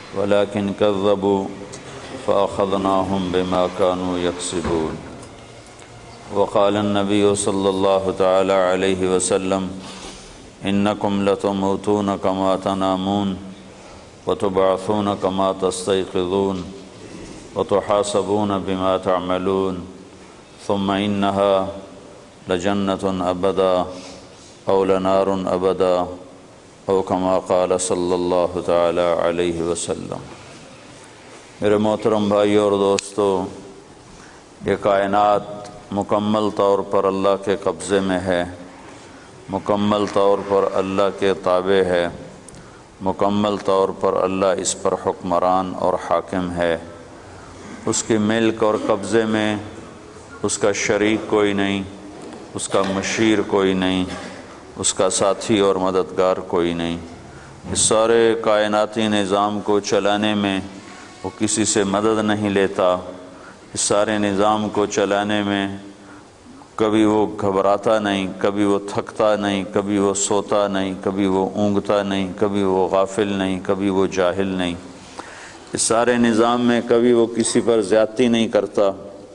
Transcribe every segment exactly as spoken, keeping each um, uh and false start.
ولكن كذبوا فأخذناهم بما كانوا يكسبون. وقال النبي صلى الله تعالى عليه وسلم إنكم لتموتون كما تنامون وتبعثون كما تستيقظون وتحاسبون بما تعملون ثم إنها لجنة أبدا أو لنار أبدا او کما قال صلی اللہ تعالی علیہ وسلم۔ میرے محترم بھائیو اور دوستو، یہ کائنات مکمل طور پر اللہ کے قبضے میں ہے، مکمل طور پر اللہ کے تابع ہے، مکمل طور پر اللہ اس پر حکمران اور حاکم ہے۔ اس کی ملک اور قبضے میں اس کا شریک کوئی نہیں، اس کا مشیر کوئی نہیں، اس کا ساتھی اور مددگار کوئی نہیں۔ اس سارے کائناتی نظام کو چلانے میں وہ کسی سے مدد نہیں لیتا۔ اس سارے نظام کو چلانے میں کبھی وہ گھبراتا نہیں، کبھی وہ تھکتا نہیں، کبھی وہ سوتا نہیں، کبھی وہ اونگتا نہیں، کبھی وہ غافل نہیں، کبھی وہ جاہل نہیں۔ اس سارے نظام میں کبھی وہ کسی پر زیادتی نہیں کرتا۔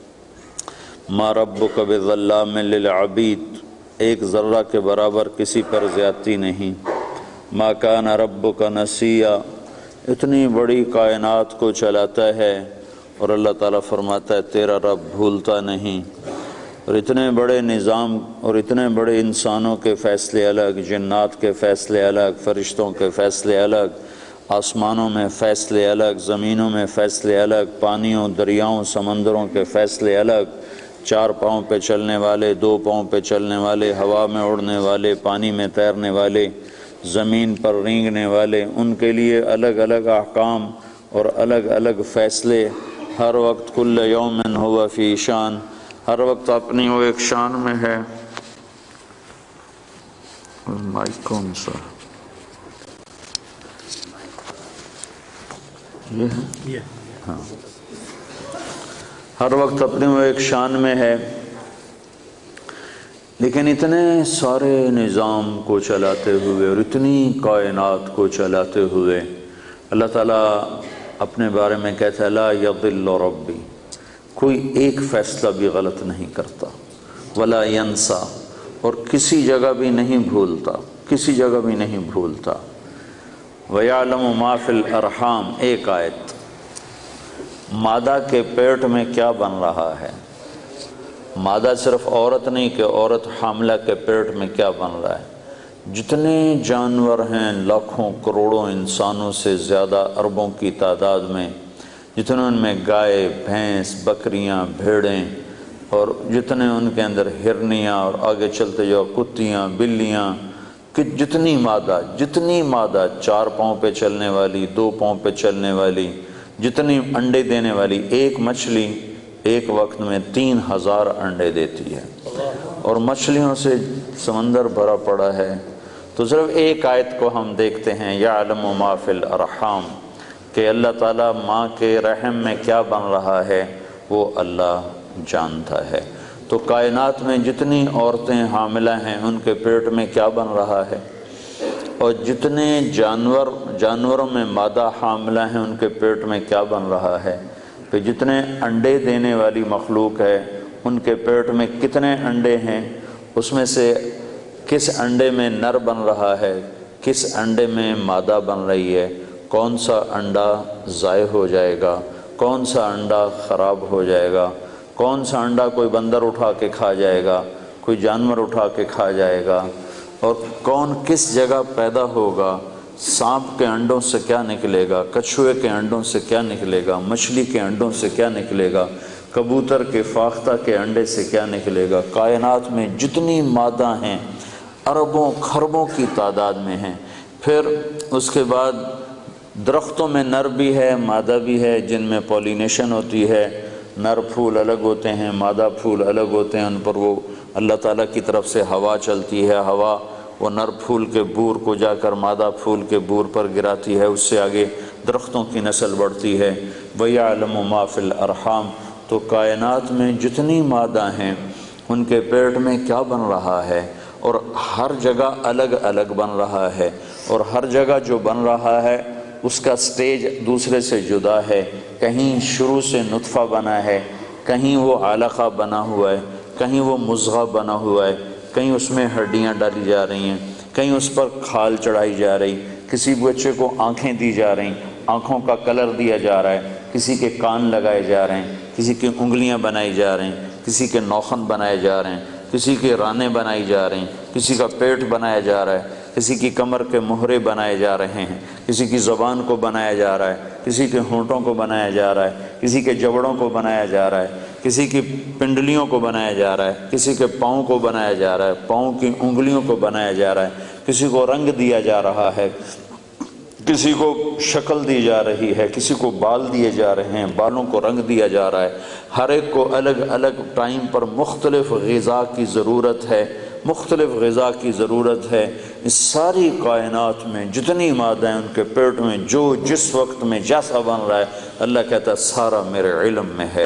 ما ربک بظلام للعبید، ایک ذرہ کے برابر کسی پر زیادتی نہیں۔ ما کان ربک نسیا، اتنی بڑی کائنات کو چلاتا ہے اور اللہ تعالیٰ فرماتا ہے تیرا رب بھولتا نہیں۔ اور اتنے بڑے نظام اور اتنے بڑے انسانوں کے فیصلے الگ، جنات کے فیصلے الگ، فرشتوں کے فیصلے الگ، آسمانوں میں فیصلے الگ، زمینوں میں فیصلے الگ، پانیوں، دریاؤں، سمندروں کے فیصلے الگ، چار پاؤں پہ چلنے والے، دو پاؤں پہ چلنے والے، ہوا میں اڑنے والے، پانی میں تیرنے والے، زمین پر رینگنے والے، ان کے لیے الگ الگ احکام اور الگ الگ فیصلے۔ ہر وقت کل یوم ہوا فی شان، ہر وقت اپنی وہ ایک شان میں ہے۔ مائک کون سا یہ ہے؟ ہاں، ہر وقت اپنے وہ ایک شان میں ہے۔ لیکن اتنے سارے نظام کو چلاتے ہوئے اور اتنی کائنات کو چلاتے ہوئے اللہ تعالیٰ اپنے بارے میں کہتا ہے لا یضل ربی، کوئی ایک فیصلہ بھی غلط نہیں کرتا، ولا ینسا، اور کسی جگہ بھی نہیں بھولتا، کسی جگہ بھی نہیں بھولتا۔ وَيَعْلَمُ مَا فِي الْأَرْحَامِ، ایک آیت، مادہ کے پیٹ میں کیا بن رہا ہے۔ مادہ صرف عورت نہیں کہ عورت حاملہ کے پیٹ میں کیا بن رہا ہے۔ جتنے جانور ہیں، لاکھوں کروڑوں انسانوں سے زیادہ، اربوں کی تعداد میں، جتنے ان میں گائے، بھینس، بکریاں، بھیڑیں، اور جتنے ان کے اندر ہرنیاں، اور آگے چلتے جاؤ کتیاں، بلیاں، کہ جتنی مادہ جتنی مادہ چار پاؤں پہ چلنے والی، دو پاؤں پہ چلنے والی، جتنی انڈے دینے والی، ایک مچھلی ایک وقت میں تین ہزار انڈے دیتی ہے، اور مچھلیوں سے سمندر بھرا پڑا ہے۔ تو صرف ایک آیت کو ہم دیکھتے ہیں یعلم ما فی الارحام، کہ اللہ تعالیٰ ماں کے رحم میں کیا بن رہا ہے وہ اللہ جانتا ہے۔ تو کائنات میں جتنی عورتیں حاملہ ہیں ان کے پیٹ میں کیا بن رہا ہے، اور جتنے جانور جانوروں میں مادہ حاملہ ہیں ان کے پیٹ میں کیا بن رہا ہے، کہ جتنے انڈے دینے والی مخلوق ہے ان کے پیٹ میں کتنے انڈے ہیں، اس میں سے کس انڈے میں نر بن رہا ہے، کس انڈے میں مادہ بن رہی ہے، کون سا انڈا ضائع ہو جائے گا، کون سا انڈا خراب ہو جائے گا، کون سا انڈا کوئی بندر اٹھا کے کھا جائے گا، کوئی جانور اٹھا کے کھا جائے گا، اور کون کس جگہ پیدا ہوگا، سانپ کے انڈوں سے کیا نکلے گا، کچھوے کے انڈوں سے کیا نکلے گا، مچھلی کے انڈوں سے کیا نکلے گا، کبوتر کے فاختہ کے انڈے سے کیا نکلے گا۔ کائنات میں جتنی مادہ ہیں اربوں خربوں کی تعداد میں ہیں۔ پھر اس کے بعد درختوں میں نر بھی ہے، مادہ بھی ہے، جن میں پولینیشن ہوتی ہے، نر پھول الگ ہوتے ہیں، مادہ پھول الگ ہوتے ہیں، ان پر وہ اللہ تعالیٰ کی طرف سے ہوا چلتی ہے، ہوا وہ نر پھول کے بور کو جا کر مادہ پھول کے بور پر گراتی ہے، اس سے آگے درختوں کی نسل بڑھتی ہے۔ وَيَعْلَمُ مَا فِي الْأَرْحَامِ، تو کائنات میں جتنی مادہ ہیں ان کے پیٹ میں کیا بن رہا ہے، اور ہر جگہ الگ الگ بن رہا ہے، اور ہر جگہ جو بن رہا ہے اس کا سٹیج دوسرے سے جدا ہے، کہیں شروع سے نطفہ بنا ہے، کہیں وہ علقہ بنا ہوا ہے، کہیں وہ مضغہ بنا ہوا ہے، کہیں اس میں ہڈیاں ڈالی جا رہی ہیں، کہیں اس پر کھال چڑھائی جا رہی، کسی بچے کو آنکھیں دی جا رہی، آنکھوں کا کلر دیا جا رہا ہے، کسی کے کان لگائے جا رہے ہیں، کسی کی انگلیاں بنائی جا رہی ہیں، کسی کے ناخن بنائے جا رہے ہیں، کسی کے رانے بنائی جا رہی ہیں، کسی کا پیٹ بنایا جا رہا ہے، کسی کی کمر کے مہرے بنائے جا رہے ہیں، کسی کی زبان کو بنایا جا رہا ہے، کسی کے ہونٹوں کو بنایا جا رہا ہے، کسی کے جبڑوں کو بنایا جا رہا ہے، کسی کی پنڈلیوں کو بنایا جا رہا ہے، کسی کے پاؤں کو بنایا جا رہا ہے، پاؤں کی انگلیوں کو بنایا جا رہا ہے، کسی کو رنگ دیا جا رہا ہے، کسی کو شکل دی جا رہی ہے، کسی کو بال دیے جا رہے ہیں، بالوں کو رنگ دیا جا رہا ہے، ہر ایک کو الگ الگ ٹائم پر مختلف غذا کی ضرورت ہے، مختلف غذا کی ضرورت ہے۔ اس ساری کائنات میں جتنی مادہ ہیں ان کے پیٹ میں جو جس وقت میں جیسا بن رہا ہے، اللہ کہتا ہے سارا میرے علم میں ہے۔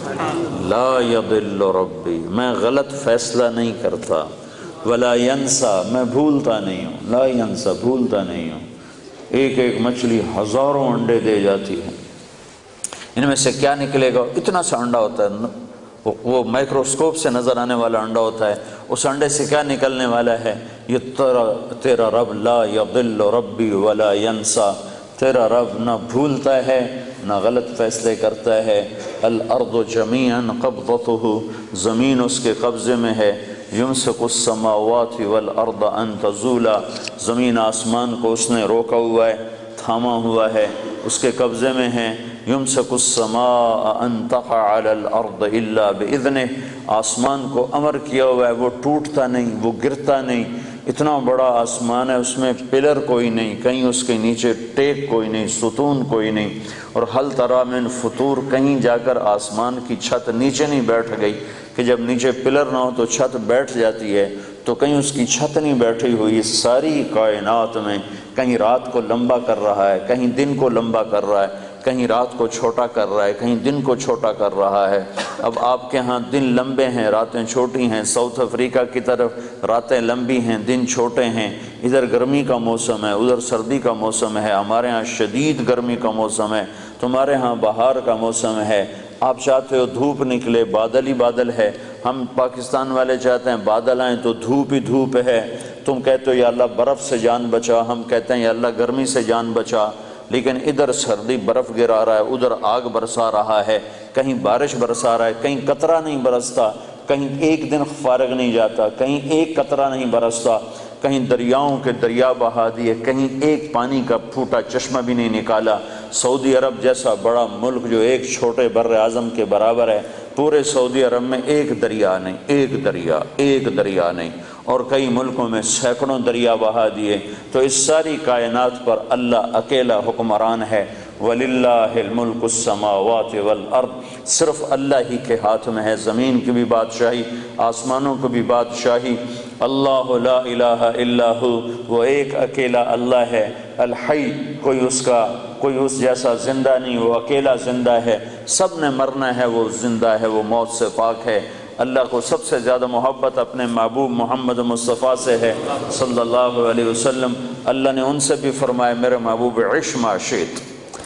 لا یضل ربی، میں غلط فیصلہ نہیں کرتا، ولا ینسا، میں بھولتا نہیں ہوں، لا ینسا، بھولتا نہیں ہوں۔ ایک ایک مچھلی ہزاروں انڈے دے جاتی ہے، ان میں سے کیا نکلے گا؟ اتنا سا انڈا ہوتا ہے، وہ مائکروسکوپ سے نظر آنے والا انڈا ہوتا ہے، اس انڈے سے کیا نکلنے والا ہے؟ یہ تیرا تیرا رب لا یضل ربی ولا ینسا، تیرا رب نہ بھولتا ہے نہ غلط فیصلے کرتا ہے۔ الارض جمیعا قبضتہ، زمین اس کے قبضے میں ہے۔ یمسک السماوات والارض ان تزولا، زمین آسمان کو اس نے روکا ہوا ہے، تھاما ہوا ہے، اس کے قبضے میں ہے۔ یمسک السماء ان تقع علی الارض الا باذنہ، آسمان کو امر کیا ہوا ہے، وہ ٹوٹتا نہیں، وہ گرتا نہیں۔ اتنا بڑا آسمان ہے، اس میں پلر کوئی نہیں، کہیں اس کے نیچے ٹیک کوئی نہیں، ستون کوئی نہیں۔ اور حل تری من فطور، کہیں جا کر آسمان کی چھت نیچے نہیں بیٹھ گئی کہ جب نیچے پلر نہ ہو تو چھت بیٹھ جاتی ہے، تو کہیں اس کی چھت نہیں بیٹھی ہوئی۔ ساری کائنات میں کہیں رات کو لمبا کر رہا ہے، کہیں دن کو لمبا کر رہا ہے، کہیں رات کو چھوٹا کر رہا ہے، کہیں دن کو چھوٹا کر رہا ہے۔ اب آپ کے ہاں دن لمبے ہیں، راتیں چھوٹی ہیں، ساؤتھ افریقہ کی طرف راتیں لمبی ہیں، دن چھوٹے ہیں۔ ادھر گرمی کا موسم ہے، ادھر سردی کا موسم ہے، ہمارے ہاں شدید گرمی کا موسم ہے، تمہارے ہاں بہار کا موسم ہے۔ آپ چاہتے ہو دھوپ نکلے، بادل ہی بادل ہے، ہم پاکستان والے چاہتے ہیں بادل آئیں تو دھوپ ہی دھوپ ہے۔ تم کہتے ہو یا اللہ برف سے جان بچا، ہم کہتے ہیں یا اللہ گرمی سے جان بچا۔ لیکن ادھر سردی برف گرا رہا ہے، ادھر آگ برسا رہا ہے، کہیں بارش برسا رہا ہے، کہیں قطرہ نہیں برستا، کہیں ایک دن فارغ نہیں جاتا، کہیں ایک قطرہ نہیں برستا، کہیں دریاؤں کے دریا بہا دیے، کہیں ایک پانی کا پھوٹا چشمہ بھی نہیں نکالا۔ سعودی عرب جیسا بڑا ملک جو ایک چھوٹے بر اعظم کے برابر ہے، پورے سعودی عرب میں ایک دریا نہیں، ایک دریا ایک دریا نہیں، اور کئی ملکوں میں سینکڑوں دریا بہا دیے۔ تو اس ساری کائنات پر اللہ اکیلا حکمران ہے۔ وَلِلَّهِ الْمُلْكُ السَّمَاوَاتِ وَالْأَرْضِ، صرف اللہ ہی کے ہاتھ میں ہے، زمین کی بھی بادشاہی، آسمانوں کی بھی بادشاہی۔ اللہ لا الہ الا ہو، وہ ایک اکیلا اللہ ہے۔ الحی، کوئی اس کا کوئی اس جیسا زندہ نہیں، وہ اکیلا زندہ ہے، سب نے مرنا ہے، وہ زندہ ہے، وہ موت سے پاک ہے۔ اللہ کو سب سے زیادہ محبت اپنے محبوب محمد مصطفیٰ سے ہے صلی اللہ علیہ وسلم۔ اللہ نے ان سے بھی فرمایا میرے محبوب عش ما شئت،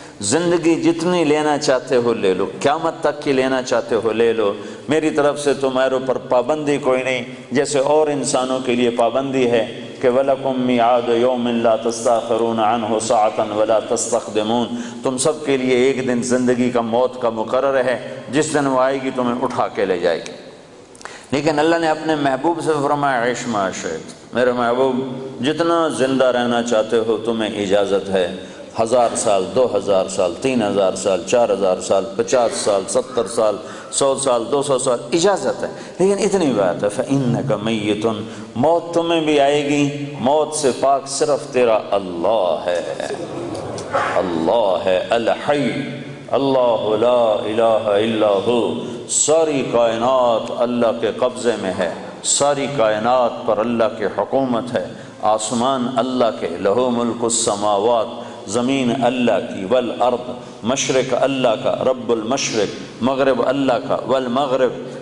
زندگی جتنی لینا چاہتے ہو لے لو، قیامت تک کی لینا چاہتے ہو لے لو، میری طرف سے تمہارے اوپر پابندی کوئی نہیں، جیسے اور انسانوں کے لیے پابندی ہے کہ وَلَكُمْ مِيعَادُ يَوْمٍ لَا تَسْتَأْخِرُونَ عَنْهُ سَاعَةً وَلَا تَسْتَقْدِمُونَ، تم سب کے لیے ایک دن زندگی کا موت کا مقرر ہے، جس دن وہ آئے گی تمہیں اٹھا کے لے جائے گی۔ لیکن اللہ نے اپنے محبوب سے فرمایا عش ما شئت، میرے محبوب جتنا زندہ رہنا چاہتے ہو تمہیں اجازت ہے، ہزار سال، دو ہزار سال، تین ہزار سال، چار ہزار سال، پچاس سال، ستر سال، سو سال، دو سو سال، اجازت ہے۔ لیکن اتنی بات ہے فَإِنَّكَ مَيِّتٌ، موت تمہیں بھی آئے گی، موت سے پاک صرف تیرا اللہ ہے، اللہ ہے الحی، اللہ لا الہ الا ہو۔ ساری کائنات اللہ کے قبضے میں ہے، ساری کائنات پر اللہ کی حکومت ہے، آسمان اللہ کے، لہو ملک السماوات، زمین اللہ کی، والارض، مشرق اللہ کا، رب المشرق، مغرب اللہ کا، والمغرب،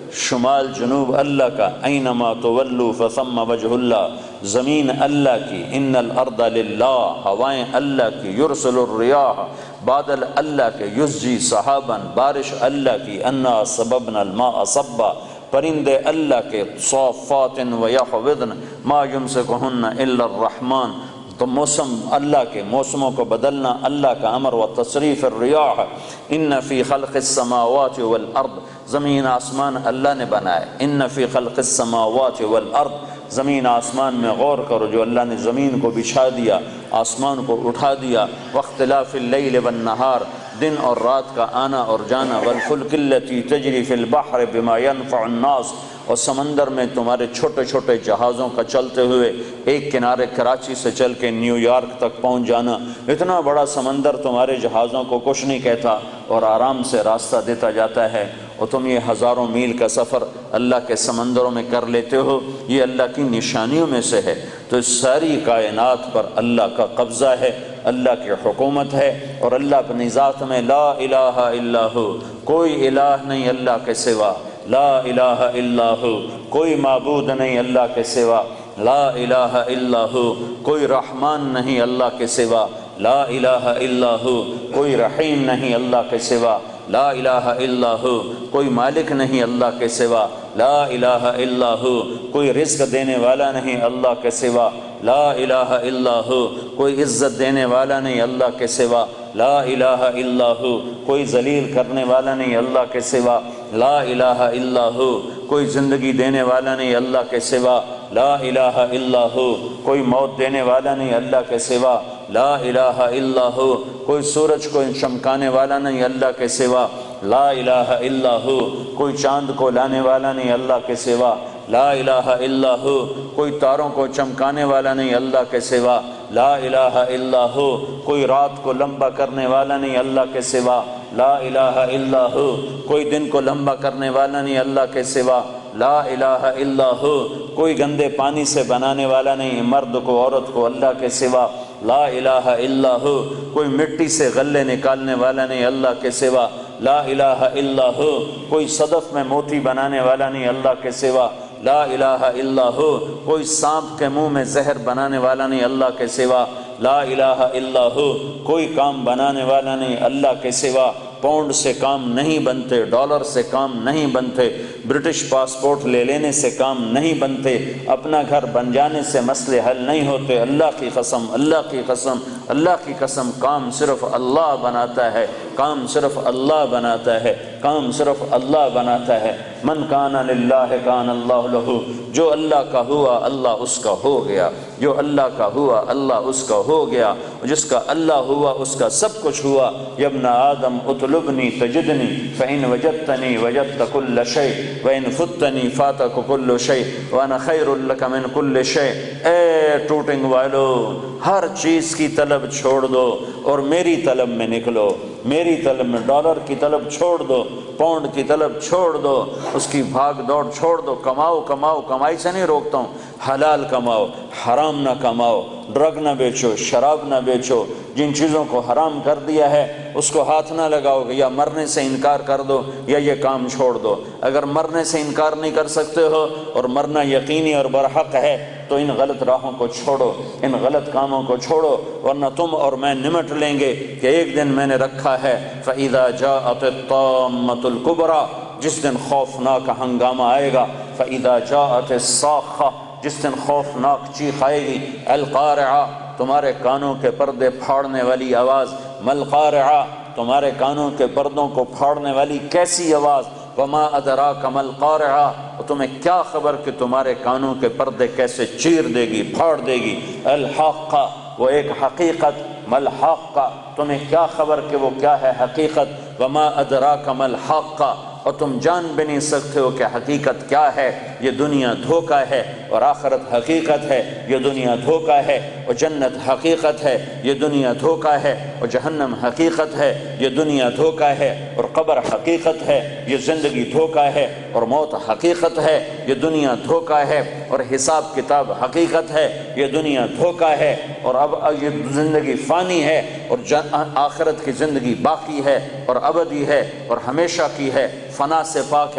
شمال جنوب اللہ کا، اینما تولوا فثم وجہ اللہ، زمین اللہ کی، ان الارض للہ، ہوائیں اللہ کی، یرسل الریاح، بادل اللہ کے، یسجی صحابا، بارش اللہ کی، انا سببنا الماء صبا، پرندے اللہ کے، صافات ویحوضن ما یمسکہن الا الرحمن، تو موسم اللہ کے، موسموں کو بدلنا اللہ کا امر، و تصریف الریاح، ان فی خلق السماوات والارض، زمین آسمان اللہ نے بنائے، ان فی خلق السماوات والارض، زمین آسمان میں غور کرو، جو اللہ نے زمین کو بچھا دیا، آسمان کو اٹھا دیا، واختلاف اللیل والنہار، دن اور رات کا آنا اور جانا، والفلک التی تجری فی البحر بما ينفع الناس، اور سمندر میں تمہارے چھوٹے چھوٹے جہازوں کا چلتے ہوئے ایک کنارے کراچی سے چل کے نیو یارک تک پہنچ جانا، اتنا بڑا سمندر تمہارے جہازوں کو کچھ نہیں کہتا اور آرام سے راستہ دیتا جاتا ہے، اور تم یہ ہزاروں میل کا سفر اللہ کے سمندروں میں کر لیتے ہو، یہ اللہ کی نشانیوں میں سے ہے۔ تو اس ساری کائنات پر اللہ کا قبضہ ہے، اللہ کی حکومت ہے، اور اللہ اپنی ذات میں لا الہ الا ہو، کوئی الہ نہیں اللہ کے سوا، لا الہ الا ہو، کوئی معبود نہیں اللہ کے سوا، لا الہ الا ہو، کوئی رحمان نہیں اللہ کے سوا، لا الہ الا ہو، کوئی رحیم نہیں اللہ کے سوا، لا الہ الا ہو، کوئی مالک نہیں اللہ کے سوا، لا الہ الا ہو، کوئی رزق دینے والا نہیں اللہ کے سوا، لا الہ الا ہو، کوئی عزت دینے والا نہیں اللہ کے سوا، لا الہ الا ہو، کوئی ذلیل کرنے والا نہیں اللہ کے سوا، لا الہ الا ہو، کوئی زندگی دینے والا نہیں اللہ کے سوا، لا الہ الا ہو، کوئی موت دینے والا نہیں اللہ کے سوا، لا الہ الا ہو، کوئی سورج کو چمکانے والا نہیں اللہ کے سوا، لا الہ الا ہو، کوئی چاند کو لانے والا نہیں اللہ کے سوا، لا الہ الا ہو، کوئی تاروں کو چمکانے والا نہیں اللہ کے سوا، لا الہ الا ہو، کوئی رات کو لمبا کرنے والا نہیں اللہ کے سوا، لا الہ الا ہو، کوئی دن کو لمبا کرنے والا نہیں اللہ کے سوا، لا الہ الا ہو، کوئی گندے پانی سے بنانے والا نہیں مرد کو عورت کو اللہ کے سوا، لا الہ الا ہو، کوئی مٹی سے غلے نکالنے والا نہیں اللہ کے سوا، لا الہ الا ہو، کوئی صدف میں موتی بنانے والا نہیں اللہ کے سوا، لا الہ الا ہو، کوئی سانپ کے منہ میں زہر بنانے والا نہیں اللہ کے سوا، لا الہ الا ہو، کوئی کام بنانے والا نہیں اللہ کے سوا، پاؤنڈ سے کام نہیں بنتے، ڈالر سے کام نہیں بنتے، برٹش پاسپورٹ لے لینے سے کام نہیں بنتے، اپنا گھر بن جانے سے مسئلے حل نہیں ہوتے، اللہ کی قسم، اللہ کی قسم، اللہ کی قسم، کام صرف اللہ بناتا ہے، کام صرف اللہ بناتا ہے، کام صرف اللہ بناتا ہے۔ من کان للہ کان اللہ لہ، جو اللہ کا ہوا اللہ اس کا ہو گیا، جو اللہ کا ہوا اللہ اس کا ہو گیا، جس کا اللہ ہوا اس کا سب کچھ ہوا۔ یا ابن آدم اطلبنی تجدنی فإن وجدتنی وجدت کل شیء وإن فتنی فاتک کل شیء وأنا خیر لک من کل شیء۔ اے ٹوٹنگ والو، ہر چیز کی طلب چھوڑ دو اور میری طلب میں نکلو، میری طلب میں، ڈالر کی طلب چھوڑ دو، پاؤنڈ کی طلب چھوڑ دو، اس کی بھاگ دوڑ چھوڑ دو، کماؤ کماؤ، کمائی سے نہیں روکتا ہوں، حلال کماؤ، حرام نہ کماؤ، ڈرگ نہ بیچو، شراب نہ بیچو، جن چیزوں کو حرام کر دیا ہے اس کو ہاتھ نہ لگاؤ گے، یا مرنے سے انکار کر دو یا یہ کام چھوڑ دو۔ اگر مرنے سے انکار نہیں کر سکتے ہو اور مرنا یقینی اور برحق ہے تو ان غلط راہوں کو چھوڑو، ان غلط کاموں کو چھوڑو، ورنہ تم اور میں نمٹ لیں گے کہ ایک دن میں نے رکھا ہے فَإِذَا جَاءَتِ الطَّامَّةُ الْكُبْرَى، جس دن خوفناک ہنگامہ آئے گا، فَإِذَا جَاءَتِ الصَّاخَّةُ، جس دن خوفناک چیخ آئے گی، القارعہ، تمہارے کانوں کے پردے پھاڑنے والی آواز، ملقارعہ، تمہارے کانوں کے پردوں کو پھاڑنے والی کیسی آواز، وما ادراک ملقارعہ، تمہیں کیا خبر کہ تمہارے کانوں کے پردے کیسے چیر دے گی، پھاڑ دے گی، الحاقہ، وہ ایک حقیقت، ملحاقہ، تمہیں کیا خبر کہ وہ کیا ہے حقیقت، وما ادراک ملحاقہ، اور تم جان بھی نہیں سکتے ہو کہ حقیقت کیا ہے۔ یہ دنیا دھوکہ ہے اور آخرت حقیقت ہے، یہ دنیا دھوکہ ہے اور جنت حقیقت ہے، یہ دنیا دھوکہ ہے اور جہنم حقیقت ہے، یہ دنیا دھوکہ ہے اور قبر حقیقت ہے، یہ زندگی دھوکہ ہے اور موت حقیقت ہے، یہ دنیا دھوکہ ہے اور حساب کتاب حقیقت ہے، یہ دنیا دھوکہ ہے اور اب یہ زندگی فانی ہے اور آخرت کی زندگی باقی ہے اور ابدی ہے اور ہمیشہ کی ہے، فنا سے پاک ہے۔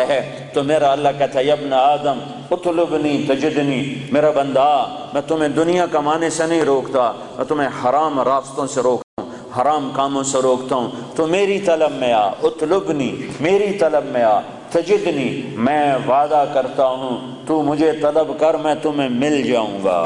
تو میرا اللہ کہتا ہے یا ابن آدم اطلبنی تجدنی، میرا بندہ میں تمہیں دنیا کمانے سے نہیں روکتا، میں تمہیں حرام راستوں سے روکتا ہوں، حرام کاموں سے روکتا ہوں، تو میری طلب میں آ، اطلبنی میری طلب میں آ، تجدنی میں وعدہ کرتا ہوں تو مجھے طلب کر میں تمہیں مل جاؤں گا۔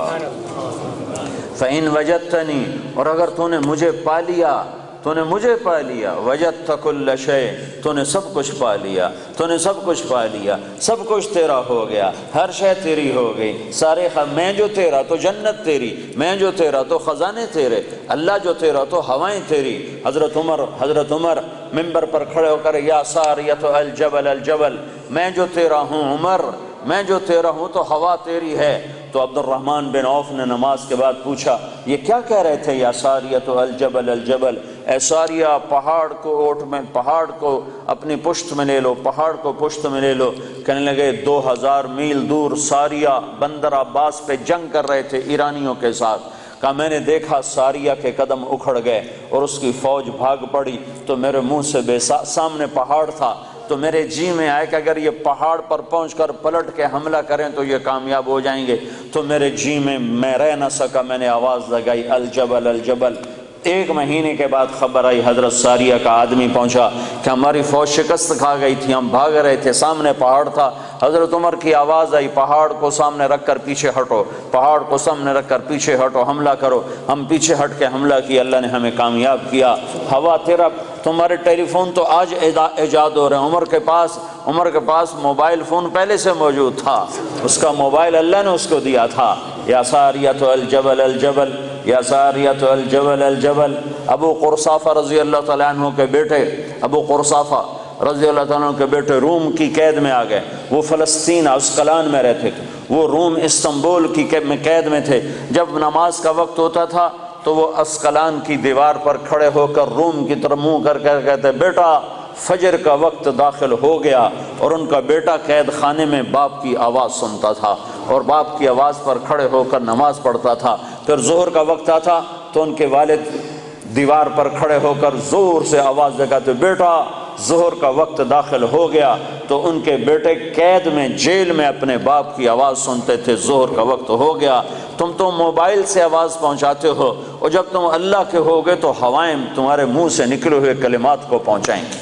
فَإِن وَجَدْتَنِي، اور اگر تو نے مجھے پا لیا، تو نے مجھے پا لیا، وجدت کل شیء، تو نے سب کچھ پا لیا، تو نے سب کچھ پا لیا، سب کچھ تیرا ہو گیا، ہر شے تیری ہو گئی، سارے خ... میں جو تیرا تو جنت تیری، میں جو تیرا تو خزانے تیرے، اللہ جو تیرا تو ہوائیں تیری۔ حضرت عمر حضرت عمر ممبر پر کھڑے ہو کر یا ساریۃ الجبل الجبل، میں جو تیرا ہوں عمر، میں جو تیرا ہوں تو ہوا تیری ہے۔ تو عبد الرحمن بن عوف نے نماز کے بعد پوچھا یہ کیا کہہ رہے تھے یا ساریۃ الجبل الجبل، اے ساریہ پہاڑ کو اوٹ میں، پہاڑ کو اپنی پشت میں لے لو، پہاڑ کو پشت میں لے لو۔ کہنے لگے دو ہزار میل دور ساریہ بندر عباس پہ جنگ کر رہے تھے ایرانیوں کے ساتھ، کہا میں نے دیکھا ساریہ کے قدم اکھڑ گئے اور اس کی فوج بھاگ پڑی، تو میرے منہ سے بے سامنے پہاڑ تھا، تو میرے جی میں آئے کہ اگر یہ پہاڑ پر پہنچ کر پلٹ کے حملہ کریں تو یہ کامیاب ہو جائیں گے، تو میرے جی میں میں رہ نہ سکا، میں نے آواز لگائی الجبل الجبل۔ ایک مہینے کے بعد خبر آئی حضرت ساریہ کا آدمی پہنچا کہ ہماری فوج شکست کھا گئی تھی، ہم بھاگ رہے تھے، سامنے پہاڑ تھا۔ حضرت عمر کی آواز آئی پہاڑ کو سامنے رکھ کر پیچھے ہٹو، پہاڑ کو سامنے رکھ کر پیچھے ہٹو، حملہ کرو۔ ہم پیچھے ہٹ کے حملہ کیا، اللہ نے ہمیں کامیاب کیا۔ ہوا تیرا، تمہارے ٹیلی فون تو آج ایجاد ہو رہے ہیں، عمر کے پاس عمر کے پاس موبائل فون پہلے سے موجود تھا، اس کا موبائل اللہ نے اس کو دیا تھا۔ یا ساریۃ الجبل الجبل، یا ساریۃ الجبل الجبل۔ ابو قرصافہ رضی اللہ تعالیٰ عنہ کے بیٹے ابو قرصافہ رضی اللہ تعالیٰ عنہ کے بیٹے روم کی قید میں آ گئے، وہ فلسطین اسقلان میں رہتے تھے، وہ روم استنبول کی قید میں تھے۔ جب نماز کا وقت ہوتا تھا تو وہ اسقلان کی دیوار پر کھڑے ہو کر روم کی طرف منہ کر کے کہتے بیٹا فجر کا وقت داخل ہو گیا، اور ان کا بیٹا قید خانے میں باپ کی آواز سنتا تھا اور باپ کی آواز پر کھڑے ہو کر نماز پڑھتا تھا۔ پھر ظہر کا وقت آتا تو ان کے والد دیوار پر کھڑے ہو کر زور سے آواز لگاتے بیٹا ظہر کا وقت داخل ہو گیا، تو ان کے بیٹے قید میں جیل میں اپنے باپ کی آواز سنتے تھے ظہر کا وقت ہو گیا۔ تم تو موبائل سے آواز پہنچاتے ہو، اور جب تم اللہ کے ہوگے تو ہوائیں تمہارے منہ سے نکلے ہوئے کلمات کو پہنچائیں گے۔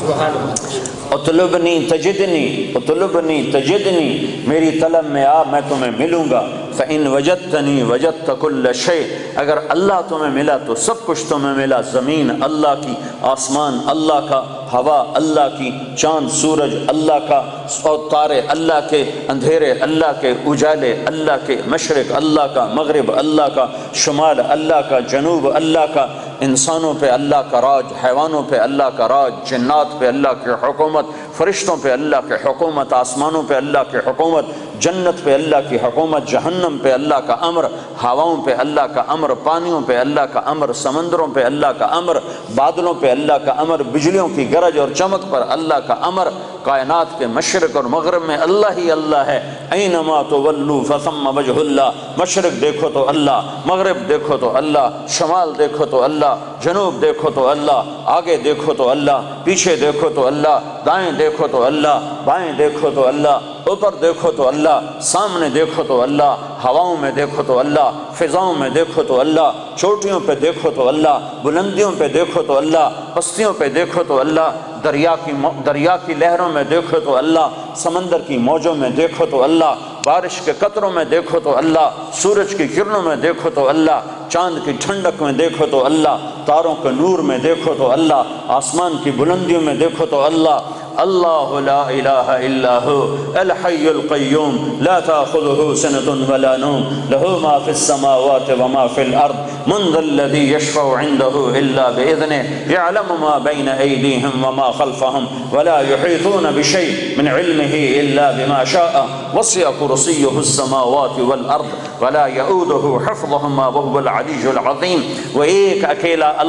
اطلبنی تجدنی، اطلبنی تجدنی، میری طلب میں آ میں تمہیں ملوں گا۔ فإن وجدتنی وجدت کل شیء، اگر اللہ تمہیں ملا تو سب کچھ تمہیں ملا، زمین اللہ کی، آسمان اللہ کا، ہوا اللہ کی، چاند سورج اللہ کا، اور تارے اللہ کے، اندھیرے اللہ کے، اجالے اللہ کے، مشرق اللہ کا، مغرب اللہ کا، شمال اللہ کا، جنوب اللہ کا، انسانوں پہ اللہ کا راج، حیوانوں پہ اللہ کا راج، جنات پہ اللہ کی حکومت، فرشتوں پہ اللہ کی حکومت، آسمانوں پہ اللہ کی حکومت، جنت پہ اللہ کی حکومت، جہنم پہ اللہ کا امر، ہواؤں پہ اللہ کا امر، پانیوں پہ اللہ کا امر، سمندروں پہ اللہ کا امر، بادلوں پہ اللہ کا امر، بجلیوں کی گرج اور چمک پر اللہ کا امر، کائنات کے مشرق اور مغرب میں اللہ ہی اللہ ہے۔ اینما تولوا فثم وجہ اللہ، مشرق دیکھو تو اللہ، مغرب دیکھو تو اللہ، شمال دیکھو تو اللہ، جنوب دیکھو تو اللہ، آگے دیکھو تو اللہ، پیچھے دیکھو تو اللہ، دائیں دیکھو تو اللہ، بائیں دیکھو تو اللہ، اوپر دیکھو تو اللہ، سامنے دیکھو تو اللہ، ہواؤں میں دیکھو تو اللہ، فضاؤں میں دیکھو تو اللہ، چوٹیوں پہ دیکھو تو اللہ، بلندیوں پہ دیکھو تو اللہ، پستیوں پہ دیکھو تو اللہ، دریا کی دریا کی لہروں میں دیکھو تو اللہ، سمندر کی موجوں میں دیکھو تو اللہ، بارش کے قطروں میں دیکھو تو اللہ، سورج کی کرنوں میں دیکھو تو اللہ، چاند کی ٹھنڈک میں دیکھو تو اللہ، تاروں کے نور میں دیکھو تو اللہ، آسمان کی بلندیوں میں دیکھو تو اللہ۔ اللہ لا الہ الا ہو الحی القیوم لا تأخذہ سنۃ ولا نوم لہ ما فی السماوات وما فی الارض من ذا الذی یشفع عنده الا بإذنہ یعلم ما بین ایدیہم وما خلفہم ولا یحیطون بشیء من علمہ الا بما شاء وسع کرسیہ السماوات والارض ولا یؤودہ حفظہما وهو العلی العظیم۔ وہ ایک اکیلا اللہ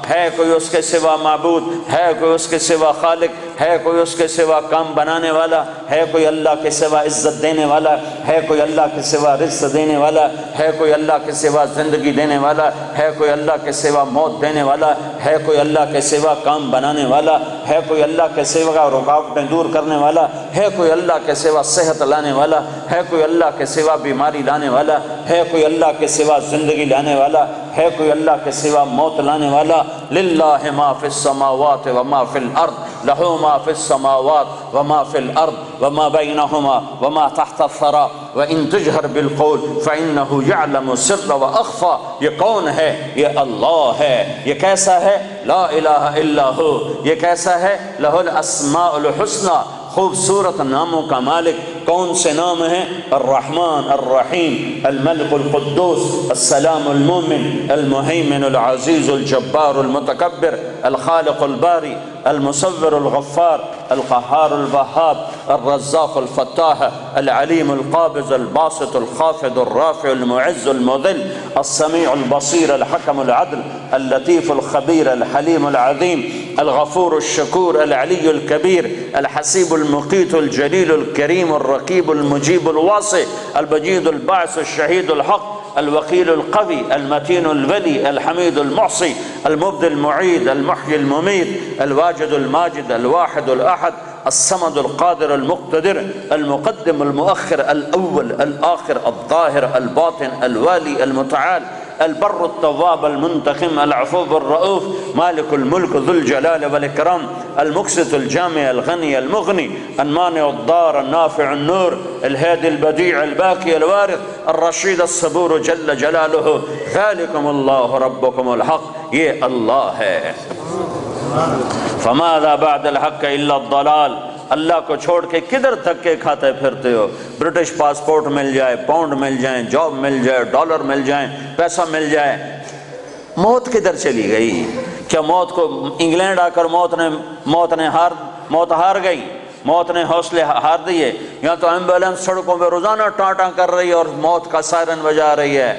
ہے کوئی اس کے سوا معبود، ہے کوئی اس کے سوا خالق، ہے کوئی اس کے سوا کام بنانے والا، ہے کوئی اللہ کے سوا عزت دینے والا، ہے کوئی اللہ کے سوا رزق دینے والا، ہے کوئی اللہ کے سوا زندگی دینے والا، ہے کوئی اللہ کے سوا موت دینے والا، ہے کوئی اللہ کے سوا کام بنانے والا، ہے کوئی اللہ کے سوا رکاوٹیں دور کرنے والا، ہے کوئی اللہ کے سوا صحت لانے والا، ہے کوئی اللہ کے سوا بیماری لانے والا، ہے کوئی اللہ کے سوا زندگی لانے والا، ہے کوئی اللہ کے سوا موت لانے والا؟ للہ ما فی السماوات وما فی الارض، لہ ما فی السماوات وما فی الارض وما بینہما وما تحت الثری وان تجہر بالقول فانہ یعلم السر واخفی۔ یہ کون ہے؟ یہ اللہ ہے۔ یہ کیسا ہے؟ لا الہ الا ہو۔ یہ کیسا ہے؟ لہ الاسماء الحسنی، خوبصورت ناموں کا مالک۔ کون سے نام ہیں؟ الرحمن الرحیم، الملک القدوس، السلام المؤمن، المہیمن العزیز الجبار المتکبر، الخالق الباری، المصور الغفار، القہار الوہاب، الرزاق الفتاح، العلیم القابض الباسط الخافض الرافع المعز المذل، السمیع البصیر الحکم العدل، اللطیف الخبیر الحلیم العظیم، الغفور الشکور العلی الکبیر، الحسیب المقیت الجلیل الکریم الرقیب المجیب الواسع، البجید الباعث الشہید الحق، الوکیل القوی المتین الولی الحمید المحصی، المبدی المعید المحیی الممید، الواجد الماجد الواحد الاحد، الصمد القادر المقتدر، المقدم المؤخر، الاول الآخر، الظاہر الباطن، الوالی المتعال، البر التواب المنتقم، العفو الرؤوف، مالک الملک ذو الجلال والاکرام، المقسط الجامع الغنی المغنی، المانع الضار النافع النور، الهادي البديع الباقي الوارث، الرشید الصبور جل جلالہ۔ ذالکم اللہ ربکم الحق، یہ اللہ ہے۔ فماذا بعد الحق الا الضلال، اللہ کو چھوڑ کے کدھر دھکے کھاتے پھرتے ہو؟ برٹش پاسپورٹ مل جائے، پاؤنڈ مل جائیں، جاب مل جائے، ڈالر مل جائیں، پیسہ مل جائے، موت کدھر چلی گئی؟ کیا موت کو انگلینڈ آ کر موت نے موت نے ہار موت ہار گئی؟ موت نے حوصلے ہار دیے؟ یہاں تو ایمبولینس سڑکوں پہ روزانہ ٹانٹاں کر رہی ہے اور موت کا سائرن بجا رہی ہے۔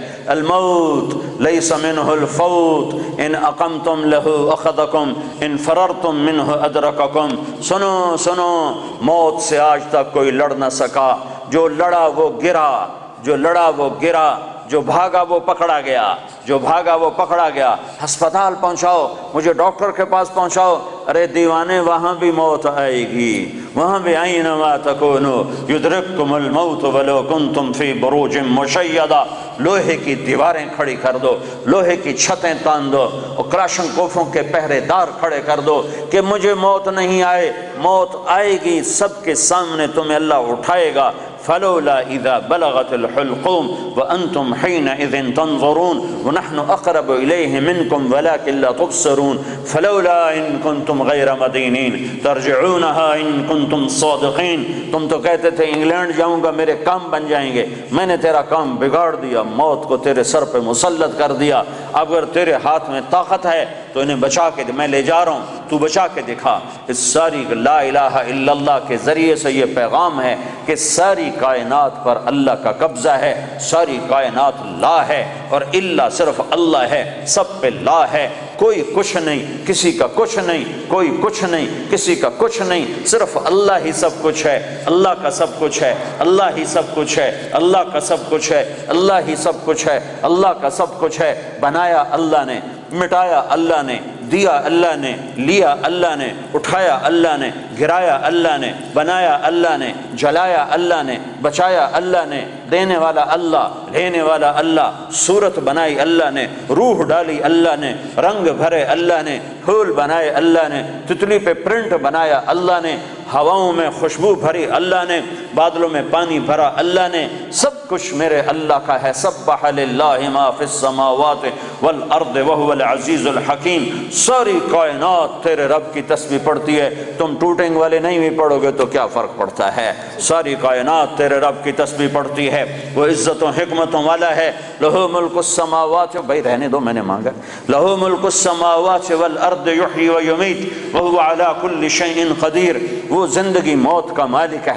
الموت لیس منہ الفوت ان اقمتم لہ اخذکم ان فررتم منہ ادرککم۔ سنو سنو، موت سے آج تک کوئی لڑ نہ سکا، جو لڑا وہ گرا، جو لڑا وہ گرا، جو بھاگا وہ پکڑا گیا، جو بھاگا وہ پکڑا گیا۔ ہسپتال پہنچاؤ، مجھے ڈاکٹر کے پاس پہنچاؤ۔ ارے دیوانے، وہاں بھی موت آئے گی، وہاں بھی اینما تکونوا یدرککم الموت ولو کنتم فی بروج مشیدہ۔ لوہے کی دیواریں کھڑی کر دو، لوہے کی چھتیں تان دو، اور کراشن کوفوں کے پہرے دار کھڑے کر دو کہ مجھے موت نہیں آئے۔ موت آئے گی، سب کے سامنے تمہیں اللہ اٹھائے گا۔ فلولا اذا بلغت الحلقوم وانتم حينئذ تنظرون ونحن اقرب اليه منكم ولكن لا تبصرون فلولا ان كنتم غير مدينين ترجعونها ان كنتم صادقين۔ تم تو کہتے تھے انگلینڈ جاؤں گا میرے کام بن جائیں گے، میں نے تیرا کام بگاڑ دیا، موت کو تیرے سر پہ مسلط کر دیا۔ اگر تیرے ہاتھ میں طاقت ہے تو انہیں بچا کے میں لے جا رہا ہوں، تو بچا کے دکھا۔ اس ساری لا الہ الا اللہ کے ذریعے سے یہ پیغام ہے کہ ساری کائنات پر اللہ کا قبضہ ہے، ساری کائنات لا ہے، اور اللہ صرف اللہ ہے، سب پہ لا ہے۔ کوئی کچھ نہیں، کسی کا کچھ نہیں، کوئی کچھ نہیں، کسی کا کچھ نہیں، صرف اللہ ہی سب کچھ ہے، اللہ کا سب کچھ ہے، اللہ ہی سب کچھ ہے، اللہ کا سب کچھ ہے، اللہ ہی سب کچھ ہے، اللہ کا سب کچھ ہے۔ بنایا اللہ نے، مٹایا اللہ نے، دیا اللہ نے، لیا اللہ نے، اٹھایا اللہ نے، گرایا اللہ نے، بنایا اللہ نے، جلایا اللہ نے، بچایا اللہ نے، دینے والا اللہ، لینے والا اللہ، صورت بنائی اللہ نے، روح ڈالی اللہ نے، رنگ بھرے اللہ نے، پھول بنائے اللہ نے، تتلی پہ پرنٹ بنایا اللہ نے، ہواؤں میں خوشبو بھری اللہ نے، بادلوں میں پانی بھرا اللہ نے۔ سب کچھ میرے اللہ کا ہے۔ سبح للہ ما فی السماوات والارض وهو العزیز الحکیم۔ ساری کائنات تیرے رب کی تسبیح پڑھتی ہے۔ تم ٹوٹنگ والے نہیں بھی پڑھو گے تو کیا فرق پڑتا ہے؟ ساری کائنات تیرے رب کی تسبیح پڑھتی ہے۔ وہ عزت و حکمتوں والا ہے۔ لہ ملک السماوات، بھائی رہنے دو، میں نے مانگا۔ لہ ملک السماوات والارض یحیی و یمیت وهو علی کل شیء قدیر۔ وہ زندگی موت کا مالک ہے،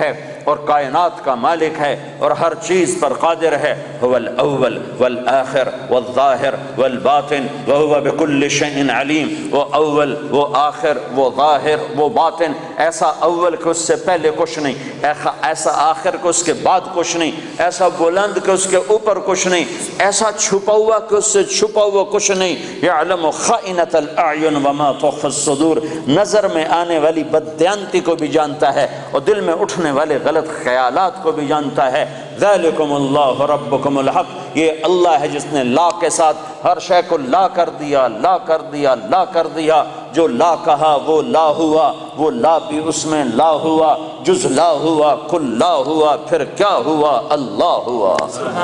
اور کائنات کا مالک ہے اور ہر چیز پر قادر ہے. هو الاول والآخر والظاہر والباطن وهو بكل شيء علیم. وہ اول، وہ آخر، وہ ظاہر، وہ باطن. ایسا اول کہ اس سے پہلے کچھ نہیں، ایسا آخر کہ اس کے بعد کچھ نہیں، ایسا بلند کہ اس کے اوپر کچھ نہیں، ایسا چھپا ہوا کہ اس سے چھپا ہوا کچھ نہیں. یعلم خائنۃ الاعین وما تخفی الصدور. نظر میں آنے والی بددیانتی کو بھی جانتا ہے اور دل میں اٹھنے والے غلط خیالات کو بھی جانتا ہے. ذالکم اللہ ربکم الحق. یہ اللہ ہے جس نے لا کے ساتھ ہر شے کو لا کر دیا، لا کر دیا، لا کر دیا. جو لا کہا وہ لا ہوا، وہ لا بھی اس میں لا ہوا. جز لا ہوا، کل لا ہوا، پھر کیا ہوا؟ اللہ ہوا.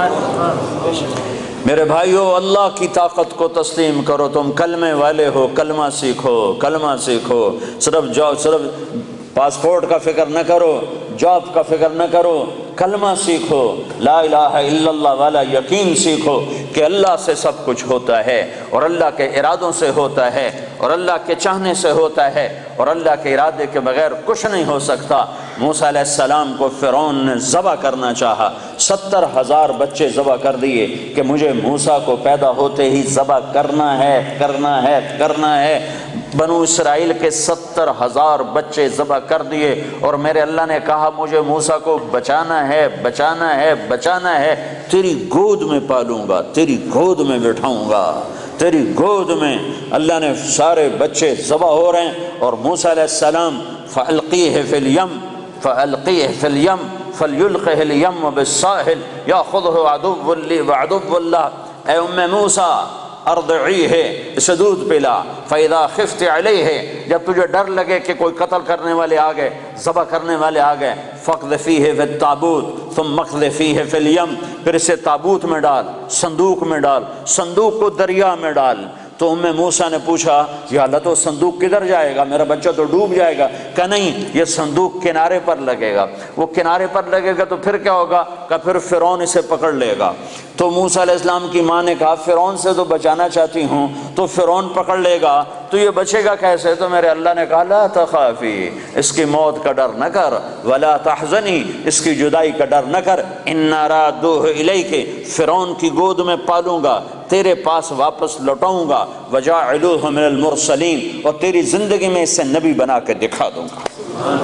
میرے بھائیو، اللہ کی طاقت کو تسلیم کرو. تم کلمے والے ہو، کلمہ سیکھو، کلمہ سیکھو. صرف جاؤ، صرف پاسپورٹ کا فکر نہ کرو، جاب کا فکر نہ کرو، کلمہ سیکھو. لا الہ الا اللہ والا یقین سیکھو کہ اللہ سے سب کچھ ہوتا ہے اور اللہ کے ارادوں سے ہوتا ہے اور اللہ کے چاہنے سے ہوتا ہے اور اللہ کے ارادے کے بغیر کچھ نہیں ہو سکتا. موسیٰ علیہ السلام کو فرعون نے ذبح کرنا چاہا، ستر ہزار بچے ذبح کر دیے کہ مجھے موسیٰ کو پیدا ہوتے ہی ذبح کرنا ہے، کرنا ہے، کرنا ہے. بنو اسرائیل کے ستر ہزار بچے ذبح کر دیے اور میرے اللہ نے کہا مجھے موسیٰ کو بچانا ہے، بچانا ہے، بچانا ہے. تیری گود میں پالوں گا، تیری گود میں بٹھاؤں گا، تیری گود میں. اللہ نے سارے بچے ذبح ہو رہے ہیں اور موسیٰ علیہ السلام فَأَلْقِيهِ فِي الْيَمِّ فَأَلْقِيهِ فِي الْيَمِّ فَلْيُلْقِهِ الْيَمُّ بِالسَّاحِلِ يَأْخُذْهُ عَدُوٌّ لِّي وَعَدُوٌّ اللَّهِ. اے ام موسیٰ ارضعیہ، اسے دودھ پلا. فَإِذَا خِفْتِ عَلَيْهِ، جب تجھے ڈر لگے کہ کوئی قتل کرنے والے آ گئے، ذبح کرنے والے آ گئے، فَاقْذِفِيهِ فِي التَّابُوتِ ثُمَّ اقْذِفِيهِ فِي الْيَمِّ، پھر اسے تابوت میں ڈال، صندوق میں ڈال، صندوق کو دریا میں ڈال. تو ام موسیٰ نے پوچھا یا اللہ تو صندوق کدھر جائے گا، میرا بچہ تو ڈوب جائے گا. کہ نہیں، یہ صندوق کنارے پر لگے گا. وہ کنارے پر لگے گا تو پھر کیا ہوگا؟ کہ پھر فرعون اسے پکڑ لے گا. تو موسیٰ علیہ السلام کی ماں نے کہا فرعون سے تو بچانا چاہتی ہوں، تو فرعون پکڑ لے گا تو یہ بچے گا کیسے؟ تو میرے اللہ نے کہا لا تخافی، اس کی موت کا ڈر نہ کر، ولا تحزنی، اس کی جدائی کا ڈر نہ کر. انا رادوہ الیک، فرعون کی گود میں پالوں گا، تیرے پاس واپس لوٹاؤں گا. وجاعلوہ من المرسلین، اور تیری زندگی میں اسے نبی بنا کے دکھا دوں گا.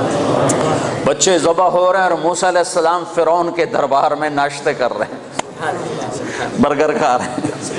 بچے ذبح ہو رہے ہیں اور موسیٰ علیہ السلام فرعون کے دربار میں ناشتے کر رہے ہیں، برگر کھا رہے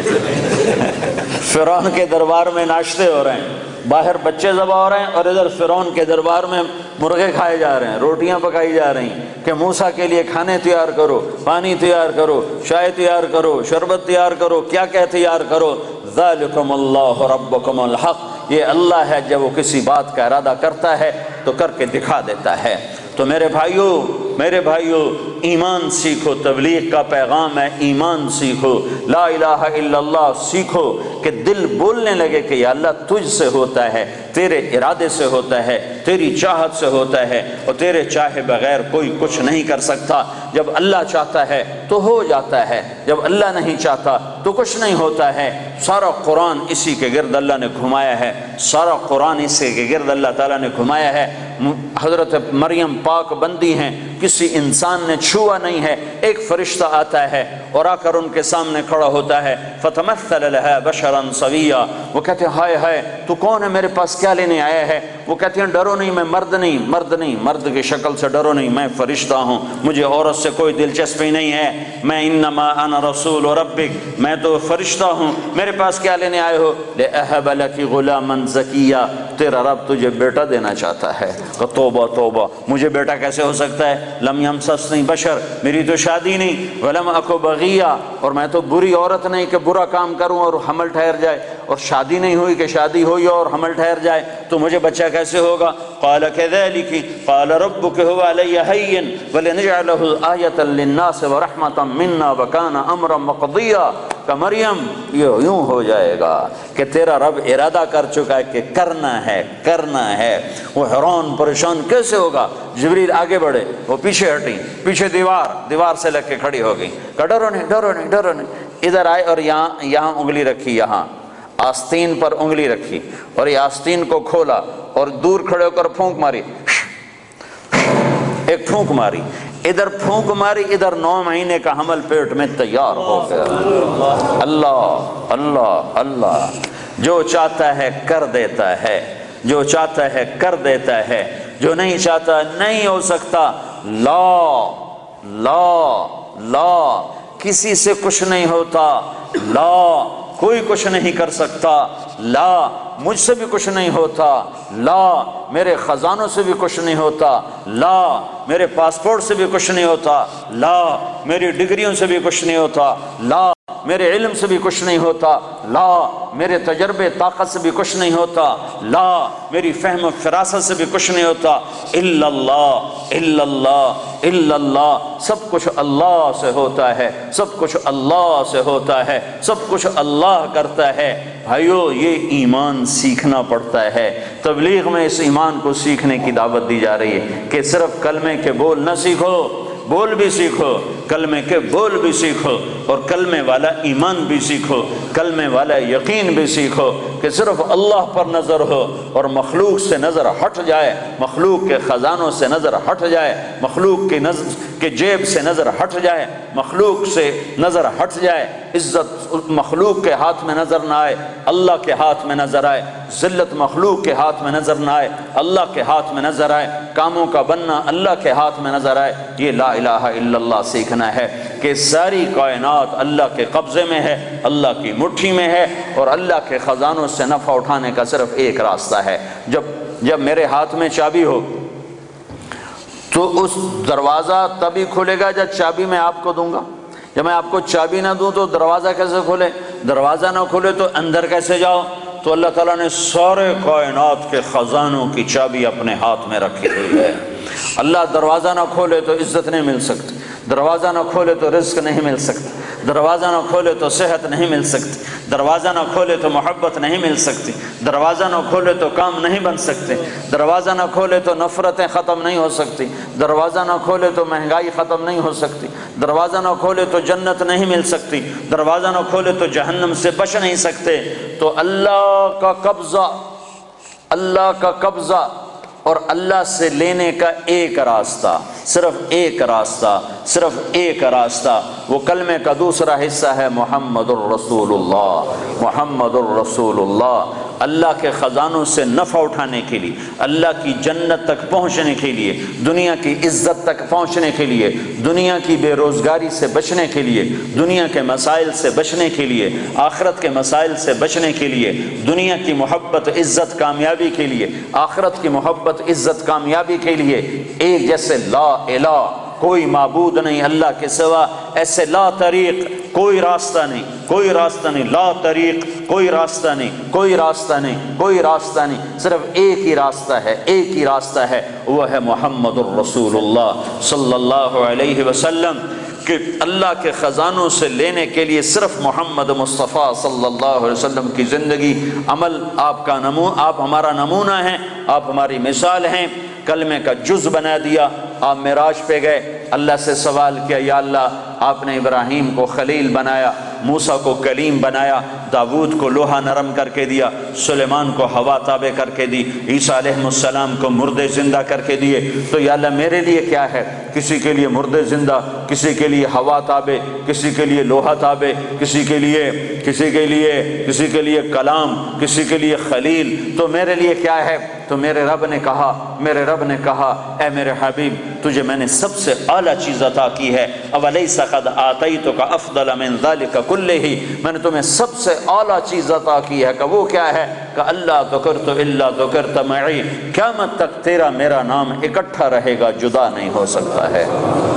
ہیں. فرعون کے دربار میں ناشتے ہو رہے ہیں، باہر بچے ذبح ہو رہے ہیں اور ادھر فرعون کے دربار میں مرغے کھائے جا رہے ہیں، روٹیاں پکائی جا رہی ہیں کہ موسیٰ کے لیے کھانے تیار کرو، پانی تیار کرو، چائے تیار کرو، شربت تیار کرو، کیا کیا تیار کرو. ذالکم اللہ ربکم الحق. یہ اللہ ہے جب وہ کسی بات کا ارادہ کرتا ہے تو کر کے دکھا دیتا ہے. تو میرے بھائیو، میرے بھائیو، ایمان سیکھو. تبلیغ کا پیغام ہے ایمان سیکھو، لا الہ الا اللہ سیکھو کہ دل بولنے لگے کہ یا اللہ تجھ سے ہوتا ہے، تیرے ارادے سے ہوتا ہے، تیری چاہت سے ہوتا ہے اور تیرے چاہے بغیر کوئی کچھ نہیں کر سکتا. جب اللہ چاہتا ہے تو ہو جاتا ہے، جب اللہ نہیں چاہتا تو کچھ نہیں ہوتا ہے. سارا قرآن اسی کے گرد اللہ نے گھمایا ہے، سارا قرآن اسی کے گرد اللہ تعالیٰ نے گھمایا ہے. حضرت مریم پاک بندی ہیں، کسی انسان نے چھوا نہیں ہے. ایک فرشتہ آتا ہے اور آ کر ان کے سامنے کھڑا ہوتا ہے. فتمثل لها بشرا سویا، وہ کہتے ہیں ہائے ہائے تو کون ہے، میرے پاس کیا لینے آیا ہے؟ وہ کہتے ہیں ڈرو نہیں، میں مرد نہیں، مرد نہیں، مرد کی شکل سے ڈرو نہیں، میں فرشتہ ہوں، مجھے عورت سے کوئی دلچسپی نہیں ہے. میں انما انا رسول ربک، میں تو فرشتہ ہوں، میرے پاس کیا لینے آئے ہو؟ لأہب لک غلاما زکیا، تیرا رب تجھے بیٹا دینا چاہتا ہے. توبہ توبہ، مجھے بیٹا کیسے ہو سکتا ہے؟ لم یمسسنی بشر، میری تو شادی نہیں، ولم اکو بغیہ، اور میں تو بری عورت نہیں کہ برا کام کروں اور حمل ٹھہر جائے، اور شادی نہیں ہوئی کہ شادی ہوئی اور حمل ٹھہر جائے، تو مجھے بچہ کیسے ہوگا؟ قال كذلك قال ربك هو علي هين ولنجعله آية للناس ورحمة منا وكان امرا مقضيا. کہ مریم یہ یوں ہو جائے گا کہ تیرا رب ارادہ کر چکا ہے کہ کرنا ہے، کرنا ہے. وہ حیران پریشان کیسے ہوگا؟ جبریل آگے بڑھے، وہ پیچھے ہٹی، پیچھے دیوار دیوار سے لگ کے کھڑی ہو گئی. کہ ڈرو نہیں، ڈرو نہیں، ڈرو نہیں. ادھر آئے اور یہاں یہاں انگلی رکھی، یہاں آستین پر انگلی رکھی اور یہ آستین کو کھولا اور دور کھڑے ہو کر پھونک ماری. ایک پھونک ماری، ادھر پھونک ماری، ادھر نو مہینے کا حمل پیٹ میں تیار ہو گیا۔ اللہ اللہ اللہ، جو چاہتا ہے کر دیتا ہے، جو چاہتا ہے کر دیتا ہے، جو نہیں چاہتا نہیں ہو سکتا۔ لا لا لا، کسی سے کچھ نہیں ہوتا، لا کوئی کچھ نہیں کر سکتا، لا مجھ سے بھی کچھ نہیں ہوتا، لا میرے خزانوں سے بھی کچھ نہیں ہوتا، لا میرے پاسپورٹ سے بھی کچھ نہیں ہوتا، لا میری ڈگریوں سے بھی کچھ نہیں ہوتا، لا میرے علم سے بھی کچھ نہیں ہوتا، لا میرے تجربے طاقت سے بھی کچھ نہیں ہوتا، لا میری فہم و فراست سے بھی کچھ نہیں ہوتا، الا اللہ الا اللہ الا اللہ، سب کچھ اللہ سے ہوتا ہے، سب کچھ اللہ سے ہوتا ہے، سب کچھ اللہ کرتا ہے۔ بھائیو، یہ ایمان سیکھنا پڑتا ہے۔ تبلیغ میں اس ایمان کو سیکھنے کی دعوت دی جا رہی ہے کہ صرف کلمے کے بول نہ سیکھو، بول بھی سیکھو، کلمے کے بول بھی سیکھو، اور کلمے والا ایمان بھی سیکھو، کلمے والا یقین بھی سیکھو کہ صرف اللہ پر نظر ہو اور مخلوق سے نظر ہٹ جائے، مخلوق کے خزانوں سے نظر ہٹ جائے، مخلوق کی نظر کے جیب سے نظر ہٹ جائے، مخلوق سے نظر ہٹ جائے، عزت مخلوق کے ہاتھ میں نظر نہ آئے، اللہ کے ہاتھ میں نظر آئے، ذلت مخلوق کے ہاتھ میں نظر نہ آئے، اللہ کے ہاتھ میں نظر آئے، کاموں کا بننا اللہ کے ہاتھ میں نظر آئے۔ یہ لا الہ الا اللہ سیکھنا ہے کہ ساری کائنات اللہ کے قبضے میں ہے، اللہ کی مٹھی میں ہے، اور اللہ کے خزانوں سے نفع اٹھانے کا صرف ایک راستہ ہے۔ جب جب میرے ہاتھ میں چابی ہو تو اس دروازہ تبھی کھلے گا جب چابی میں آپ کو دوں گا۔ جب میں آپ کو چابی نہ دوں تو دروازہ کیسے کھلے؟ دروازہ نہ کھلے تو اندر کیسے جاؤ؟ تو اللہ تعالیٰ نے سارے کائنات کے خزانوں کی چابی اپنے ہاتھ میں رکھی ہوئی ہے۔ اللہ دروازہ نہ کھولے تو عزت نہیں مل سکتی، دروازہ نہ کھولے تو رزق نہیں مل سکتا، دروازہ نہ کھولے تو صحت نہیں مل سکتی، دروازہ نہ کھولے تو محبت نہیں مل سکتی، دروازہ نہ کھولے تو کام نہیں بن سکتے، دروازہ نہ کھولے تو نفرتیں ختم نہیں ہو سکتی، دروازہ نہ کھولے تو مہنگائی ختم نہیں ہو سکتی، دروازہ نہ کھولے تو جنت نہیں مل سکتی، دروازہ نہ کھولے تو جہنم سے بچ نہیں سکتے۔ تو اللہ کا قبضہ، اللہ کا قبضہ اور اللہ سے لینے کا ایک راستہ، صرف ایک راستہ، صرف ایک راستہ، وہ کلمے کا دوسرا حصہ ہے محمد الرسول اللہ، محمد الرسول اللہ۔ اللہ کے خزانوں سے نفع اٹھانے کے لیے، اللہ کی جنت تک پہنچنے کے لیے، دنیا کی عزت تک پہنچنے کے لیے، دنیا کی بے روزگاری سے بچنے کے لیے، دنیا کے مسائل سے بچنے کے لیے، آخرت کے مسائل سے بچنے کے لیے، دنیا کی محبت عزت کامیابی کے لیے، آخرت کی محبت عزت کامیابی کے لیے، ایک جیسے لا الہ کوئی معبود نہیں اللہ کے سوا، ایسے لا طریق کوئی راستہ نہیں، کوئی راستہ نہیں، لا طریق کوئی راستہ نہیں، کوئی راستہ نہیں، کوئی راستہ نہیں، صرف ایک ہی راستہ ہے، ایک ہی راستہ ہے، وہ ہے محمد الرسول اللہ صلی اللہ علیہ وسلم۔ کہ اللہ کے خزانوں سے لینے کے لیے صرف محمد مصطفیٰ صلی اللہ علیہ وسلم کی زندگی، عمل آپ کا نمو آپ ہمارا نمونہ ہیں، آپ ہماری مثال ہیں۔ کلمے کا جز بنا دیا، آپ معراج پہ گئے، اللہ سے سوال کیا، یا اللہ آپ نے ابراہیم کو خلیل بنایا، موسیٰ کو کلیم بنایا، داود کو لوہا نرم کر کے دیا، سلیمان کو ہوا تابع کر کے دی، عیسیٰ علیہ السلام کو مردے زندہ کر کے دیے، تو یا اللہ میرے لیے کیا ہے؟ کسی کے لیے مردے زندہ، کسی کے لیے ہوا تابع، کسی کے لیے لوہا تابع، کسی کے لیے کسی کے لیے کسی کے لیے کلام، کسی کے لیے خلیل، تو میرے لیے کیا ہے؟ تو میرے رب نے کہا میرے رب نے کہا اے میرے حبیب، تجھے میں نے سب سے اعلیٰ چیز عطا کی ہے، اولیس قد آتیتک افضل من ذلک کلہ، میں نے تمہیں سب سے اعلیٰ چیز عطا کی ہے، کہ وہ کیا ہے؟ کہ اللہ ذکرت الا ذکرت معی، قیامت تک تیرا میرا نام اکٹھا رہے گا، جدا نہیں ہو سکتا ہے۔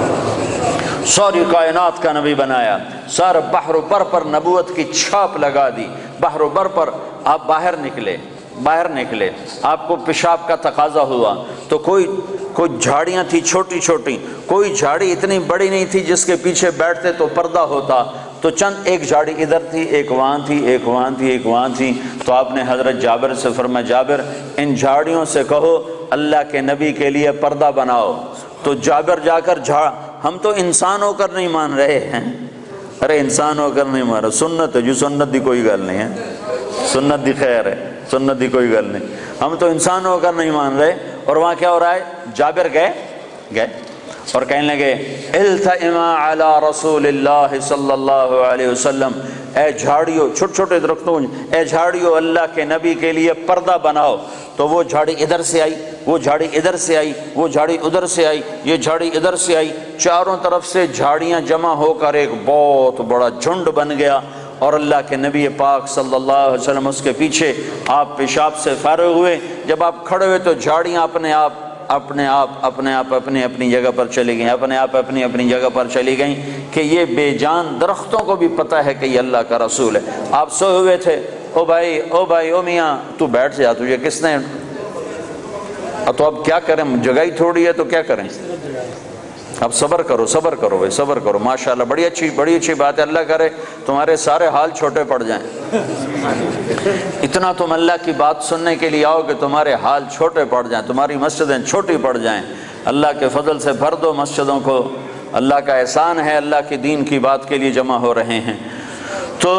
ساری کائنات کا نبی بنایا، سارے بحر و بر پر نبوت کی چھاپ لگا دی، بحر و بر پر آپ باہر نکلے باہر نکلے آپ کو پیشاب کا تقاضا ہوا تو کوئی کوئی جھاڑیاں تھی چھوٹی چھوٹی، کوئی جھاڑی اتنی بڑی نہیں تھی جس کے پیچھے بیٹھتے تو پردہ ہوتا، تو چند ایک جھاڑی ادھر تھی، ایک وہاں تھی، ایک وہاں تھی، ایک وہاں تھی، تو آپ نے حضرت جابر سے فرمایا، جابر ان جھاڑیوں سے کہو اللہ کے نبی کے لیے پردہ بناؤ، تو جابر جا کر جھاڑ ہم تو انسان ہو کر نہیں مان رہے ہیں، ارے انسان ہو کر نہیں مان رہے، سنت ہے جو سنت دی کوئی گل نہیں ہے، سنت دی خیر ہے، سنت دی کوئی گل نہیں، ہم تو انسان ہو کر نہیں مان رہے۔ اور وہاں کیا ہو رہا ہے؟ جابر گئے گئے اور کہنے لگے التئما علی رسول اللہ صلی اللہ علیہ وسلم، اے جھاڑیوں، چھوٹے چھوٹے درختوں، اے جھاڑیوں اللہ کے نبی کے لیے پردہ بناؤ۔ تو وہ جھاڑی ادھر سے آئی، وہ جھاڑی ادھر سے آئی، وہ جھاڑی ادھر سے آئی، یہ جھاڑی ادھر سے آئی، چاروں طرف سے جھاڑیاں جمع ہو کر ایک بہت بڑا جھنڈ بن گیا۔ اور اللہ کے نبی پاک صلی اللہ علیہ وسلم اس کے پیچھے، آپ پیشاب سے فارغ ہوئے، جب آپ کھڑے ہوئے تو جھاڑیاں اپنے آپ اپنے آپ اپنے آپ اپنی اپنی جگہ پر چلی گئیں، اپنے آپ اپنی اپنی جگہ پر چلی گئیں کہ یہ بے جان درختوں کو بھی پتہ ہے کہ یہ اللہ کا رسول ہے۔ آپ سوئے ہوئے تھے، او بھائی او بھائی او میاں تو بیٹھ جا، تجھے کس نے، تو اب کیا کریں، جگہ ہی تھوڑی ہے تو کیا کریں، اب صبر کرو صبر کرو بھائی صبر کرو۔ ماشاءاللہ بڑی اچھی بڑی اچھی بات ہے، اللہ کرے تمہارے سارے حال چھوٹے پڑ جائیں، اتنا تم اللہ کی بات سننے کے لیے آؤ کہ تمہارے حال چھوٹے پڑ جائیں، تمہاری مسجدیں چھوٹی پڑ جائیں۔ اللہ کے فضل سے بھر دو مسجدوں کو، اللہ کا احسان ہے، اللہ کے دین کی بات کے لیے جمع ہو رہے ہیں۔ تو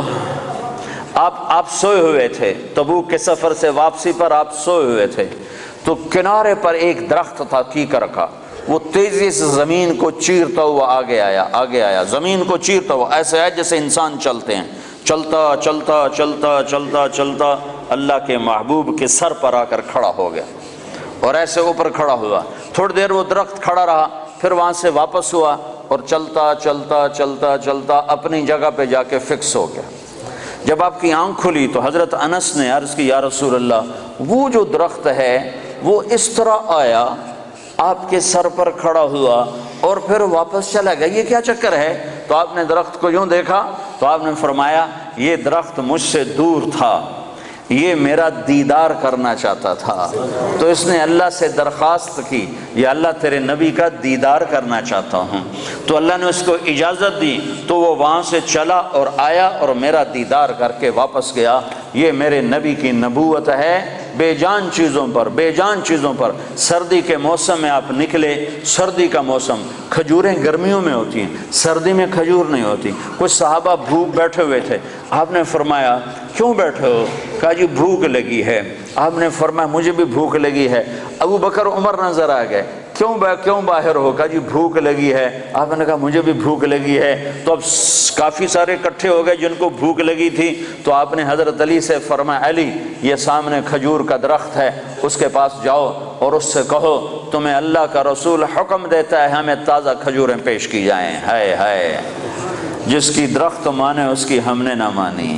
آپ آپ سوئے ہوئے تھے، تبوک کے سفر سے واپسی پر آپ سوئے ہوئے تھے، تو کنارے پر ایک درخت تھا کیکر کا، وہ تیزی سے زمین کو چیرتا ہوا آگے آیا آگے آیا زمین کو چیرتا ہوا، ایسے ہے جیسے انسان چلتے ہیں، چلتا چلتا چلتا چلتا چلتا اللہ کے محبوب کے سر پر آ کر کھڑا ہو گیا اور ایسے اوپر کھڑا ہوا۔ تھوڑی دیر وہ درخت کھڑا رہا، پھر وہاں سے واپس ہوا اور چلتا چلتا چلتا چلتا اپنی جگہ پہ جا کے فکس ہو گیا۔ جب آپ کی آنکھ کھلی تو حضرت انس نے عرض کی، یا رسول اللہ، وہ جو درخت ہے وہ اس طرح آیا، آپ کے سر پر کھڑا ہوا اور پھر واپس چلا گیا، یہ کیا چکر ہے؟ تو آپ نے درخت کو یوں دیکھا تو آپ نے فرمایا، یہ درخت مجھ سے دور تھا، یہ میرا دیدار کرنا چاہتا تھا، تو اس نے اللہ سے درخواست کی، یا اللہ تیرے نبی کا دیدار کرنا چاہتا ہوں، تو اللہ نے اس کو اجازت دی، تو وہ وہاں سے چلا اور آیا اور میرا دیدار کر کے واپس گیا۔ یہ میرے نبی کی نبوت ہے، بے جان چیزوں پر بے جان چیزوں پر۔ سردی کے موسم میں آپ نکلے، سردی کا موسم، کھجوریں گرمیوں میں ہوتی ہیں، سردی میں کھجور نہیں ہوتی۔ کچھ صحابہ بھوک بیٹھے ہوئے تھے، آپ نے فرمایا کیوں بیٹھے ہو؟ کہا جی بھوک لگی ہے۔ آپ نے فرمایا مجھے بھی بھوک لگی ہے۔ ابو بکر عمر نظر آ گئے، کیوں با کیوں باہر ہو؟ کہا جی بھوک لگی ہے۔ آپ نے کہا مجھے بھی بھوک لگی ہے۔ تو اب کافی سارے اکٹھے ہو گئے جن کو بھوک لگی تھی، تو آپ نے حضرت علی سے فرمایا، علی یہ سامنے کھجور کا درخت ہے، اس کے پاس جاؤ اور اس سے کہو تمہیں اللہ کا رسول حکم دیتا ہے ہمیں تازہ کھجوریں پیش کی جائیں۔ ہائے ہائے، جس کی درخت مانے اس کی ہم نے نہ مانی۔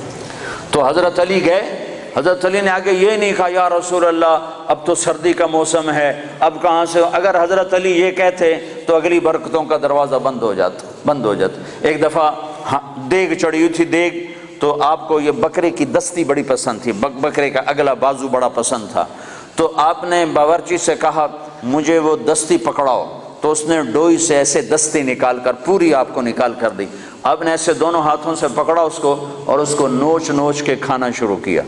تو حضرت علی گئے، حضرت علی نے آگے یہ نہیں کہا یا رسول اللہ اب تو سردی کا موسم ہے، اب کہاں سے؟ اگر حضرت علی یہ کہتے تو اگلی برکتوں کا دروازہ بند ہو جاتا بند ہو جاتا ایک دفعہ دیگ چڑھی ہوئی تھی، دیگ، تو آپ کو یہ بکرے کی دستی بڑی پسند تھی، بک بکرے کا اگلا بازو بڑا پسند تھا، تو آپ نے باورچی سے کہا مجھے وہ دستی پکڑاؤ، تو اس نے ڈوئی سے ایسے دستی نکال کر پوری آپ کو نکال کر دی۔ آپ نے ایسے دونوں ہاتھوں سے پکڑا اس کو اور اس کو نوچ نوچ کے کھانا شروع کیا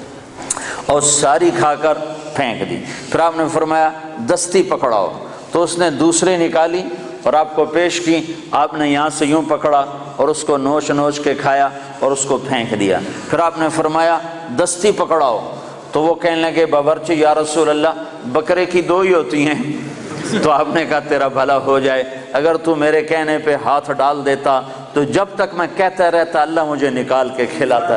اور ساری کھا کر پھینک دی۔ پھر آپ نے فرمایا دستی پکڑاؤ، تو اس نے دوسری نکالی اور آپ کو پیش کی، آپ نے یہاں سے یوں پکڑا اور اس کو نوچ نوچ کے کھایا اور اس کو پھینک دیا۔ پھر آپ نے فرمایا دستی پکڑاؤ، تو وہ کہنے لگے باورچی یا رسول اللہ بکرے کی دو ہی ہوتی ہیں۔ تو آپ نے کہا تیرا بھلا ہو جائے، اگر تو میرے کہنے پہ ہاتھ ڈال دیتا تو جب تک میں کہتا رہتا اللہ مجھے نکال کے کھلاتا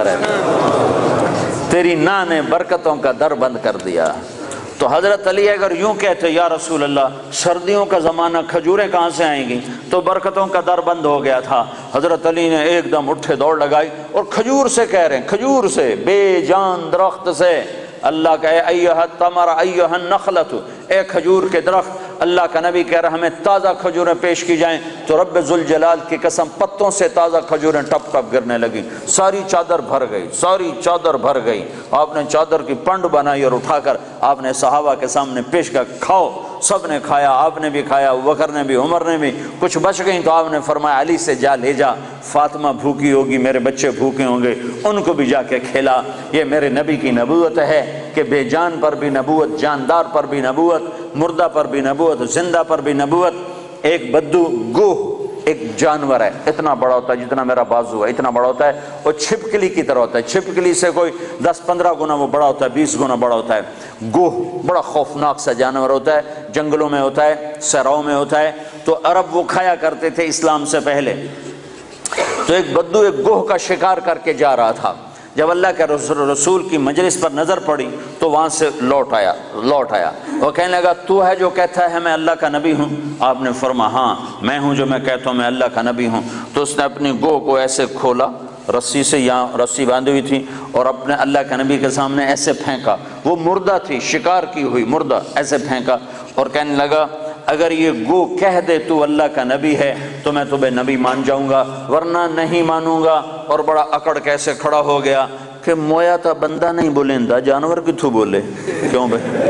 رہتا، تیری نا نے برکتوں کا در بند کر دیا۔ تو حضرت علی اگر یوں کہتے یا رسول اللہ سردیوں کا زمانہ کھجوریں کہاں سے آئیں گی، تو برکتوں کا در بند ہو گیا تھا۔ حضرت علی نے ایک دم اٹھے دوڑ لگائی اور کھجور سے کہہ رہے ہیں، کھجور سے، بے جان درخت سے اللہ کا اے ایھا التمر ایھا النخلۃ، اے کھجور کے درخت، اللہ کا نبی کہہ رہا ہمیں تازہ کھجوریں پیش کی جائیں، تو رب ذوالجلال کی قسم پتوں سے تازہ کھجوریں ٹپ ٹپ گرنے لگی، ساری چادر بھر گئی، ساری چادر بھر گئی۔ آپ نے چادر کی پنڈ بنائی اور اٹھا کر آپ نے صحابہ کے سامنے پیش کیا، کھاؤ۔ سب نے کھایا، آپ نے بھی کھایا، ابو بکر نے بھی، عمر نے بھی۔ کچھ بچ گئیں تو آپ نے فرمایا علی سے جا لے جا، فاطمہ بھوکی ہوگی، میرے بچے بھوکے ہوں گے، ان کو بھی جا کے کھلا۔ یہ میرے نبی کی نبوت ہے کہ بے جان پر بھی نبوت، جاندار پر بھی نبوت، مردہ پر بھی نبوت، زندہ پر بھی نبوت۔ ایک بدو گوہ ایک جانور ہے، اتنا بڑا ہوتا ہے جتنا میرا بازو ہے، اتنا بڑا ہوتا ہے، اور چھپکلی کی طرح ہوتا ہے، چھپکلی سے کوئی دس پندرہ گنا وہ بڑا ہوتا ہے، بیس گنا بڑا ہوتا ہے۔ گوہ بڑا خوفناک سا جانور ہوتا ہے، جنگلوں میں ہوتا ہے، صحراؤں میں ہوتا ہے، تو عرب وہ کھایا کرتے تھے اسلام سے پہلے۔ تو ایک بدو ایک گوہ کا شکار کر کے جا رہا تھا، جب اللہ کے رسول کی مجلس پر نظر پڑی تو وہاں سے لوٹ آیا لوٹ آیا وہ کہنے لگا تو ہے جو کہتا ہے میں اللہ کا نبی ہوں؟ آپ نے فرمایا ہاں میں ہوں جو میں کہتا ہوں میں اللہ کا نبی ہوں۔ تو اس نے اپنی گوہ کو ایسے کھولا، رسی سے یہاں رسی باندھی ہوئی تھی، اور اپنے اللہ کے نبی کے سامنے ایسے پھینکا، وہ مردہ تھی شکار کی ہوئی مردہ، ایسے پھینکا اور کہنے لگا اگر یہ گو کہہ دے تو اللہ کا نبی ہے تو میں تمہیں نبی مان جاؤں گا، ورنہ نہیں مانوں گا۔ اور بڑا اکڑ کیسے کھڑا ہو گیا کہ مویا تا بندہ نہیں بولیندا، جانور کتھوں بولے؟ کیوں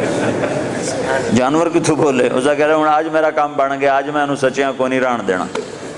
بھائی جانور کتھوں بولے؟ اسا کہہ رہا ہوں آج میرا کام بن گیا، آج میں انہوں سچیاں کو نہیں ران دینا،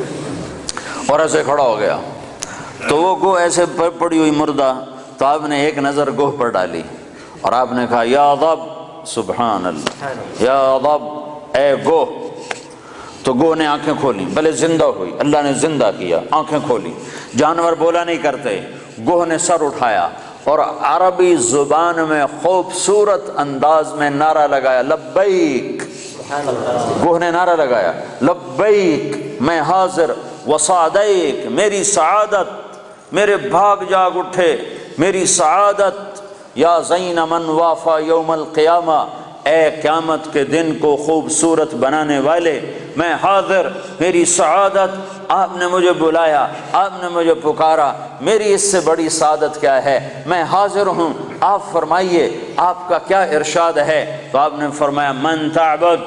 اور ایسے کھڑا ہو گیا۔ تو وہ گو ایسے پڑی ہوئی مردہ، تو آپ نے ایک نظر گوہ پر ڈالی اور آپ نے کہا یا ضب، سبحان اللہ، یا ضب اے گوہ۔ تو گوہ نے آنکھیں کھولی، بھلے زندہ ہوئی، اللہ نے زندہ کیا، آنکھیں کھولی، جانور بولا نہیں کرتے۔ گوہ نے سر اٹھایا اور عربی زبان میں خوبصورت انداز میں نعرہ لگایا لبیک۔ گوہ نے نعرہ لگایا لبیک میں حاضر، وسعدیک میری سعادت، میرے بھاگ جاگ اٹھے میری سعادت، یا زین من وافا یوم القیامہ، اے قیامت کے دن کو خوبصورت بنانے والے، میں حاضر میری سعادت، آپ نے مجھے بلایا، آپ نے مجھے پکارا، میری اس سے بڑی سعادت کیا ہے، میں حاضر ہوں، آپ فرمائیے آپ کا کیا ارشاد ہے؟ تو آپ نے فرمایا من تعبد،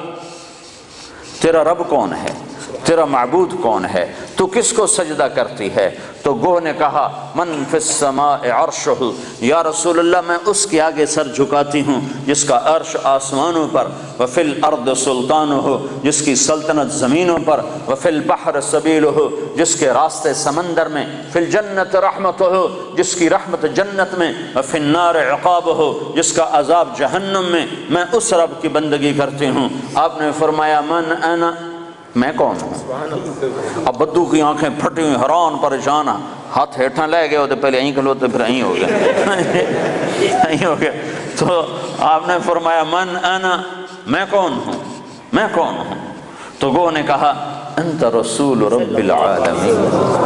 تیرا رب کون ہے، تیرا معبود کون ہے، تو کس کو سجدہ کرتی ہے؟ تو گوہ نے کہا من فی السماء عرشہ، یا رسول اللہ میں اس کے آگے سر جھکاتی ہوں جس کا عرش آسمانوں پر، وفی الارض سلطانہ، جس کی سلطنت زمینوں پر، وفی البحر سبیلہ، جس کے راستے سمندر میں، فی الجنت رحمتہ، جس کی رحمت جنت میں، وفی النار عقابہ، جس کا عذاب جہنم میں، میں اس رب کی بندگی کرتی ہوں۔ آپ نے فرمایا من انا، میں کون ہوں؟ اب بدو کی آنکھیں پھٹی ہوئی، حیران پریشان، ہاتھ ہیٹھاں لے گئے ہوتے، پہلے این کھلوتے پھر این ہو گیا این ہو گیا۔ تو آپ نے فرمایا من انا، میں کون ہوں، میں کون ہوں؟ تو گو نے کہا انت رسول رب العالمین،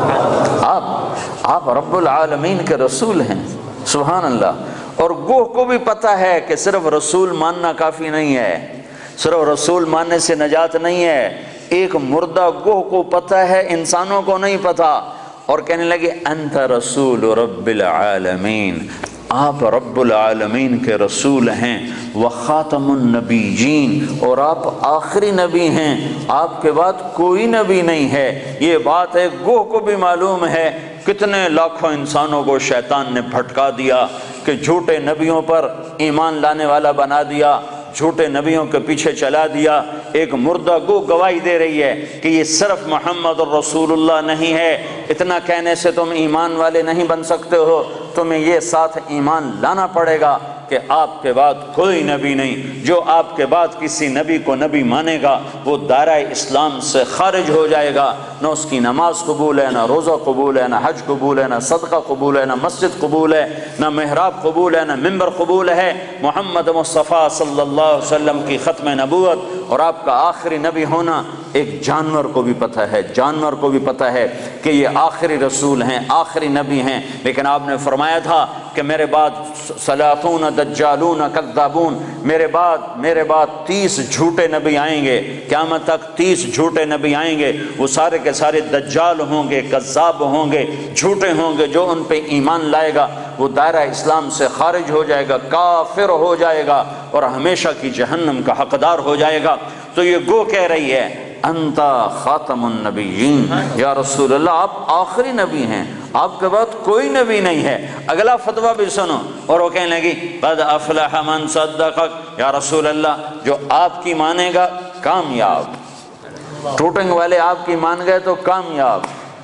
آپ آپ رب العالمین کے رسول ہیں، سبحان اللہ۔ اور گوہ کو بھی پتہ ہے کہ صرف رسول ماننا کافی نہیں ہے، صرف رسول ماننے سے نجات نہیں ہے، ایک مردہ گوہ کو پتہ ہے، انسانوں کو نہیں پتہ، اور کہنے لگے انت رسول رب العالمین، آپ رب العالمین کے رسول ہیں، وخاتم النبیین، اور آپ آخری نبی ہیں، آپ کے بعد کوئی نبی نہیں ہے۔ یہ بات ہے گوہ کو بھی معلوم ہے، کتنے لاکھوں انسانوں کو شیطان نے بھٹکا دیا کہ جھوٹے نبیوں پر ایمان لانے والا بنا دیا، جھوٹے نبیوں کے پیچھے چلا دیا۔ ایک مردہ گو گواہی دے رہی ہے کہ یہ صرف محمد الرسول اللہ نہیں ہے، اتنا کہنے سے تم ایمان والے نہیں بن سکتے ہو، تمہیں یہ ساتھ ایمان لانا پڑے گا کہ آپ کے بعد کوئی نبی نہیں، جو آپ کے بعد کسی نبی کو نبی مانے گا وہ دائرہ اسلام سے خارج ہو جائے گا، نہ اس کی نماز قبول ہے، نہ روزہ قبول ہے، نہ حج قبول ہے، نہ صدقہ قبول ہے، نہ مسجد قبول ہے، نہ محراب قبول ہے، نہ ممبر قبول ہے۔ محمد مصطفیٰ صلی اللہ علیہ وسلم کی ختم نبوت اور آپ کا آخری نبی ہونا ایک جانور کو بھی پتہ ہے، جانور کو بھی پتہ ہے کہ یہ آخری رسول ہیں، آخری نبی ہیں، لیکن آپ نے فرمایا تھا کہ میرے بعد سلاطون دجالون کذابون، میرے بعد میرے بعد تیس جھوٹے نبی آئیں گے، قیامت تک تیس جھوٹے نبی آئیں گے، وہ سارے کے سارے دجال ہوں گے، کذاب ہوں گے، جھوٹے ہوں گے، جو ان پہ ایمان لائے گا وہ دائرہ اسلام سے خارج ہو جائے گا، کافر ہو جائے گا اور ہمیشہ کی جہنم کا حقدار ہو جائے گا۔ تو یہ گو کہہ رہی ہے انتا خاتم النبیین، یا رسول اللہ آپ آخری نبی ہیں، آپ کے بعد کوئی نبی نہیں ہے۔ اگلا فتویٰ بھی سنو، اور وہ کہنے لگی قد افلح من صدقک، یا رسول اللہ جو آپ کی مانے گا کامیاب، ٹوٹنگ والے آپ کی مان گئے تو کامیاب،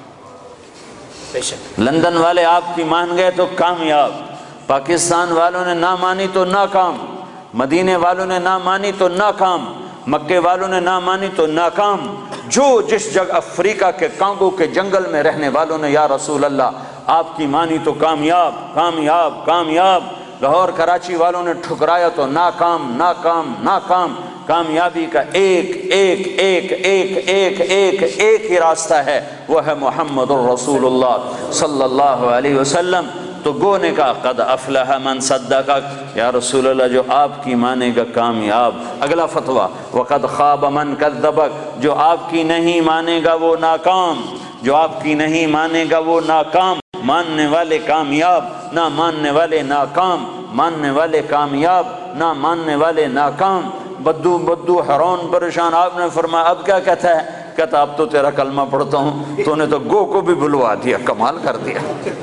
لندن والے آپ کی مان گئے تو کامیاب، پاکستان والوں نے نہ مانی تو ناکام، مدینے والوں نے نہ مانی تو ناکام، مکے والوں نے نہ مانی تو ناکام، جو جس جگہ افریقہ کے کانگو کے جنگل میں رہنے والوں نے یا رسول اللہ آپ کی مانی تو کامیاب کامیاب کامیاب، لاہور کراچی والوں نے ٹھکرایا تو ناکام ناکام ناکام۔ کامیابی کا ایک ایک ایک ایک ایک ایک ایک ہی راستہ ہے، وہ ہے محمد الرسول اللہ صلی اللہ علیہ وسلم۔ تو گو نے کہا قد افلح من صدقک، یا رسول اللہ جو آپ کی مانے گا کامیاب۔ اگلا فتویٰ وقد خاب من کذبک، جو آپ کی نہیں مانے گا وہ ناکام، جو آپ کی نہیں مانے گا وہ ناکام۔ ماننے والے کامیاب، نہ ماننے والے ناکام، ماننے والے کامیاب، نہ ماننے والے ناکام۔ بدو بدو حیران پریشان، آپ نے فرمایا اب کیا کہتا ہے؟ کہتا اب تو تیرا کلمہ پڑھتا ہوں، تو نے تو گو کو بھی بلوا دیا، کمال کر دیا۔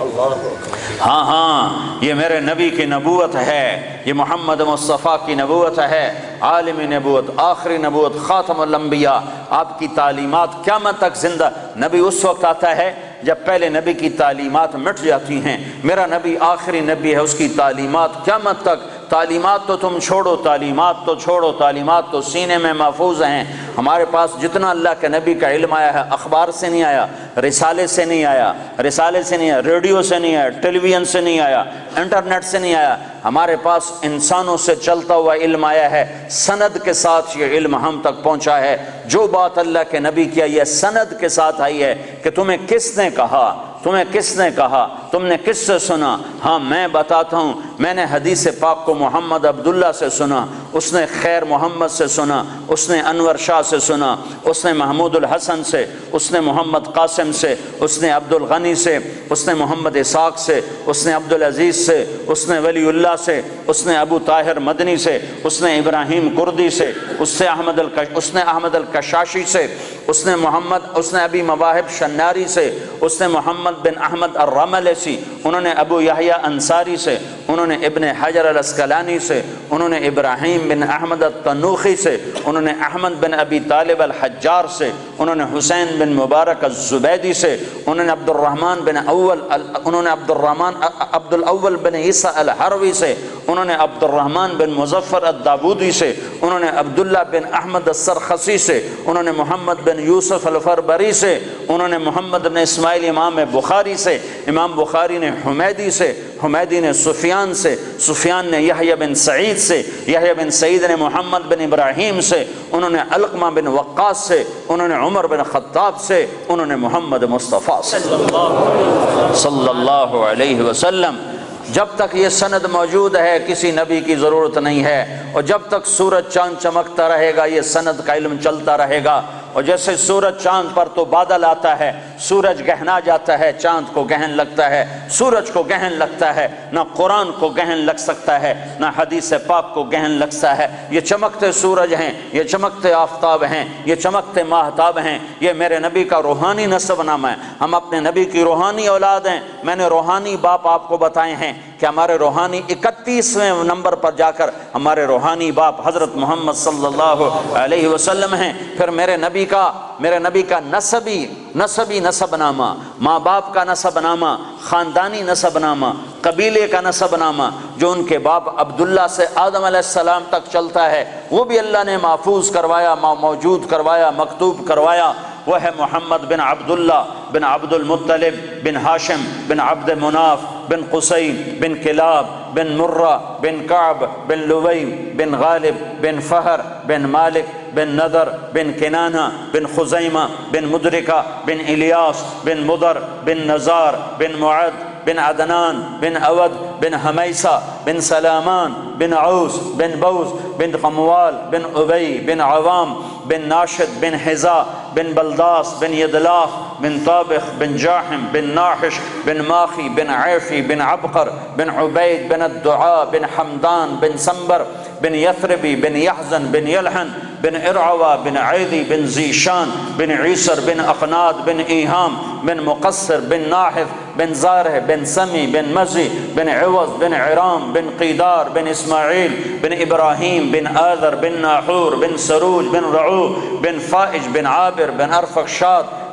ہاں ہاں یہ میرے نبی کی نبوت ہے، یہ محمد مصطفیٰ کی نبوت ہے، عالمی نبوت، آخری نبوت، خاتم الانبیاء۔ آپ کی تعلیمات قیامت تک زندہ۔ نبی اس وقت آتا ہے جب پہلے نبی کی تعلیمات مٹ جاتی ہیں، میرا نبی آخری نبی ہے، اس کی تعلیمات قیامت تک۔ تعلیمات تو تم چھوڑو، تعلیمات تو چھوڑو، تعلیمات تو سینے میں محفوظ ہیں۔ ہمارے پاس جتنا اللہ کے نبی کا علم آیا ہے اخبار سے نہیں آیا، رسالے سے نہیں آیا، رسالے سے نہیں آیا، ریڈیو سے نہیں آیا، ٹیلی ویژن سے نہیں آیا، انٹرنیٹ سے نہیں آیا، ہمارے پاس انسانوں سے چلتا ہوا علم آیا ہے، سند کے ساتھ یہ علم ہم تک پہنچا ہے۔ جو بات اللہ کے نبی کیا یہ سند کے ساتھ آئی ہے کہ تمہیں کس نے کہا، تمہیں کس نے کہا، تم نے کس سے سنا؟ ہاں میں بتاتا ہوں، میں نے حدیث پاک کو محمد عبداللہ سے سنا، اس نے خیر محمد سے سنا، اس نے انور شاہ سے سنا، اس نے محمود الحسن سے، اس نے محمد قاسم سے، اس نے عبد الغنی سے، اس نے محمد اسحاق سے، اس نے عبد العزیز سے، اس نے ولی اللہ سے، اس نے ابو طاہر مدنی سے، اس نے ابراہیم کردی سے، اس سے احمد الکش اس نے احمد الکشاشی سے، اس نے محمد اس نے ابی مواہب شناری سے، اس نے محمد بن احمد الرملسی، انہوں نے ابو یحییٰ انصاری سے، انہوں نے ابن حجر الاسقلانی سے، انہوں نے ابراہیم بن احمد التنوخی سے، انہوں نے احمد بن ابی طالب الحجار سے، انہوں نے حسین بن مبارک الزبیدی سے، انہوں نے عبد الرحمن بن اول انہوں نے عبد الرحمن عبد الاول بن عیسیٰ الحروی سے، انہوں نے عبد الرحمن بن مظفر الدابودی سے، انہوں نے عبداللہ بن احمد السرخسی سے، انہوں نے محمد بن یوسف الفربری سے، انہوں نے محمد بن اسماعیل امام بخاری سے، امام بخاری نے حمیدی سے، حمیدی نے سفیان سے، سفیان نے یحییٰ بن سعید سے، یحییٰ بن سعید نے محمد بن ابراہیم سے، انہوں نے علقمہ بن وقاص سے، انہوں نے عمر بن خطاب سے، انہوں نے محمد مصطفیٰ سے صلی اللہ علیہ وسلم۔ جب تک یہ سند موجود ہے کسی نبی کی ضرورت نہیں ہے، اور جب تک سورج چاند چمکتا رہے گا یہ سند کا علم چلتا رہے گا۔ اور جیسے سورج چاند پر تو بادل آتا ہے، سورج گہنا جاتا ہے، چاند کو گہن لگتا ہے، سورج کو گہن لگتا ہے، نہ قرآن کو گہن لگ سکتا ہے، نہ حدیث پاک کو گہن لگتا ہے۔ یہ چمکتے سورج ہیں، یہ چمکتے آفتاب ہیں، یہ چمکتے ماہتاب ہیں، یہ میرے نبی کا روحانی نسب نامہ ہے۔ ہم اپنے نبی کی روحانی اولاد ہیں۔ میں نے روحانی باپ آپ کو بتائے ہیں کہ ہمارے روحانی اکتیسویں نمبر پر جا کر ہمارے روحانی باپ حضرت محمد صلی اللہ علیہ وسلم ہیں۔ پھر میرے نبی کا میرے نبی کا نسبی نسبی نسب نامہ، ماں باپ کا نسب نامہ، خاندانی نسب نامہ، قبیلے کا نسب نامہ، جو ان کے باپ عبداللہ سے آدم علیہ السلام تک چلتا ہے، وہ بھی اللہ نے محفوظ کروایا، موجود کروایا، مکتوب کروایا۔ وہ ہے محمد بن عبداللہ بن عبد المطلب بن ہاشم بن عبد مناف بن قصی بن کلاب بن مرہ بن کعب بن لوی بن غالب بن فہر بن مالک بن نضر بن کنانہ بن خزیمہ بن مدرکہ بن الیاس بن مدر بن نزار بن معد بن عدنان بن اود بن حمیسہ بن سلامان بن عوس بن بوز بن قموال بن ابی بن عوام بن ناشد بن حذاء بن بلداس بن یدلاف بن طابخ بن جاحم بن ناحش بن ماخی بن عیفی بن عبقر بن عبید بن الدعاء بن حمدان بن سنبر بن یثربی بن یحزن بن یلحن بن ارعوہ بن عیدی بن زیشان بن عیسر بن اقناد بن ایہام بن مقصر بن ناحف بن زارہ بن سمی بن مزی بن عوض بن عرام بن قیدار بن اسماعیل بن ابراہیم بن آذر بن ناحور بن سروج بن رعو بن فائج بن عابر بن ارفخشاد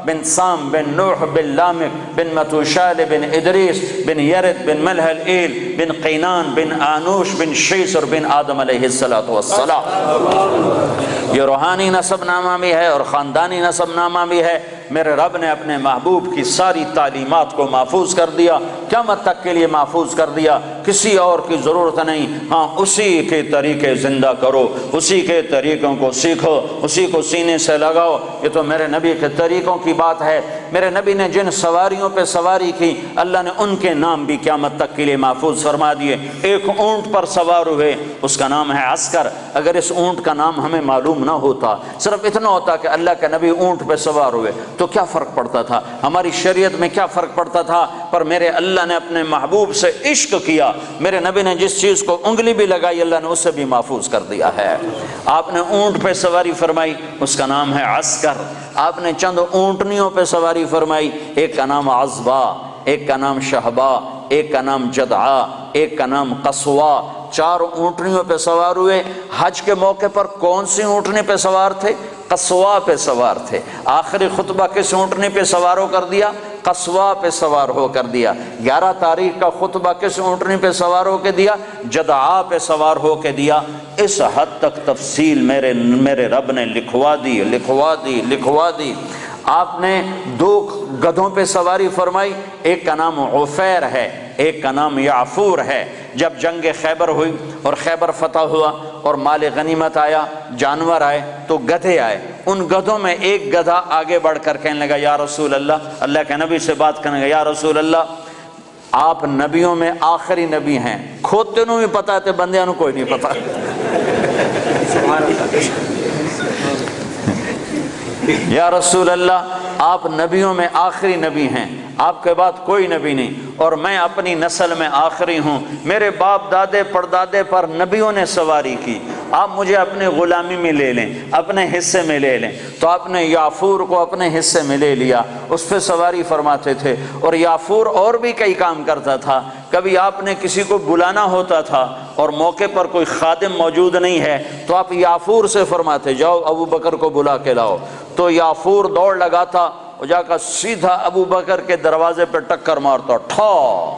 بن سام بن نوح بن لامک بن متوشال بن ادریس بن یرد بن ملح الایل بن قینان بن آنوش بن شیس اور بن آدم علیہ السلام۔ یہ روحانی نسب نامہ بھی ہے اور خاندانی نسب نامہ بھی ہے۔ میرے رب نے اپنے محبوب کی ساری تعلیمات کو محفوظ کر دیا، قیامت تک کے لیے محفوظ کر دیا، کسی اور کی ضرورت نہیں۔ ہاں اسی کے طریقے زندہ کرو، اسی کے طریقوں کو سیکھو، اسی کو سینے سے لگاؤ۔ یہ تو میرے نبی کے طریقوں کی بات ہے۔ میرے نبی نے جن سواریوں پہ سواری کی اللہ نے ان کے نام بھی قیامت تک کے لیے محفوظ فرما دیے۔ ایک اونٹ پر سوار ہوئے، اس کا نام ہے عسکر۔ اگر اس اونٹ کا نام ہمیں معلوم نہ ہوتا، صرف اتنا ہوتا کہ اللہ کے نبی اونٹ پہ سوار ہوئے، تو کیا فرق پڑتا تھا؟ ہماری شریعت میں کیا فرق پڑتا تھا؟ پر میرے اللہ نے اپنے محبوب سے عشق کیا، میرے نبی نے جس چیز کو انگلی بھی لگائی اللہ نے اسے بھی محفوظ کر دیا ہے۔ آپ نے اونٹ پہ سواری فرمائی، اس کا نام ہے عسکر۔ آپ نے چند اونٹنیوں پہ سواری فرمائی، ایک کا نام عزبا، ایک کا نام شہبا، ایک کا نام جدعا، ایک کا نام قصوا۔ چار اونٹنیوں پہ سوار ہوئے۔ حج کے موقع پر کون سی اونٹنی پہ سوار تھے؟ قصوا پہ سوار تھے۔ آخری خطبہ کس اونٹنی پہ سوار ہو کر دیا؟ قصوا پہ سوار ہو کر دیا۔ گیارہ تاریخ کا خطبہ کس اونٹنی پہ سوار ہو کے دیا؟ جدعا پہ سوار ہو کے دیا۔ اس حد تک تفصیل میرے میرے رب نے لکھوا دی لکھوا دی لکھوا دی۔ آپ نے دو گدھوں پہ سواری فرمائی، ایک کا نام عفیر ہے، ایک کا نام یعفور ہے۔ جب جنگ خیبر ہوئی اور خیبر فتح ہوا اور مال غنیمت آیا، جانور آئے، تو گدھے آئے۔ ان گدھوں میں ایک گدھا آگے بڑھ کر کہنے لگا یا رسول اللہ، اللہ کے نبی سے بات کرنے لگا، یا رسول اللہ آپ نبیوں میں آخری نبی ہیں، کھوتے نو بھی پتا ہے بندیاں نو کوئی نہیں پتا۔ یا رسول اللہ آپ نبیوں میں آخری نبی ہیں، آپ کے بعد کوئی نبی نہیں، اور میں اپنی نسل میں آخری ہوں، میرے باپ دادے پردادے پر نبیوں نے سواری کی، آپ مجھے اپنے غلامی میں لے لیں، اپنے حصے میں لے لیں۔ تو آپ نے یافور کو اپنے حصے میں لے لیا، اس پہ سواری فرماتے تھے۔ اور یافور اور بھی کئی کام کرتا تھا۔ کبھی آپ نے کسی کو بلانا ہوتا تھا اور موقع پر کوئی خادم موجود نہیں ہے تو آپ یافور سے فرماتے جاؤ ابو بکر کو بلا کے لاؤ، تو یافور دوڑ لگاتا اور جا کر سیدھا ابو بکر کے دروازے پہ ٹکر مارتا، ٹھا،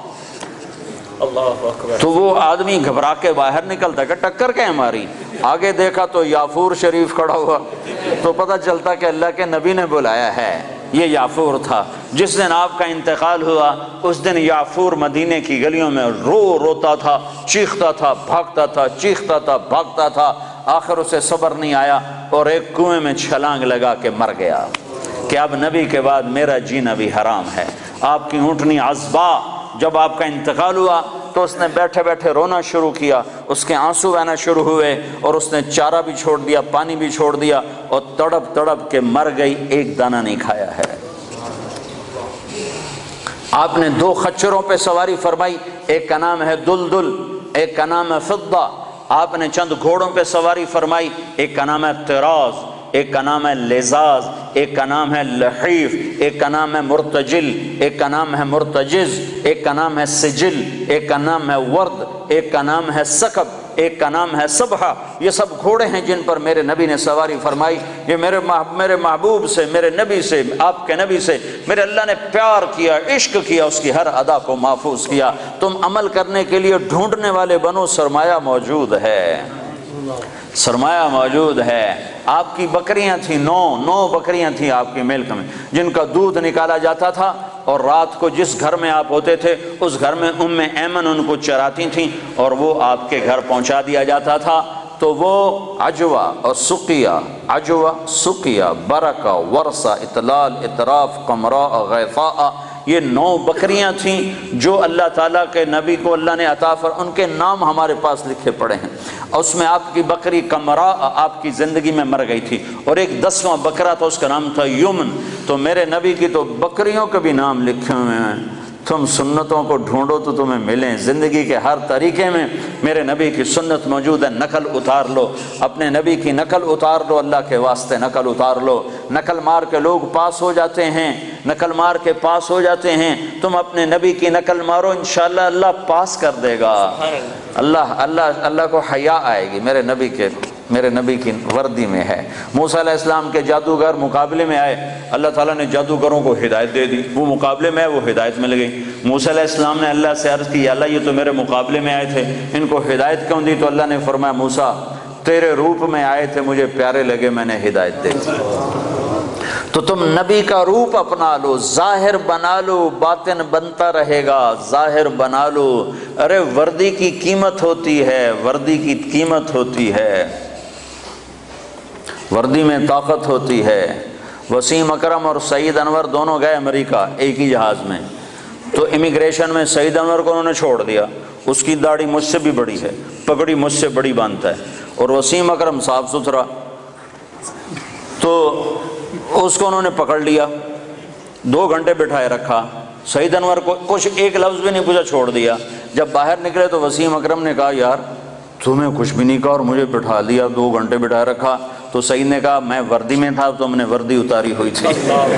اللہ اکبر۔ تو وہ آدمی گھبرا کے باہر نکلتا کہ ٹکر کیا ماری؟ آگے دیکھا تو یافور شریف کھڑا ہوا، تو پتہ چلتا کہ اللہ کے نبی نے بلایا ہے۔ یہ یافور تھا۔ جس دن آپ کا انتقال ہوا اس دن یافور مدینے کی گلیوں میں رو روتا تھا، چیختا تھا، بھاگتا تھا، چیختا تھا، بھاگتا تھا۔ آخر اسے صبر نہیں آیا اور ایک کنویں میں چھلانگ لگا کے مر گیا کہ اب نبی کے بعد میرا جینا بھی حرام ہے۔ آپ کی اونٹنی عزبا جب آپ کا انتقال ہوا تو اس نے بیٹھے بیٹھے رونا شروع کیا، اس کے آنسو بہنا شروع ہوئے اور اس نے چارہ بھی چھوڑ دیا، پانی بھی چھوڑ دیا اور تڑپ تڑپ کے مر گئی، ایک دانہ نہیں کھایا ہے۔ آپ نے دو خچروں پہ سواری فرمائی، ایک کا نام ہے دلدل، ایک کا نام ہے فضہ۔ آپ نے چند گھوڑوں پہ سواری فرمائی، ایک کا نام ہے طراز، ایک کا نام ہے لزاز، ایک کا نام ہے لحیف، ایک کا نام ہے مرتجل، ایک کا نام ہے مرتجز، ایک کا نام ہے سجل، ایک کا نام ہے ورد، ایک کا نام ہے سکب، ایک کا نام ہے صبحہ۔ یہ سب گھوڑے ہیں جن پر میرے نبی نے سواری فرمائی۔ یہ میرے میرے محبوب سے، میرے نبی سے، آپ کے نبی سے میرے اللہ نے پیار کیا، عشق کیا، اس کی ہر ادا کو محفوظ کیا۔ تم عمل کرنے کے لیے ڈھونڈنے والے بنو، سرمایہ موجود ہے، سرمایہ موجود ہے۔ آپ کی بکریاں تھیں، نو نو بکریاں تھیں آپ کی ملک میں جن کا دودھ نکالا جاتا تھا، اور رات کو جس گھر میں آپ ہوتے تھے اس گھر میں ام ایمن ان کو چراتی تھیں اور وہ آپ کے گھر پہنچا دیا جاتا تھا۔ تو وہ عجوہ اور سقیہ، عجوہ، سقیہ، برکہ، ورثہ، اطلال، اطراف، قمراء، غیفاء، یہ نو بکریاں تھیں جو اللہ تعالیٰ کے نبی کو اللہ نے عطا فر، ان کے نام ہمارے پاس لکھے پڑے ہیں۔ اور اس میں آپ کی بکری قمراء آپ کی زندگی میں مر گئی تھی، اور ایک دسواں بکرا تھا، اس کا نام تھا یمن۔ تو میرے نبی کی تو بکریوں کے بھی نام لکھے ہوئے ہیں۔ تم سنتوں کو ڈھونڈو تو تمہیں ملیں، زندگی کے ہر طریقے میں میرے نبی کی سنت موجود ہے۔ نقل اتار لو، اپنے نبی کی نقل اتار لو، اللہ کے واسطے نقل اتار لو۔ نقل مار کے لوگ پاس ہو جاتے ہیں، نقل مار کے پاس ہو جاتے ہیں، تم اپنے نبی کی نقل مارو، انشاءاللہ اللہ پاس کر دے گا۔ اللہ اللہ اللہ کو حیا آئے گی، میرے نبی کے میرے نبی کی وردی میں ہے۔ موسیٰ علیہ السلام کے جادوگر مقابلے میں آئے، اللہ تعالیٰ نے جادوگروں کو ہدایت دے دی، وہ مقابلے میں آئے، وہ ہدایت مل گئی۔ موسیٰ علیہ السلام نے اللہ سے عرض کی، یا اللہ یہ تو میرے مقابلے میں آئے تھے، ان کو ہدایت کیوں دی؟ تو اللہ نے فرمایا موسیٰ تیرے روپ میں آئے تھے، مجھے پیارے لگے، میں نے ہدایت دے دی۔ تو تم نبی کا روپ اپنا لو، ظاہر بنا لو، باطن بنتا رہے گا، ظاہر بنا لو۔ ارے وردی کی قیمت ہوتی ہے، وردی کی قیمت ہوتی ہے، وردی میں طاقت ہوتی ہے۔ وسیم اکرم اور سعید انور دونوں گئے امریکہ ایک ہی جہاز میں، تو امیگریشن میں سعید انور کو انہوں نے چھوڑ دیا، اس کی داڑھی مجھ سے بھی بڑی ہے، پگڑی مجھ سے بڑی باندھتا ہے، اور وسیم اکرم صاف ستھرا، تو اس کو انہوں نے پکڑ لیا، دو گھنٹے بٹھائے رکھا، سعید انور کو کچھ ایک لفظ بھی نہیں پوچھا، چھوڑ دیا۔ جب باہر نکلے تو وسیم اکرم نے کہا یار تمہیں کچھ بھی نہیں کہا اور مجھے بٹھا دیا، دو گھنٹے بٹھائے رکھا۔ تو سعید نے کہا میں وردی میں تھا، تم نے وردی اتاری ہوئی تھی۔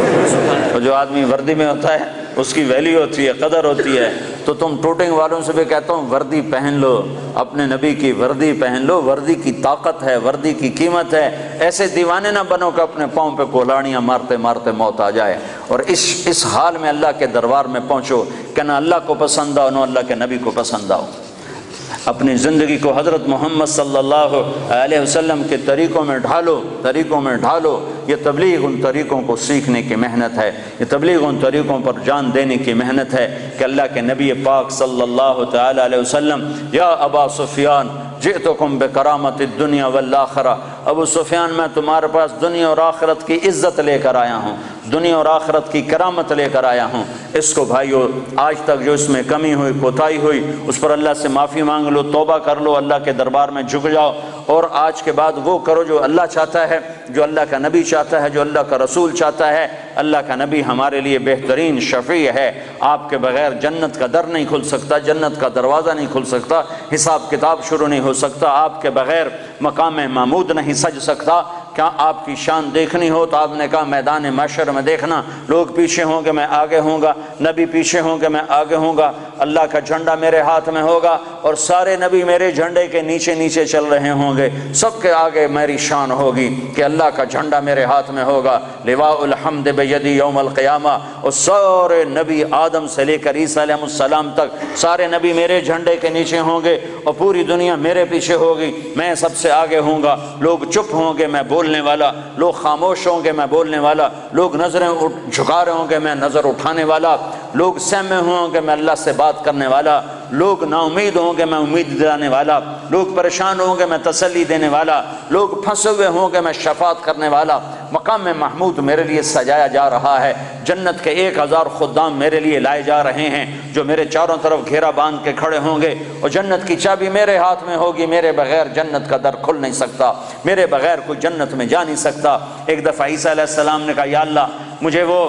تو جو آدمی وردی میں ہوتا ہے اس کی ویلیو ہوتی ہے، قدر ہوتی ہے۔ تو تم ٹوٹنگ والوں سے بھی کہتا ہوں وردی پہن لو، اپنے نبی کی وردی پہن لو، وردی کی طاقت ہے، وردی کی قیمت ہے۔ ایسے دیوانے نہ بنو کہ اپنے پاؤں پہ کولاڑیاں مارتے مارتے موت آ جائے، اور اس اس حال میں اللہ کے دربار میں پہنچو کہ نہ اللہ کو پسند آؤ نہ اللہ کے نبی کو پسند آؤ۔ اپنی زندگی کو حضرت محمد صلی اللہ علیہ وسلم کے طریقوں میں ڈھالو، طریقوں میں ڈھالو۔ یہ تبلیغ ان طریقوں کو سیکھنے کی محنت ہے، یہ تبلیغ ان طریقوں پر جان دینے کی محنت ہے کہ اللہ کے نبی پاک صلی اللہ تعالی علیہ وسلم، یا ابا سفیان جئتکم بکرامت الدنیا والآخرہ، ابو سفیان میں تمہارے پاس دنیا اور آخرت کی عزت لے کر آیا ہوں، دنیا اور آخرت کی کرامت لے کر آیا ہوں۔ اس کو بھائیو آج تک جو اس میں کمی ہوئی، کوتاہی ہوئی، اس پر اللہ سے معافی مانگ لو، توبہ کر لو، اللہ کے دربار میں جھک جاؤ، اور آج کے بعد وہ کرو جو اللہ چاہتا ہے، جو اللہ کا نبی چاہتا ہے، جو اللہ کا رسول چاہتا ہے۔ اللہ کا نبی ہمارے لیے بہترین شفیع ہے، آپ کے بغیر جنت کا در نہیں کھل سکتا، جنت کا دروازہ نہیں کھل سکتا، حساب کتاب شروع نہیں ہو سکتا، آپ کے بغیر مقام محمود نہیں سج سکتا۔ کیا آپ کی شان دیکھنی ہو تو آپ نے کہا میدان محشر میں دیکھنا، لوگ پیچھے ہوں گے میں آگے ہوں گا، نبی پیچھے ہوں گے میں آگے ہوں گا، اللہ کا جھنڈا میرے ہاتھ میں ہوگا، اور سارے نبی میرے جھنڈے کے نیچے نیچے چل رہے ہوں گے، سب کے آگے میری شان ہوگی کہ اللہ کا جھنڈا میرے ہاتھ میں ہوگا، لواء الحمد بیدی یوم القیامہ، اور سارے نبی آدم سے لے کر عیسیٰ علیہ السلام تک سارے نبی میرے جھنڈے کے نیچے ہوں گے، اور پوری دنیا میرے پیچھے ہوگی، میں سب سے آگے ہوں گا، لوگ چپ ہوں گے میں بولنے والا، لوگ خاموش ہوں گے میں بولنے والا، لوگ نظریں جھکا رہے ہوں گے میں نظر اٹھانے والا، لوگ سہمے ہوں گے میں اللہ سے بات کرنے والا، لوگ نا امید ہوں گے میں امید دلانے والا، لوگ پریشان ہوں گے میں تسلی دینے والا، لوگ پھنسے ہوئے ہوں گے میں شفاعت کرنے والا۔ مقام محمود میرے لیے سجایا جا رہا ہے، جنت کے ایک ہزار خدام میرے لیے لائے جا رہے ہیں جو میرے چاروں طرف گھیرا باندھ کے کھڑے ہوں گے، اور جنت کی چابی میرے ہاتھ میں ہوگی، میرے بغیر جنت کا در کھل نہیں سکتا، میرے بغیر کوئی جنت میں جا نہیں سکتا۔ ایک دفعہ عیسیٰ علیہ السلام نے کہا یا اللہ مجھے وہ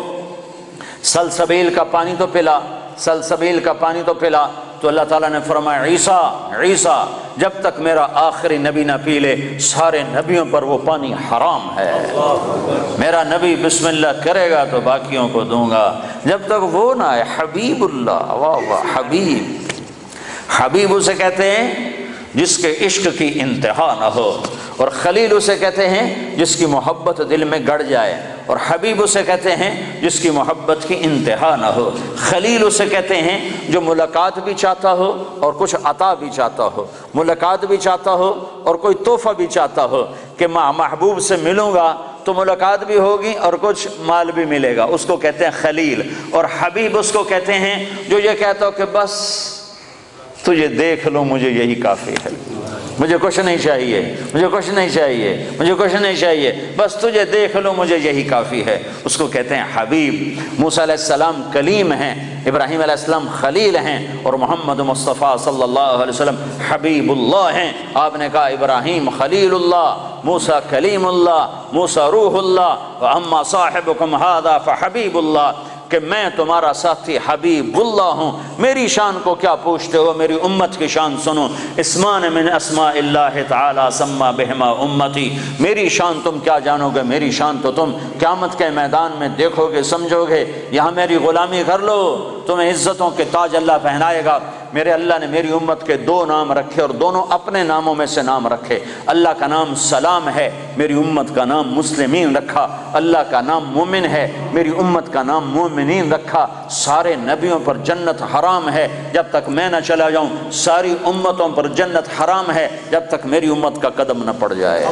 سلسبیل کا پانی تو پلا، سلسبیل کا پانی تو پلا۔ تو اللہ تعالیٰ نے فرمایا عیسیٰ عیسیٰ جب تک میرا آخری نبی نہ پی لے سارے نبیوں پر وہ پانی حرام ہے، میرا نبی بسم اللہ کرے گا تو باقیوں کو دوں گا، جب تک وہ نہ آئے۔ حبیب اللہ، واہ واہ، حبیب، حبیب اسے کہتے ہیں جس کے عشق کی انتہا نہ ہو، اور خلیل اسے کہتے ہیں جس کی محبت دل میں گڑ جائے، اور حبیب اسے کہتے ہیں جس کی محبت کی انتہا نہ ہو۔ خلیل اسے کہتے ہیں جو ملاقات بھی چاہتا ہو اور کچھ عطا بھی چاہتا ہو، ملاقات بھی چاہتا ہو اور کوئی تحفہ بھی چاہتا ہو کہ میں محبوب سے ملوں گا تو ملاقات بھی ہوگی اور کچھ مال بھی ملے گا، اس کو کہتے ہیں خلیل۔ اور حبیب اس کو کہتے ہیں جو یہ کہتا ہو کہ بس تجھے دیکھ لو مجھے یہی کافی ہے، مجھے کچھ نہیں چاہیے، مجھے کچھ نہیں چاہیے، مجھے کچھ نہیں چاہیے، بس تجھے دیکھ لو مجھے یہی کافی ہے، اس کو کہتے ہیں حبیب۔ موسیٰ علیہ السلام کلیم ہیں، ابراہیم علیہ السلام خلیل ہیں، اور محمد مصطفیٰ صلی اللہ علیہ وسلم حبیب اللہ ہیں۔ آپ نے کہا ابراہیم خلیل اللہ، موسیٰ کلیم اللہ، موسیٰ روح اللہ، واما صاحبکم ھذا فحبیب اللہ۔ کہ میں تمہارا ساتھی حبیب اللہ ہوں، میری شان کو کیا پوچھتے ہو، میری امت کی شان سنو۔ اسمان من اسماء اللہ تعالی سما بہما امتی، میری شان تم کیا جانو گے، میری شان تو تم قیامت کے میدان میں دیکھو گے سمجھو گے۔ یہاں میری غلامی کر لو، تمہیں عزتوں کے تاج اللہ پہنائے گا۔ میرے اللہ نے میری امت کے دو نام رکھے اور دونوں اپنے ناموں میں سے نام رکھے۔ اللہ کا نام سلام ہے، میری امت کا نام مسلمین رکھا۔ اللہ کا نام مومن ہے، میری امت کا نام مومنین رکھا۔ سارے نبیوں پر جنت حرام ہے جب تک میں نہ چلا جاؤں، ساری امتوں پر جنت حرام ہے جب تک میری امت کا قدم نہ پڑ جائے۔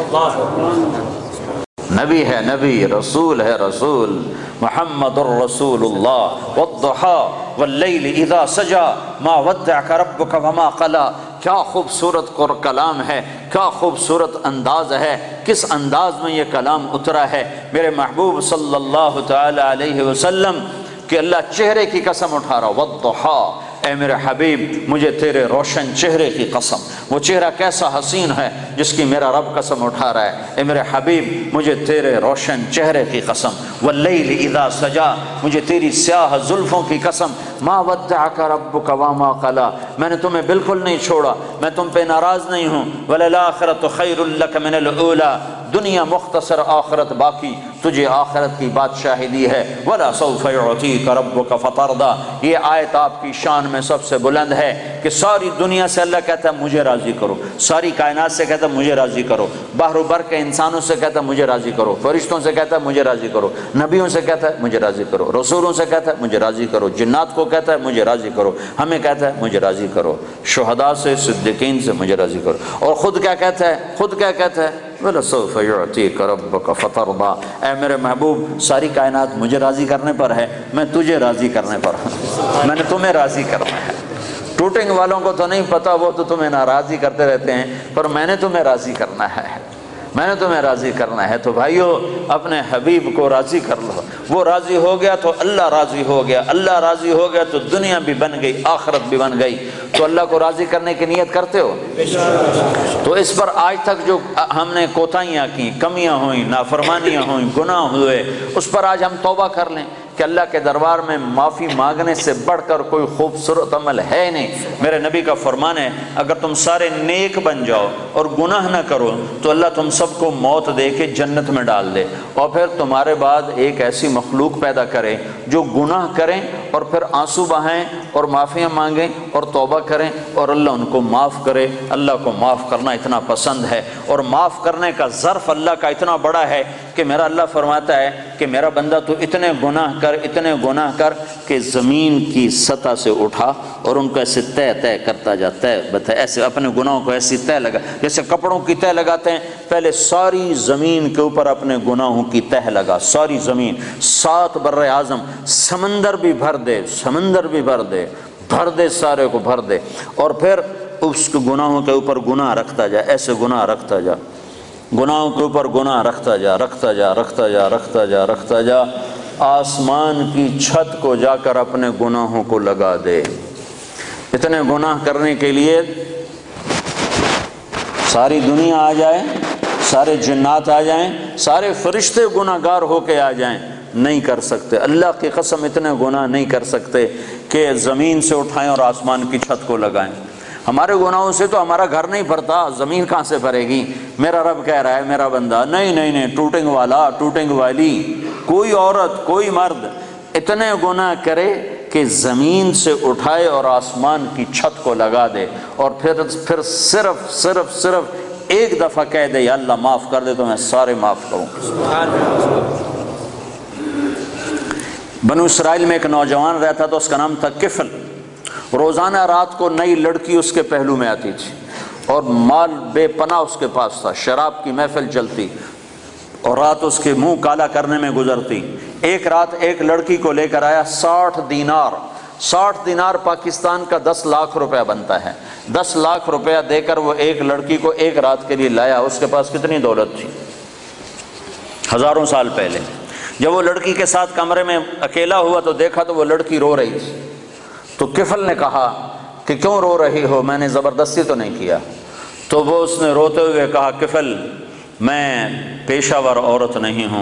نبی ہے نبی، رسول ہے رسول، محمد الرسول اللہ۔ والضحیٰ واللیل اذا سجا ما ودعک ربک وما قلی، کیا خوبصورت کلام ہے، کیا خوبصورت انداز ہے، کس انداز میں یہ کلام اترا ہے میرے محبوب صلی اللہ تعالی علیہ وسلم کہ اللہ چہرے کی قسم اٹھا رہا۔ والضحیٰ، اے میرے حبیب مجھے تیرے روشن چہرے کی قسم، وہ چہرہ کیسا حسین ہے جس کی میرا رب قسم اٹھا رہا ہے۔ اے میرے حبیب مجھے تیرے روشن چہرے کی قسم، واللیل اذا سجا، مجھے تیری سیاہ زلفوں کی قسم، ما ودعک ربک وما قلی، میں نے تمہیں بالکل نہیں چھوڑا، میں تم پہ ناراض نہیں ہوں۔ وللآخرۃ خیر لک من الاولی، دنیا مختصر آخرت باقی، تجھے آخرت کی بادشاہی دی ہے۔ ولا سوف یعطیک ربک فترضی، یہ آیت آپ کی شان میں سب سے بلند ہے کہ ساری دنیا سے اللہ کہتا ہے مجھے راضی کرو، ساری کائنات سے کہتا ہے مجھے راضی کرو، بحر و بر کے انسانوں سے کہتا ہے مجھے راضی کرو، فرشتوں سے کہتا ہے مجھے راضی کرو، نبیوں سے کہتا ہے مجھے راضی کرو، رسولوں سے کہتا ہے مجھے راضی کرو، جنات کو کہتا ہے مجھے راضی کرو، ہمیں کہتا ہے مجھے راضی کرو، شہداء سے صدیقین سے مجھے راضی کرو، اور خود کیا کہتا ہے، خود کیا کہتا ہے، وَلَسَوْفَ يُعْطِيكَ رَبُّكَ فَتَرْضَىٰ، اے میرے محبوب ساری کائنات مجھے راضی کرنے پر ہے، میں تجھے راضی کرنے پر ہوں، میں نے تمہیں راضی کرنا ہے۔ ٹوٹنگ والوں کو تو نہیں پتا، وہ تو تمہیں ناراضی کرتے رہتے ہیں، پر میں نے تمہیں راضی کرنا ہے، میں نے تمہیں راضی کرنا ہے۔ تو بھائیو اپنے حبیب کو راضی کر لو، وہ راضی ہو گیا تو اللہ راضی ہو گیا، اللہ راضی ہو گیا تو دنیا بھی بن گئی، آخرت بھی بن گئی۔ تو اللہ کو راضی کرنے کی نیت کرتے ہو؟ تو اس پر آج تک جو ہم نے کوتاہیاں کی، کمیاں ہوئیں، نافرمانیاں ہوئیں، گناہ ہوئے، اس پر آج ہم توبہ کر لیں کہ اللہ کے دربار میں معافی مانگنے سے بڑھ کر کوئی خوبصورت عمل ہے نہیں۔ میرے نبی کا فرمان ہے اگر تم سارے نیک بن جاؤ اور گناہ نہ کرو تو اللہ تم سب کو موت دے کے جنت میں ڈال دے، اور پھر تمہارے بعد ایک ایسی مخلوق پیدا کرے جو گناہ کریں اور پھر آنسو بہائیں اور معافیاں مانگیں اور توبہ کریں اور اللہ ان کو معاف کرے۔ اللہ کو معاف کرنا اتنا پسند ہے، اور معاف کرنے کا ظرف اللہ کا اتنا بڑا ہے کہ میرا اللہ فرماتا ہے کہ میرا بندہ تو اتنے گناہ کر اتنے گناہ کر کہ زمین کی سطح سے اٹھا اور ان کو ایسے طے طے کرتا جا، طے بتا ایسے اپنے گناہوں کو ایسی طے لگا جیسے کپڑوں کی طے لگاتے ہیں، پہلے ساری زمین کے اوپر اپنے گناہوں کی تہ لگا، ساری زمین، سات بر اعظم، سمندر بھی بھر دے، سمندر بھی بھر دے، بھر دے، سارے کو بھر دے، اور پھر اس کے گناہوں کے اوپر گناہ رکھتا جا، ایسے گناہ رکھتا جا، گناہوں کے اوپر گناہ رکھتا جا رکھتا جا رکھتا جا رکھتا جا رکھتا جا آسمان کی چھت کو جا کر اپنے گناہوں کو لگا دے۔ اتنے گناہ کرنے کے لیے ساری دنیا آ جائے، سارے جنات آ جائیں، سارے فرشتے گناہ گار ہو کے آ جائیں، نہیں کر سکتے۔ اللہ کی قسم اتنے گناہ نہیں کر سکتے کہ زمین سے اٹھائیں اور آسمان کی چھت کو لگائیں۔ ہمارے گناہوں سے تو ہمارا گھر نہیں بھرتا، زمین کہاں سے بھرے گی؟ میرا رب کہہ رہا ہے میرا بندہ نہیں نہیں نہیں، ٹوٹنگ والا، ٹوٹنگ والی، کوئی عورت کوئی مرد اتنے گناہ کرے کہ زمین سے اٹھائے اور آسمان کی چھت کو لگا دے، اور پھر پھر صرف صرف صرف ایک دفعہ کہہ دے یا اللہ معاف کر دے تو میں سارے معاف کروں۔ بنو اسرائیل میں ایک نوجوان رہتا تھا، اس کا نام تھا کفل۔ روزانہ رات کو نئی لڑکی اس کے پہلو میں آتی تھی اور مال بے پناہ اس کے پاس تھا، شراب کی محفل چلتی اور رات اس کے منہ کالا کرنے میں گزرتی۔ ایک رات ایک لڑکی کو لے کر آیا، ساٹھ دینار، ساٹھ دینار پاکستان کا دس لاکھ روپیہ بنتا ہے، دس لاکھ روپیہ دے کر وہ ایک لڑکی کو ایک رات کے لیے لایا۔ اس کے پاس کتنی دولت تھی؟ ہزاروں سال پہلے۔ جب وہ لڑکی کے ساتھ کمرے میں اکیلا ہوا تو دیکھا تو وہ لڑکی رو رہی تھی۔ تو کفل نے کہا کہ کیوں رو رہی ہو، میں نے زبردستی تو نہیں کیا؟ تو وہ اس نے روتے ہوئے کہا کفل میں پیشہ ور عورت نہیں ہوں،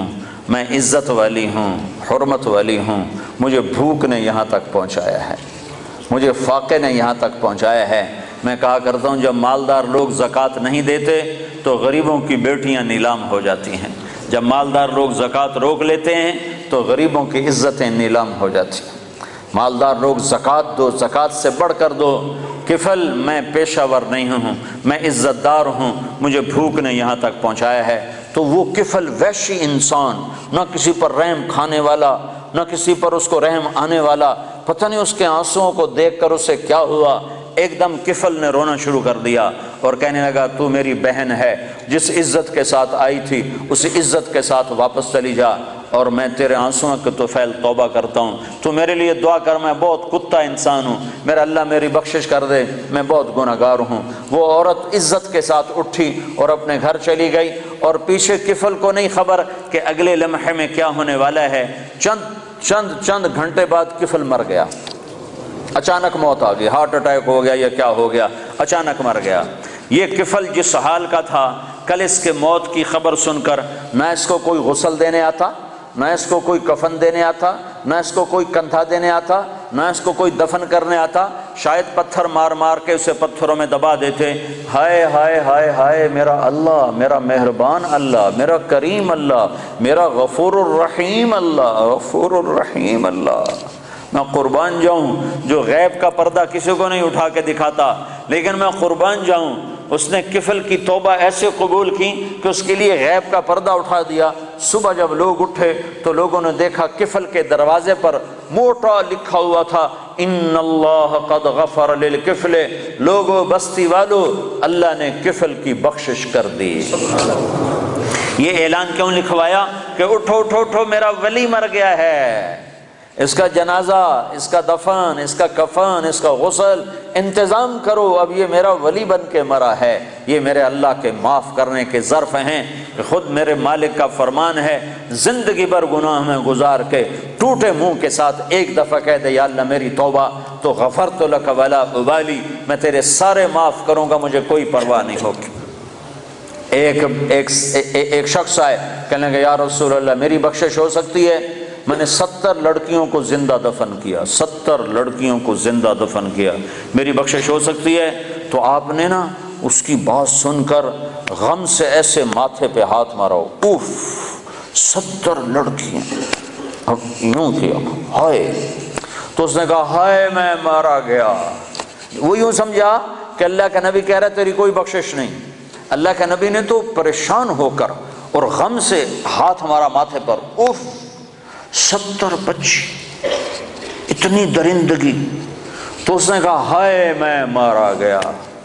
میں عزت والی ہوں، حرمت والی ہوں، مجھے بھوک نے یہاں تک پہنچایا ہے، مجھے فاقے نے یہاں تک پہنچایا ہے۔ میں کہا کرتا ہوں جب مالدار لوگ زکوٰۃ نہیں دیتے تو غریبوں کی بیٹیاں نیلام ہو جاتی ہیں، جب مالدار لوگ زکوٰۃ روک لیتے ہیں تو غریبوں کی عزتیں نیلام ہو جاتی ہیں۔ مالدار لوگ زکوٰۃ دو، زکوٰۃ سے بڑھ کر دو۔ کفل میں پیشہ ور نہیں ہوں، میں عزت دار ہوں، مجھے بھوک نے یہاں تک پہنچایا ہے۔ تو وہ کفل وحشی انسان، نہ کسی پر رحم کھانے والا، نہ کسی پر اس کو رحم آنے والا، پتہ نہیں اس کے آنسوؤں کو دیکھ کر اسے کیا ہوا، ایک دم کفل نے رونا شروع کر دیا اور کہنے لگا تو میری بہن ہے، جس عزت کے ساتھ آئی تھی اس عزت کے ساتھ واپس چلی جا، اور میں تیرے آنسوؤں کے طفیل توبہ کرتا ہوں، تو میرے لیے دعا کر، میں بہت کتا انسان ہوں، میرا اللہ میری بخشش کر دے، میں بہت گناہ گار ہوں۔ وہ عورت عزت کے ساتھ اٹھی اور اپنے گھر چلی گئی، اور پیچھے کفل کو نہیں خبر کہ اگلے لمحے میں کیا ہونے والا ہے۔ چند چند چند گھنٹے بعد کفل مر گیا، اچانک موت آ گئی، ہارٹ اٹیک ہو گیا یا کیا ہو گیا، اچانک مر گیا۔ یہ کفل جس حال کا تھا، کل اس کے موت کی خبر سن کر نہ اس کو کوئی غسل دینے آتا، نہ اس کو کوئی کفن دینے آتا، نہ اس کو کوئی کندھا دینے آتا، نہ اس کو کوئی دفن کرنے آتا، شاید پتھر مار مار کے اسے پتھروں میں دبا دیتے۔ ہائے ہائے ہائے ہائے، میرا اللہ، میرا مہربان اللہ، میرا کریم اللہ، میرا غفور الرحیم اللہ، غفور الرحیم اللہ، میں قربان جاؤں جو غیب کا پردہ کسی کو نہیں اٹھا کے دکھاتا، لیکن میں قربان جاؤں اس نے کفل کی توبہ ایسے قبول کی کہ اس کے لیے غیب کا پردہ اٹھا دیا۔ صبح جب لوگ اٹھے تو لوگوں نے دیکھا کفل کے دروازے پر موٹا لکھا ہوا تھا ان اللہ قد غفر للکفل، لوگو بستی والو، اللہ نے کفل کی بخشش کر دی۔ یہ اعلان کیوں لکھوایا کہ اٹھو اٹھو اٹھو، میرا ولی مر گیا ہے، اس کا جنازہ، اس کا دفن، اس کا کفن، اس کا غسل انتظام کرو، اب یہ میرا ولی بن کے مرا ہے۔ یہ میرے اللہ کے معاف کرنے کے ظرف ہیں کہ خود میرے مالک کا فرمان ہے، زندگی بھر گناہ میں گزار کے ٹوٹے منہ کے ساتھ ایک دفعہ کہہ دے یا اللہ میری توبہ، تو غفرت لک ولا ابالی، میں تیرے سارے معاف کروں گا، مجھے کوئی پرواہ نہیں ہوگی۔ ایک ایک ایک شخص آئے، کہنے لگا یا رسول اللہ میری بخشش ہو سکتی ہے؟ میں نے ستر لڑکیوں کو زندہ دفن کیا، ستر لڑکیوں کو زندہ دفن کیا، میری بخشش ہو سکتی ہے؟ تو آپ نے نا اس کی بات سن کر غم سے ایسے ماتھے پہ ہاتھ مارا، اوف، ستر لڑکیاں، اب یوں کیا، ہائے، تو اس نے کہا ہائے میں مارا گیا۔ وہ یوں سمجھا کہ اللہ کا نبی کہہ رہا ہے تیری کوئی بخشش نہیں۔ اللہ کے نبی نے تو پریشان ہو کر اور غم سے ہاتھ ہمارا ماتھے پر، اوف، ستر بچی، اتنی درندگی۔ تو اس نے کہا ہائے میں مارا گیا،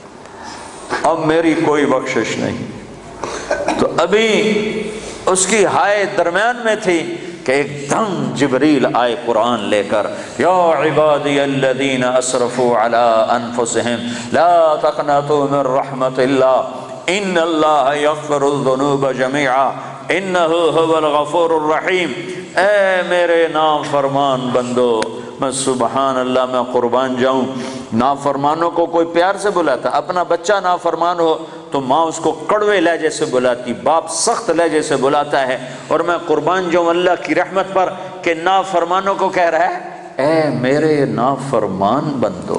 اب میری کوئی بخشش نہیں۔ تو ابھی اس کی ہائے درمیان میں تھی کہ ایک دم جبریل آئے قرآن لے کر، یا عبادی الذین اسرفوا علی انفسہم لا تقنطوا من رحمت اللہ ان اللہ یغفر الذنوب جميعا انہ هو الغفور الرحیم۔ اے میرے نافرمان بندو، میں سبحان اللہ میں قربان جاؤں، نافرمانوں کو کوئی پیار سے بلاتا، اپنا بچہ نافرمان ہو تو ماں اس کو کڑوے لہجے سے بلاتی، باپ سخت لہجے سے بلاتا ہے، اور میں قربان جاؤں اللہ کی رحمت پر کہ نافرمانوں کو کہہ رہا ہے اے میرے نافرمان بندو۔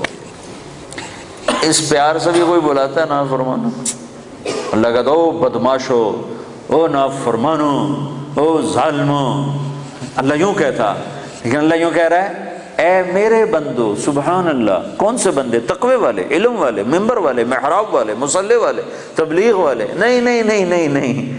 اس پیار سے بھی کوئی بلاتا ہے نافرمانوں؟ اللہ کہتا او بدماشو، او نافرمانو، او ظالمو، اللہ یوں کہتا، لیکن اللہ یوں کہہ رہا ہے اے میرے بندو۔ سبحان اللہ، کون سے بندے؟ تقوی والے، علم والے، ممبر والے، محراب والے، مصلی والے، تبلیغ والے؟ نہیں نہیں نہیں نہیں نہیں،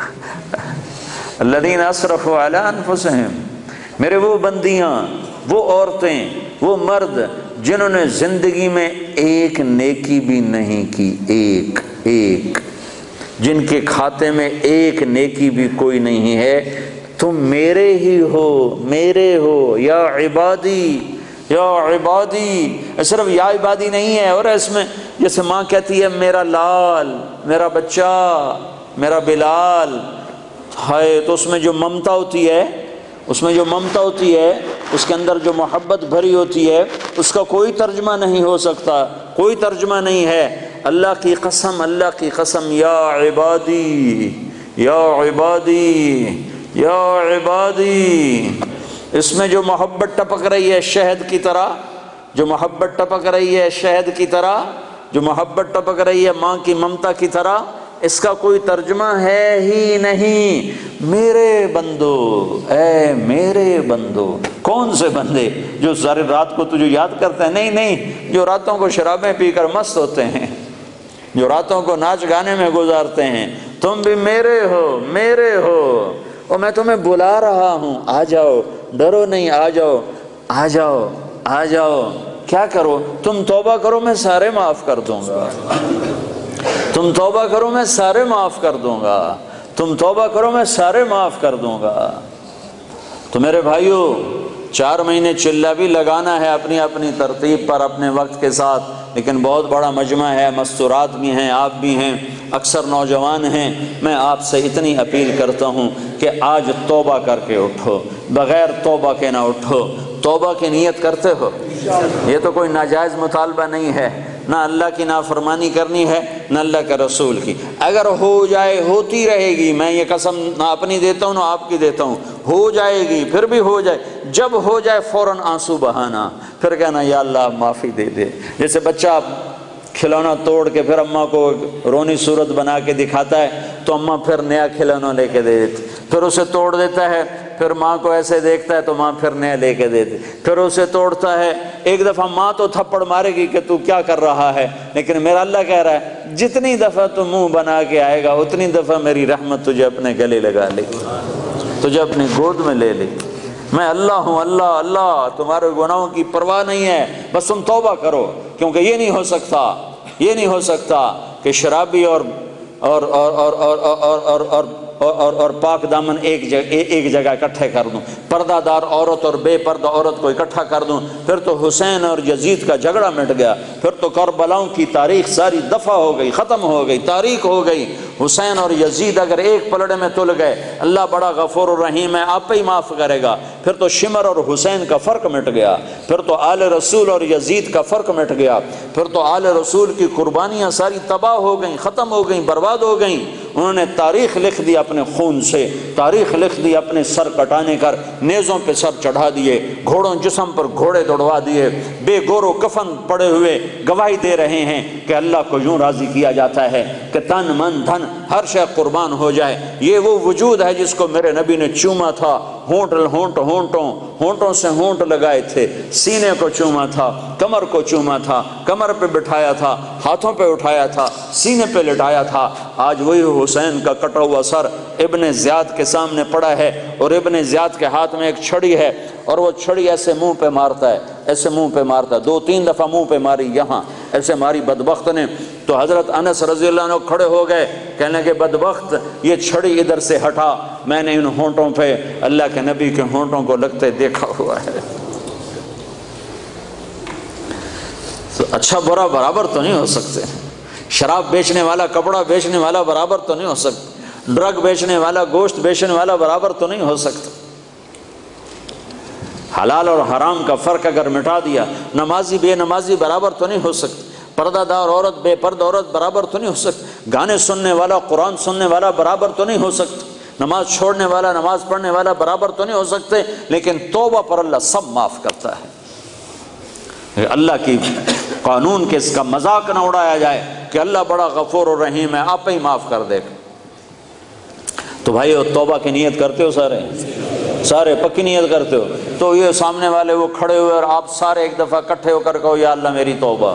الذین اسرفوا علی انفسہم، میرے وہ بندیاں، وہ عورتیں، وہ مرد جنہوں نے زندگی میں ایک نیکی بھی نہیں کی، ایک ایک، جن کے کھاتے میں ایک نیکی بھی کوئی نہیں ہے، تم میرے ہی ہو، میرے ہو، یا عبادی، یا عبادی۔ صرف یا عبادی نہیں ہے، اور اس میں جیسے ماں کہتی ہے میرا لال، میرا بچہ، میرا بلال، ہائے، تو اس میں جو ممتا ہوتی ہے، اس میں جو ممتا ہوتی ہے، اس کے اندر جو محبت بھری ہوتی ہے، اس کا کوئی ترجمہ نہیں ہو سکتا، کوئی ترجمہ نہیں ہے۔ اللہ کی قسم، اللہ کی قسم، یا عبادی، یا عبادی، یا عبادی، اس میں جو محبت ٹپک رہی ہے شہد کی طرح، جو محبت ٹپک رہی ہے شہد کی طرح، جو محبت ٹپک رہی ہے ماں کی ممتا کی طرح، اس کا کوئی ترجمہ ہے ہی نہیں۔ میرے بندو، اے میرے بندو، کون سے بندے جو ساری رات کو تجھے یاد کرتے ہیں؟ نہیں نہیں، جو راتوں کو شرابیں پی کر مست ہوتے ہیں، جو راتوں کو ناچ گانے میں گزارتے ہیں۔ تم بھی میرے ہو، میرے ہو، اور میں تمہیں بلا رہا ہوں، آ جاؤ، ڈرو نہیں، آ جاؤ، آ جاؤ، آ جاؤ۔ کیا کرو؟ تم توبہ کرو، میں سارے معاف کر دوں گا۔ تم توبہ کرو، میں سارے معاف کر دوں گا۔ تم توبہ کرو، میں سارے معاف کر دوں گا۔ تو میرے بھائیو، چار مہینے چلہ بھی لگانا ہے اپنی اپنی ترتیب پر، اپنے وقت کے ساتھ، لیکن بہت بڑا مجمع ہے، مستورات بھی ہیں، آپ بھی ہیں، اکثر نوجوان ہیں۔ میں آپ سے اتنی اپیل کرتا ہوں کہ آج توبہ کر کے اٹھو، بغیر توبہ کے نہ اٹھو۔ توبہ کی نیت کرتے ہو؟ یہ تو کوئی ناجائز مطالبہ نہیں ہے، نہ اللہ کی نافرمانی کرنی ہے نہ اللہ کے رسول کی۔ اگر ہو جائے، ہوتی رہے گی، میں یہ قسم نہ اپنی دیتا ہوں نہ آپ کی دیتا ہوں، ہو جائے گی، پھر بھی ہو جائے، جب ہو جائے فوراً آنسو بہانا، پھر کہنا یا اللہ معافی دے دے۔ جیسے بچہ کھلونا توڑ کے پھر اماں کو رونی صورت بنا کے دکھاتا ہے تو اماں پھر نیا کھلونا لے کے دے دیتی، پھر اسے توڑ دیتا ہے، پھر ماں کو ایسے دیکھتا ہے تو ماں پھر نیا لے کے دیتی، پھر اسے توڑتا ہے۔ ایک دفعہ ماں تو تھپڑ مارے گی کہ تو کیا کر رہا ہے، لیکن میرا اللہ کہہ رہا ہے جتنی دفعہ تو منہ بنا کے آئے گا اتنی دفعہ میری رحمت تجھے اپنے گلے لگا لے گی، تجھے اپنی گود میں لے لے گی۔ میں اللہ ہوں، اللہ اللہ، تمہارے گناہوں کی پرواہ نہیں ہے، بس تم توبہ کرو، کیونکہ یہ نہیں ہو سکتا، یہ نہیں ہو سکتا کہ شرابی اور اور اور اور اور اور اور اور اور اور پاک دامن ایک جگہ ایک جگہ اکٹھے کر دوں، پردہ دار عورت اور بے پردہ عورت کو اکٹھا کر دوں، پھر تو حسین اور یزید کا جھگڑا مٹ گیا، پھر تو کربلاؤں کی تاریخ ساری دفع ہو گئی، ختم ہو گئی، تاریخ ہو گئی۔ حسین اور یزید اگر ایک پلڑے میں تل گئے، اللہ بڑا غفور الرحیم ہے، آپ ہی معاف کرے گا۔ پھر تو شمر اور حسین کا فرق مٹ گیا، پھر تو آل رسول اور یزید کا فرق مٹ گیا، پھر تو آل رسول کی قربانیاں ساری تباہ ہو گئیں، ختم ہو گئیں، برباد ہو گئیں۔ انہوں نے تاریخ لکھ دی اپنے خون سے، تاریخ لکھ دی اپنے سر کٹانے کر، نیزوں پہ سر چڑھا دیے، گھوڑوں جسم پر گھوڑے دوڑوا دیے، بے گور و کفن پڑے ہوئے گواہی دے رہے ہیں کہ اللہ کو یوں راضی کیا جاتا ہے کہ تن من دھن ہر شے قربان ہو جائے۔ یہ وہ وجود ہے جس کو میرے نبی نے چوما تھا، ہونٹ ہونٹ ہونٹوں ہونٹوں سے ہونٹ لگائے تھے، سینے کو چوما تھا، کمر کو چوما تھا، کمر پہ بٹھایا تھا، ہاتھوں پہ اٹھایا تھا، سینے پہ لٹایا تھا۔ آج وہی حسین کا کٹا ہوا سر ابن زیاد کے سامنے پڑا ہے، اور ابن زیاد کے ہاتھ میں ایک چھڑی ہے، اور وہ چھڑی ایسے منہ پہ مارتا ہے، ایسے منہ پہ مارتا ہے، دو تین دفعہ منہ پہ ماری، یہاں ایسے ماری بدبخت نے۔ تو حضرت انس رضی اللہ عنہ کھڑے ہو گئے، کہنے کہ بدبخت یہ چھڑی ادھر سے ہٹا، میں نے ان ہونٹوں پہ اللہ کے نبی کے ہونٹوں کو لگتے دیکھا ہوا ہے۔ تو اچھا برا برابر تو نہیں ہو سکتے، شراب بیچنے والا کپڑا بیچنے والا برابر تو نہیں ہو سکتا، ڈرگ بیچنے والا گوشت بیچنے والا برابر تو نہیں ہو سکتا۔ حلال اور حرام کا فرق اگر مٹا دیا، نمازی بے نمازی برابر تو نہیں ہو سکتی، پردہ دار عورت بے پردہ عورت برابر تو نہیں ہو سکتی، گانے سننے والا قرآن سننے والا برابر تو نہیں ہو سکتا، نماز چھوڑنے والا نماز پڑھنے والا برابر تو نہیں ہو سکتے۔ لیکن توبہ پر اللہ سب معاف کرتا ہے۔ اللہ کی قانون کے اس کا مذاق نہ اڑایا جائے کہ اللہ بڑا غفور و رحیم ہے، آپ ہی معاف کر دے گا۔ تو بھائیو، توبہ کی نیت کرتے ہو؟ سارے سارے پکی نیت کرتے ہو؟ تو یہ سامنے والے وہ کھڑے ہوئے اور آپ سارے ایک دفعہ اکٹھے ہو کر کہو یا اللہ میری توبہ،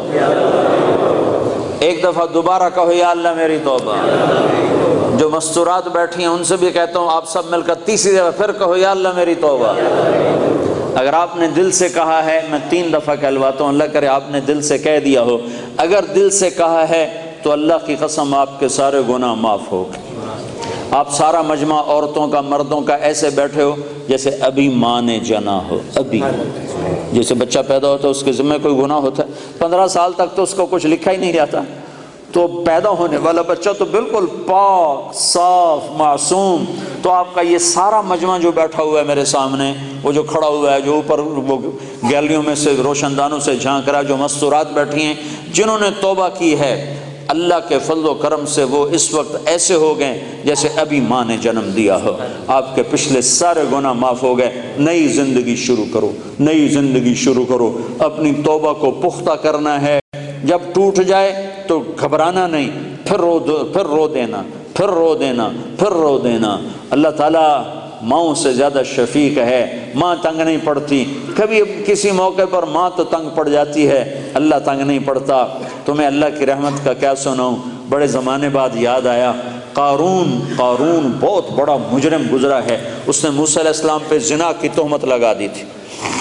ایک دفعہ دوبارہ کہو یا اللہ میری توبہ۔ جو مستورات بیٹھی ہیں ان سے بھی کہتا ہوں آپ سب مل کر تیسری دفعہ پھر کہو یا اللہ میری توبہ۔ اگر آپ نے دل سے کہا ہے، میں تین دفعہ کہلواتا ہوں، اللہ کرے آپ نے دل سے کہہ دیا ہو، اگر دل سے کہا ہے تو اللہ کی قسم آپ کے سارے گناہ معاف ہو گئے۔ آپ سارا مجمع عورتوں کا مردوں کا ایسے بیٹھے ہو جیسے ابھی ماں نے جنا ہو، ابھی جیسے بچہ پیدا ہوتا ہے اس کے ذمہ کوئی گناہ ہوتا ہے، پندرہ سال تک تو اس کو کچھ لکھا ہی نہیں جاتا، تو پیدا ہونے والا بچہ تو بالکل پاک صاف معصوم۔ تو آپ کا یہ سارا مجمع جو بیٹھا ہوا ہے میرے سامنے، وہ جو کھڑا ہوا ہے، جو اوپر وہ گیلریوں میں سے روشن دانوں سے جھانک رہا ہے، جو مستورات بیٹھی ہیں جنہوں نے توبہ کی ہے، اللہ کے فضل و کرم سے وہ اس وقت ایسے ہو گئے جیسے ابھی ماں نے جنم دیا ہو۔ آپ کے پچھلے سارے گناہ معاف ہو گئے، نئی زندگی شروع کرو، نئی زندگی شروع کرو، اپنی توبہ کو پختہ کرنا ہے۔ جب ٹوٹ جائے تو گھبرانا نہیں، پھر رو پھر رو دینا، پھر رو دینا، پھر رو دینا۔ اللہ تعالیٰ ماؤں سے زیادہ شفیق ہے، ماں تنگ نہیں پڑتی۔ کبھی کسی موقع پر ماں تو تنگ پڑ جاتی ہے، اللہ تنگ نہیں پڑتا۔ تمہیں اللہ کی رحمت کا کیا سناؤں، بڑے زمانے بعد یاد آیا، قارون قارون بہت بڑا مجرم گزرا ہے، اس نے موسیٰ علیہ السلام پہ زنا کی تہمت لگا دی تھی،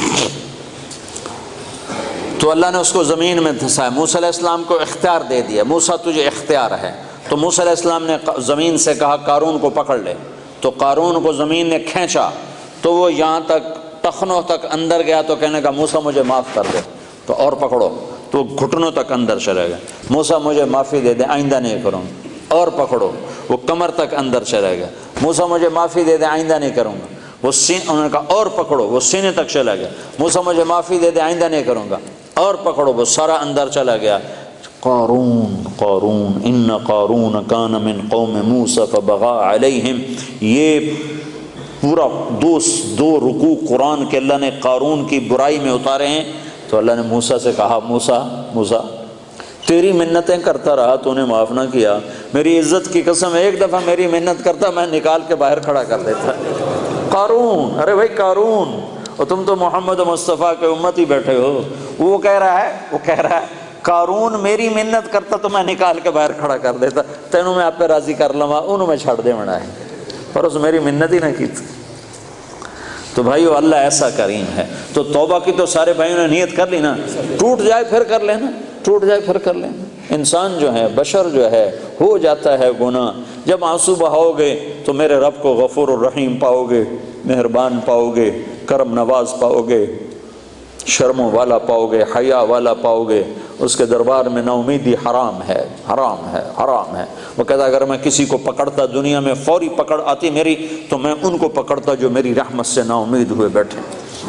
تو اللہ نے اس کو زمین میں دھسایا۔ موسیٰ علیہ السلام کو اختیار دے دیا، موسیٰ تجھے اختیار ہے، تو موسیٰ علیہ السلام نے زمین سے کہا قارون کو پکڑ لے، تو قارون کو زمین نے کھینچا تو وہ یہاں تک ٹخنوں تک اندر گیا، تو کہنے کا موسیٰ مجھے معاف کر دے، تو اور پکڑو، تو گھٹنوں تک اندر چلے گئے، موسیٰ مجھے معافی دے دے آئندہ نہیں کروں گا، اور پکڑو، وہ کمر تک اندر چلے گئے، موسیٰ مجھے معافی دے دے آئندہ نہیں کروں گا، وہ سین انہوں نے کہا اور پکڑو، وہ سینے تک چلا گیا، موسیٰ مجھے معافی دے دے آئندہ نہیں کروں گا، اور پکڑو، وہ سارا اندر چلا گیا۔ قارون قارون ان قارون کان من قوم موسیٰ فبغى علیہم، یہ پورا دو دو رکوع قرآن کے اللہ نے قارون کی برائی میں اتارے ہیں۔ تو اللہ نے موسیٰ سے کہا، موسیٰ موسیٰ تیری منتیں کرتا رہا، تو نے معاف نہ کیا، میری عزت کی قسم ایک دفعہ میری منت کرتا میں نکال کے باہر کھڑا کر دیتا۔ قارون، ارے بھائی قارون، اور تم تو محمد مصطفیٰ کے امتی بیٹھے ہو، وہ کہہ رہا ہے وہ کہہ رہا ہے قارون میری منت کرتا تو میں نکال کے باہر کھڑا کر دیتا، تینوں میں آپ پہ راضی کر لواں، انہوں میں چھڑ دے مڑا ہے، پر اس میری منت ہی نہ کی تھی۔ تو بھائیو اللہ ایسا کریم ہے، تو توبہ کی تو سارے بھائیوں نے نیت کر لی نا، ٹوٹ جائے پھر کر لینا، ٹوٹ جائے پھر کر لینا۔ انسان جو ہے، بشر جو ہے، ہو جاتا ہے گناہ، جب آنسو بہاؤ گے تو میرے رب کو غفور الرحیم پاؤ گے، مہربان پاؤ گے، کرم نواز پاؤ گے، شرموں والا پاؤ گے، حیا والا پاؤ گے۔ اس کے دربار میں نا امیدی حرام ہے، حرام ہے، حرام ہے۔ وہ کہتا اگر میں کسی کو پکڑتا، دنیا میں فوری پکڑ آتی میری، تو میں ان کو پکڑتا جو میری رحمت سے نا امید ہوئے بیٹھے۔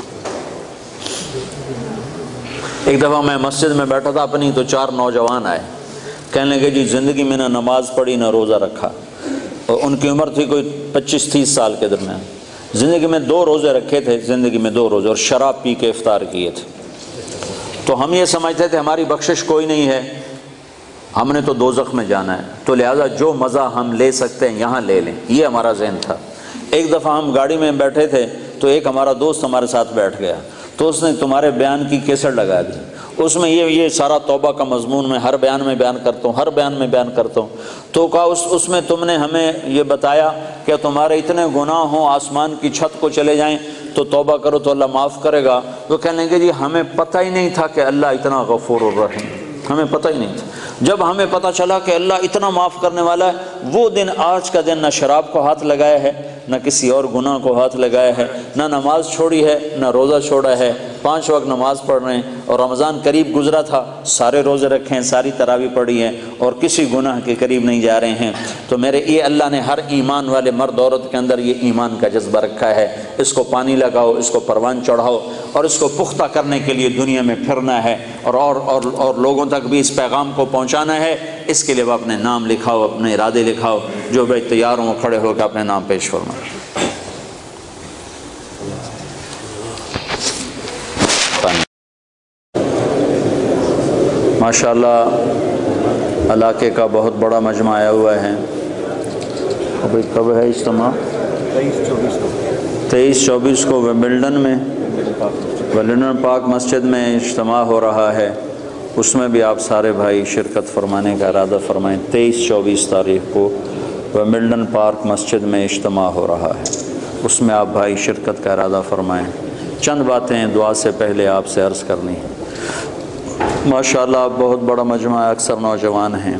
ایک دفعہ میں مسجد میں بیٹھا تھا اپنی، تو چار نوجوان آئے، کہنے لگے جی زندگی میں نہ نماز پڑھی نہ روزہ رکھا، اور ان کی عمر تھی کوئی پچیس تیس سال کے درمیان، زندگی میں دو روزے رکھے تھے، زندگی میں دو روزے، اور شراب پی کے افطار کیے تھے۔ تو ہم یہ سمجھتے تھے ہماری بخشش کوئی نہیں ہے، ہم نے تو دوزخ میں جانا ہے، تو لہٰذا جو مزہ ہم لے سکتے ہیں یہاں لے لیں، یہ ہمارا ذہن تھا۔ ایک دفعہ ہم گاڑی میں بیٹھے تھے، تو ایک ہمارا دوست ہمارے ساتھ بیٹھ گیا، تو اس نے تمہارے بیان کی کیسٹ لگا دی، اس میں یہ یہ سارا توبہ کا مضمون میں ہر بیان میں بیان کرتا ہوں، ہر بیان میں بیان کرتا ہوں۔ تو کہا اس اس میں تم نے ہمیں یہ بتایا کہ تمہارے اتنے گناہ ہوں آسمان کی چھت کو چلے جائیں تو توبہ کرو تو اللہ معاف کرے گا۔ وہ کہنے لگے جی ہمیں پتہ ہی نہیں تھا کہ اللہ اتنا غفور الرحیم، ہمیں پتہ ہی نہیں تھا۔ جب ہمیں پتہ چلا کہ اللہ اتنا معاف کرنے والا ہے، وہ دن آج کا دن نہ شراب کو ہاتھ لگایا ہے، نہ کسی اور گناہ کو ہاتھ لگایا ہے، نہ نماز چھوڑی ہے، نہ روزہ چھوڑا ہے، پانچ وقت نماز پڑھ رہے ہیں، اور رمضان قریب گزرا تھا، سارے روزے رکھے ہیں، ساری تراویح پڑھی ہیں، اور کسی گناہ کے قریب نہیں جا رہے ہیں۔ تو میرے یہ اللہ نے ہر ایمان والے مرد عورت کے اندر یہ ایمان کا جذبہ رکھا ہے، اس کو پانی لگاؤ، اس کو پروان چڑھاؤ، اور اس کو پختہ کرنے کے لیے دنیا میں پھرنا ہے، اور اور اور, اور لوگوں تک بھی اس پیغام کو پہنچانا ہے۔ اس کے لیے وہ اپنے نام لکھاؤ، اپنے ارادے لکھاؤ، جو بھائی تیار ہوں کھڑے ہو کے اپنے نام پیش فرمائیں۔ ماشاءاللہ علاقے کا بہت بڑا مجمع آیا ہوا ہے۔ ابھی کب ہے اجتماع؟ تیئیس چوبیس کو ویمبلڈن میں ویمبلڈن پاک مسجد میں اجتماع ہو رہا ہے، اس میں بھی آپ سارے بھائی شرکت فرمانے کا ارادہ فرمائیں۔ تیئیس چوبیس تاریخ کو ویمبلڈن پارک مسجد میں اجتماع ہو رہا ہے، اس میں آپ بھائی شرکت کا ارادہ فرمائیں۔ چند باتیں دعا سے پہلے آپ سے عرض کرنی ہیں۔ ماشاءاللہ آپ بہت بڑا مجموعہ ہے، اکثر نوجوان ہیں۔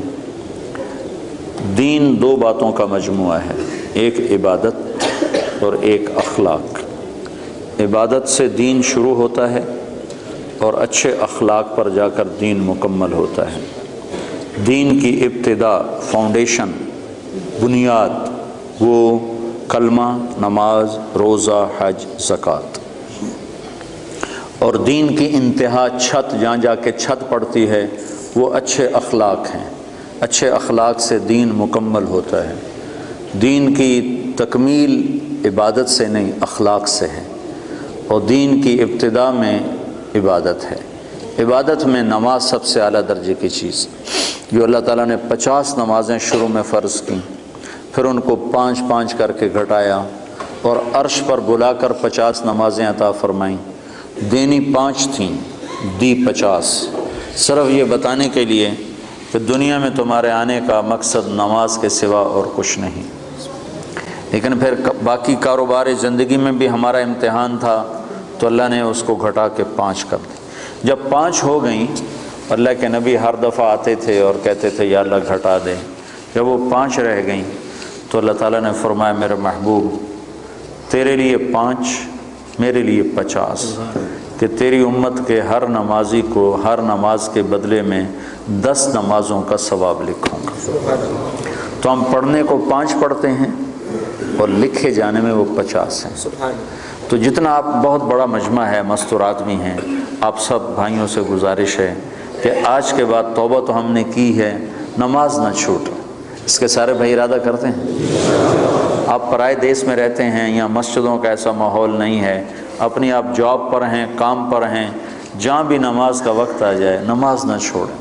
دین دو باتوں کا مجموعہ ہے، ایک عبادت اور ایک اخلاق۔ عبادت سے دین شروع ہوتا ہے اور اچھے اخلاق پر جا کر دین مکمل ہوتا ہے۔ دین کی ابتدا، فاؤنڈیشن، بنیاد وہ کلمہ، نماز، روزہ، حج، زکوٰۃ، اور دین کی انتہا چھت جہاں جا کے چھت پڑتی ہے وہ اچھے اخلاق ہیں۔ اچھے اخلاق سے دین مکمل ہوتا ہے۔ دین کی تکمیل عبادت سے نہیں اخلاق سے ہے، اور دین کی ابتدا میں عبادت ہے۔ عبادت میں نماز سب سے اعلیٰ درجے کی چیز، جو اللہ تعالیٰ نے پچاس نمازیں شروع میں فرض کیں، پھر ان کو پانچ پانچ کر کے گھٹایا اور عرش پر بلا کر پچاس نمازیں عطا فرمائیں۔ دینی پانچ تھیں، دی پچاس، صرف یہ بتانے کے لیے کہ دنیا میں تمہارے آنے کا مقصد نماز کے سوا اور کچھ نہیں۔ لیکن پھر باقی کاروبار زندگی میں بھی ہمارا امتحان تھا، تو اللہ نے اس کو گھٹا کے پانچ کر دی۔ جب پانچ ہو گئیں، اللہ کے نبی ہر دفعہ آتے تھے اور کہتے تھے یا اللہ گھٹا دے۔ جب وہ پانچ رہ گئیں تو اللہ تعالیٰ نے فرمایا میرے محبوب تیرے لیے پانچ، میرے لیے پچاس، کہ تیری امت کے ہر نمازی کو ہر نماز کے بدلے میں دس نمازوں کا ثواب لکھوں گا۔ تو ہم پڑھنے کو پانچ پڑھتے ہیں اور لکھے جانے میں وہ پچاس ہیں۔ تو جتنا آپ بہت بڑا مجمع ہے، مستور آدمی ہیں، آپ سب بھائیوں سے گزارش ہے کہ آج کے بعد توبہ تو ہم نے کی ہے، نماز نہ چھوٹے۔ اس کے سارے بھائی ارادہ کرتے ہیں؟ آپ پرائے دیس میں رہتے ہیں، یہاں مسجدوں کا ایسا ماحول نہیں ہے، اپنی آپ جاب پر ہیں، کام پر ہیں، جہاں بھی نماز کا وقت آ جائے نماز نہ چھوڑیں۔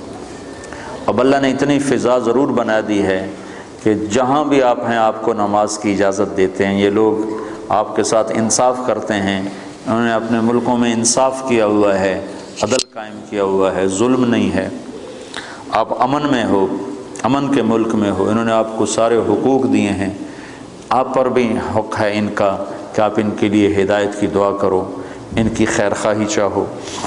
اب اللہ نے اتنی فضا ضرور بنا دی ہے کہ جہاں بھی آپ ہیں آپ کو نماز کی اجازت دیتے ہیں۔ یہ لوگ آپ کے ساتھ انصاف کرتے ہیں، انہوں نے اپنے ملکوں میں انصاف کیا ہوا ہے، عدل قائم کیا ہوا ہے، ظلم نہیں ہے۔ آپ امن میں ہو، امن کے ملک میں ہو، انہوں نے آپ کو سارے حقوق دیے ہیں، آپ پر بھی حق ہے ان کا کہ آپ ان کے لیے ہدایت کی دعا کرو، ان کی خیر خواہی چاہو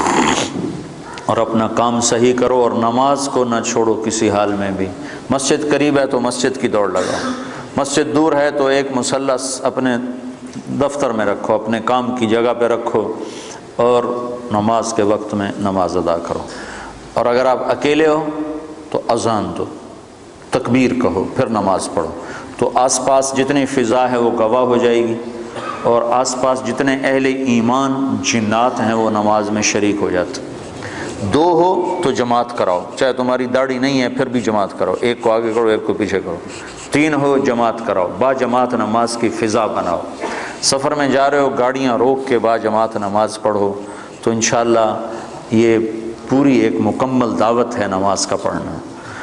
اور اپنا کام صحیح کرو، اور نماز کو نہ چھوڑو کسی حال میں بھی۔ مسجد قریب ہے تو مسجد کی دوڑ لگاؤ، مسجد دور ہے تو ایک مصلی اپنے دفتر میں رکھو، اپنے کام کی جگہ پہ رکھو، اور نماز کے وقت میں نماز ادا کرو۔ اور اگر آپ اکیلے ہو تو اذان دو، تکبیر کہو، پھر نماز پڑھو، تو آس پاس جتنی فضا ہے وہ گواہ ہو جائے گی، اور آس پاس جتنے اہل ایمان جنات ہیں وہ نماز میں شریک ہو جاتے۔ دو ہو تو جماعت کراؤ، چاہے تمہاری داڑھی نہیں ہے پھر بھی جماعت کرو، ایک کو آگے کرو ایک کو پیچھے کرو۔ تین ہو جماعت کراؤ، با جماعت نماز کی فضا بناؤ۔ سفر میں جا رہے ہو گاڑیاں روک کے با جماعت نماز پڑھو، تو انشاءاللہ یہ پوری ایک مکمل دعوت ہے نماز کا پڑھنا۔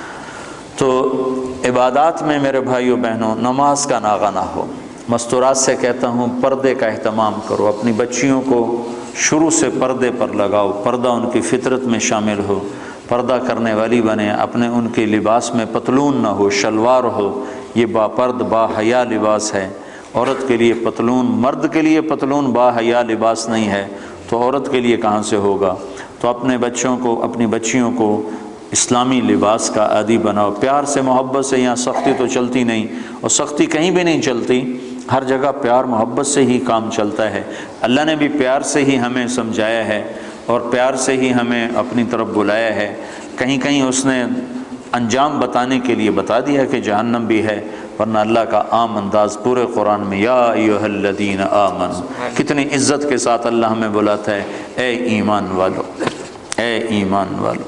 تو عبادات میں میرے بھائیوں بہنوں نماز کا ناغہ نہ ہو۔ مستورات سے کہتا ہوں پردے کا اہتمام کرو، اپنی بچیوں کو شروع سے پردے پر لگاؤ، پردہ ان کی فطرت میں شامل ہو، پردہ کرنے والی بنے، اپنے ان کے لباس میں پتلون نہ ہو، شلوار ہو، یہ با پرد با حیا لباس ہے۔ عورت کے لیے پتلون، مرد کے لیے پتلون با حیا لباس نہیں ہے تو عورت کے لیے کہاں سے ہوگا؟ تو اپنے بچوں کو، اپنی بچیوں کو اسلامی لباس کا عادی بناؤ، پیار سے محبت سے۔ یہاں سختی تو چلتی نہیں، اور سختی کہیں بھی نہیں چلتی، ہر جگہ پیار محبت سے ہی کام چلتا ہے۔ اللہ نے بھی پیار سے ہی ہمیں سمجھایا ہے اور پیار سے ہی ہمیں اپنی طرف بلایا ہے۔ کہیں کہیں اس نے انجام بتانے کے لیے بتا دیا کہ جہنم بھی ہے، ورنہ اللہ کا عام انداز پورے قرآن میں یا ایھا الذین آمنوا، کتنی عزت کے ساتھ اللہ ہمیں بلاتا ہے، اے ایمان والو، اے ایمان والو۔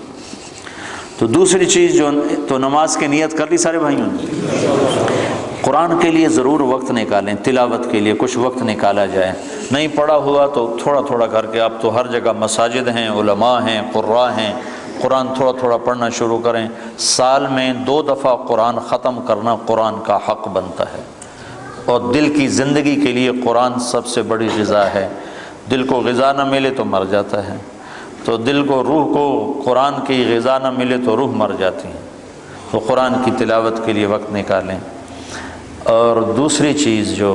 تو دوسری چیز جو تو نماز کی نیت کر لی سارے بھائیوں نے؟ قرآن کے لیے ضرور وقت نکالیں، تلاوت کے لیے کچھ وقت نکالا جائے۔ نہیں پڑھا ہوا تو تھوڑا تھوڑا کر کے، اب تو ہر جگہ مساجد ہیں، علماء ہیں، قراء ہیں، قرآن تھوڑا تھوڑا پڑھنا شروع کریں۔ سال میں دو دفعہ قرآن ختم کرنا قرآن کا حق بنتا ہے، اور دل کی زندگی کے لیے قرآن سب سے بڑی غذا ہے۔ دل کو غذا نہ ملے تو مر جاتا ہے، تو دل کو، روح کو قرآن کی غذا نہ ملے تو روح مر جاتی ہے۔ تو قرآن کی تلاوت کے لیے وقت نکالیں۔ اور دوسری چیز جو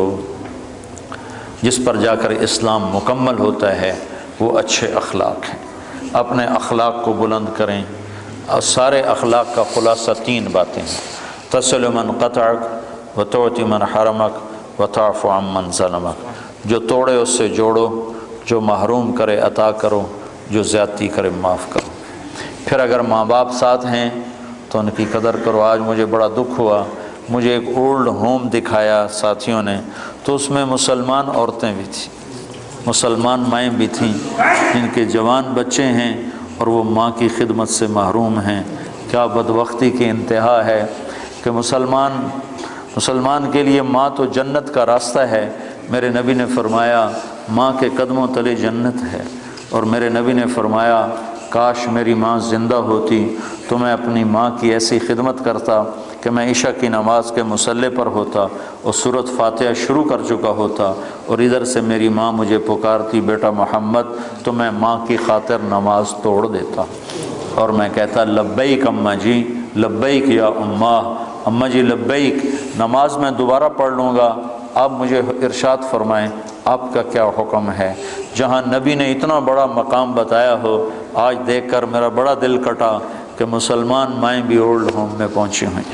جس پر جا کر اسلام مکمل ہوتا ہے وہ اچھے اخلاق ہیں۔ اپنے اخلاق کو بلند کریں، اور سارے اخلاق کا خلاصہ تین باتیں ہیں: تصل من قطعک وتعطی من حرمک وتعفو عن من ظلمک۔ جو توڑے اس سے جوڑو، جو محروم کرے عطا کرو، جو زیادتی کرے معاف کرو۔ پھر اگر ماں باپ ساتھ ہیں تو ان کی قدر کرو۔ آج مجھے بڑا دکھ ہوا، مجھے ایک اولڈ ہوم دکھایا ساتھیوں نے، تو اس میں مسلمان عورتیں بھی تھیں، مسلمان مائیں بھی تھیں، جن کے جوان بچے ہیں اور وہ ماں کی خدمت سے محروم ہیں۔ کیا بدبختی کی انتہا ہے کہ مسلمان مسلمان کے لیے ماں تو جنت کا راستہ ہے۔ میرے نبی نے فرمایا ماں کے قدموں تلے جنت ہے، اور میرے نبی نے فرمایا کاش میری ماں زندہ ہوتی تو میں اپنی ماں کی ایسی خدمت کرتا کہ میں عشاء کی نماز کے مصلی پر ہوتا اور سورۃ فاتحہ شروع کر چکا ہوتا، اور ادھر سے میری ماں مجھے پکارتی بیٹا محمد، تو میں ماں کی خاطر نماز توڑ دیتا اور میں کہتا لبیک اماں جی، لبیک یا اماں، اماں جی لبیک، نماز میں دوبارہ پڑھ لوں گا، آپ مجھے ارشاد فرمائیں آپ کا کیا حکم ہے۔ جہاں نبی نے اتنا بڑا مقام بتایا ہو، آج دیکھ کر میرا بڑا دل کٹا کہ مسلمان مائیں بھی اولڈ ہوم میں پہنچی ہوئی۔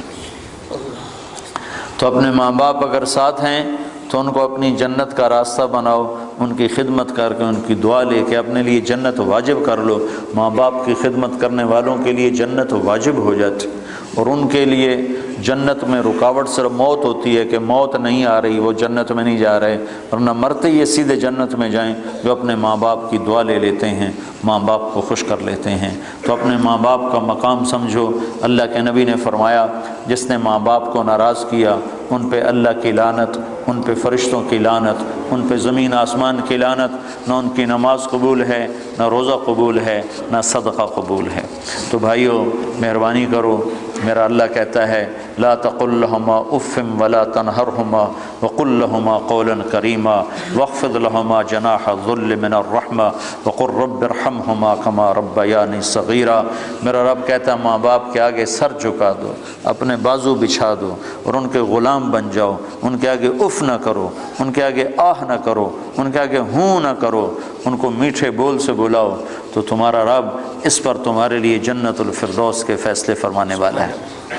تو اپنے ماں باپ اگر ساتھ ہیں تو ان کو اپنی جنت کا راستہ بناؤ، ان کی خدمت کر کے، ان کی دعا لے کے اپنے لیے جنت واجب کر لو۔ ماں باپ کی خدمت کرنے والوں کے لیے جنت واجب ہو جاتی، اور ان کے لیے جنت میں رکاوٹ صرف موت ہوتی ہے کہ موت نہیں آ رہی، وہ جنت میں نہیں جا رہے، ورنہ مرتے یہ سیدھے جنت میں جائیں جو اپنے ماں باپ کی دعا لے لیتے ہیں، ماں باپ کو خوش کر لیتے ہیں۔ تو اپنے ماں باپ کا مقام سمجھو۔ اللہ کے نبی نے فرمایا جس نے ماں باپ کو ناراض کیا ان پہ اللہ کی لعنت، ان پہ فرشتوں کی لعنت، ان پہ زمین آسمان کی لعنت، نہ ان کی نماز قبول ہے، نہ روزہ قبول ہے، نہ صدقہ قبول ہے۔ تو بھائیو مہربانی کرو، میرا اللہ کہتا ہے لا تقل لهما اف ولا تنهرهما وقل لهما قولا کریما واخفض لهما جناح الذل من الرحمہ وقل رب ارحمهما كما ربياني صغيرا۔ میرا رب کہتا ہے ماں باپ کے آگے سر جھکا دو، اپنے بازو بچھا دو، اور ان کے غلام بن جاؤ، ان کے آگے اف نہ کرو، ان کے آگے آہ نہ کرو، ان کے آگے ہوں نہ کرو، ان کو میٹھے بول سے بلاؤ، تو تمہارا رب اس پر تمہارے لیے جنت الفردوس کے فیصلے فرمانے والا ہے۔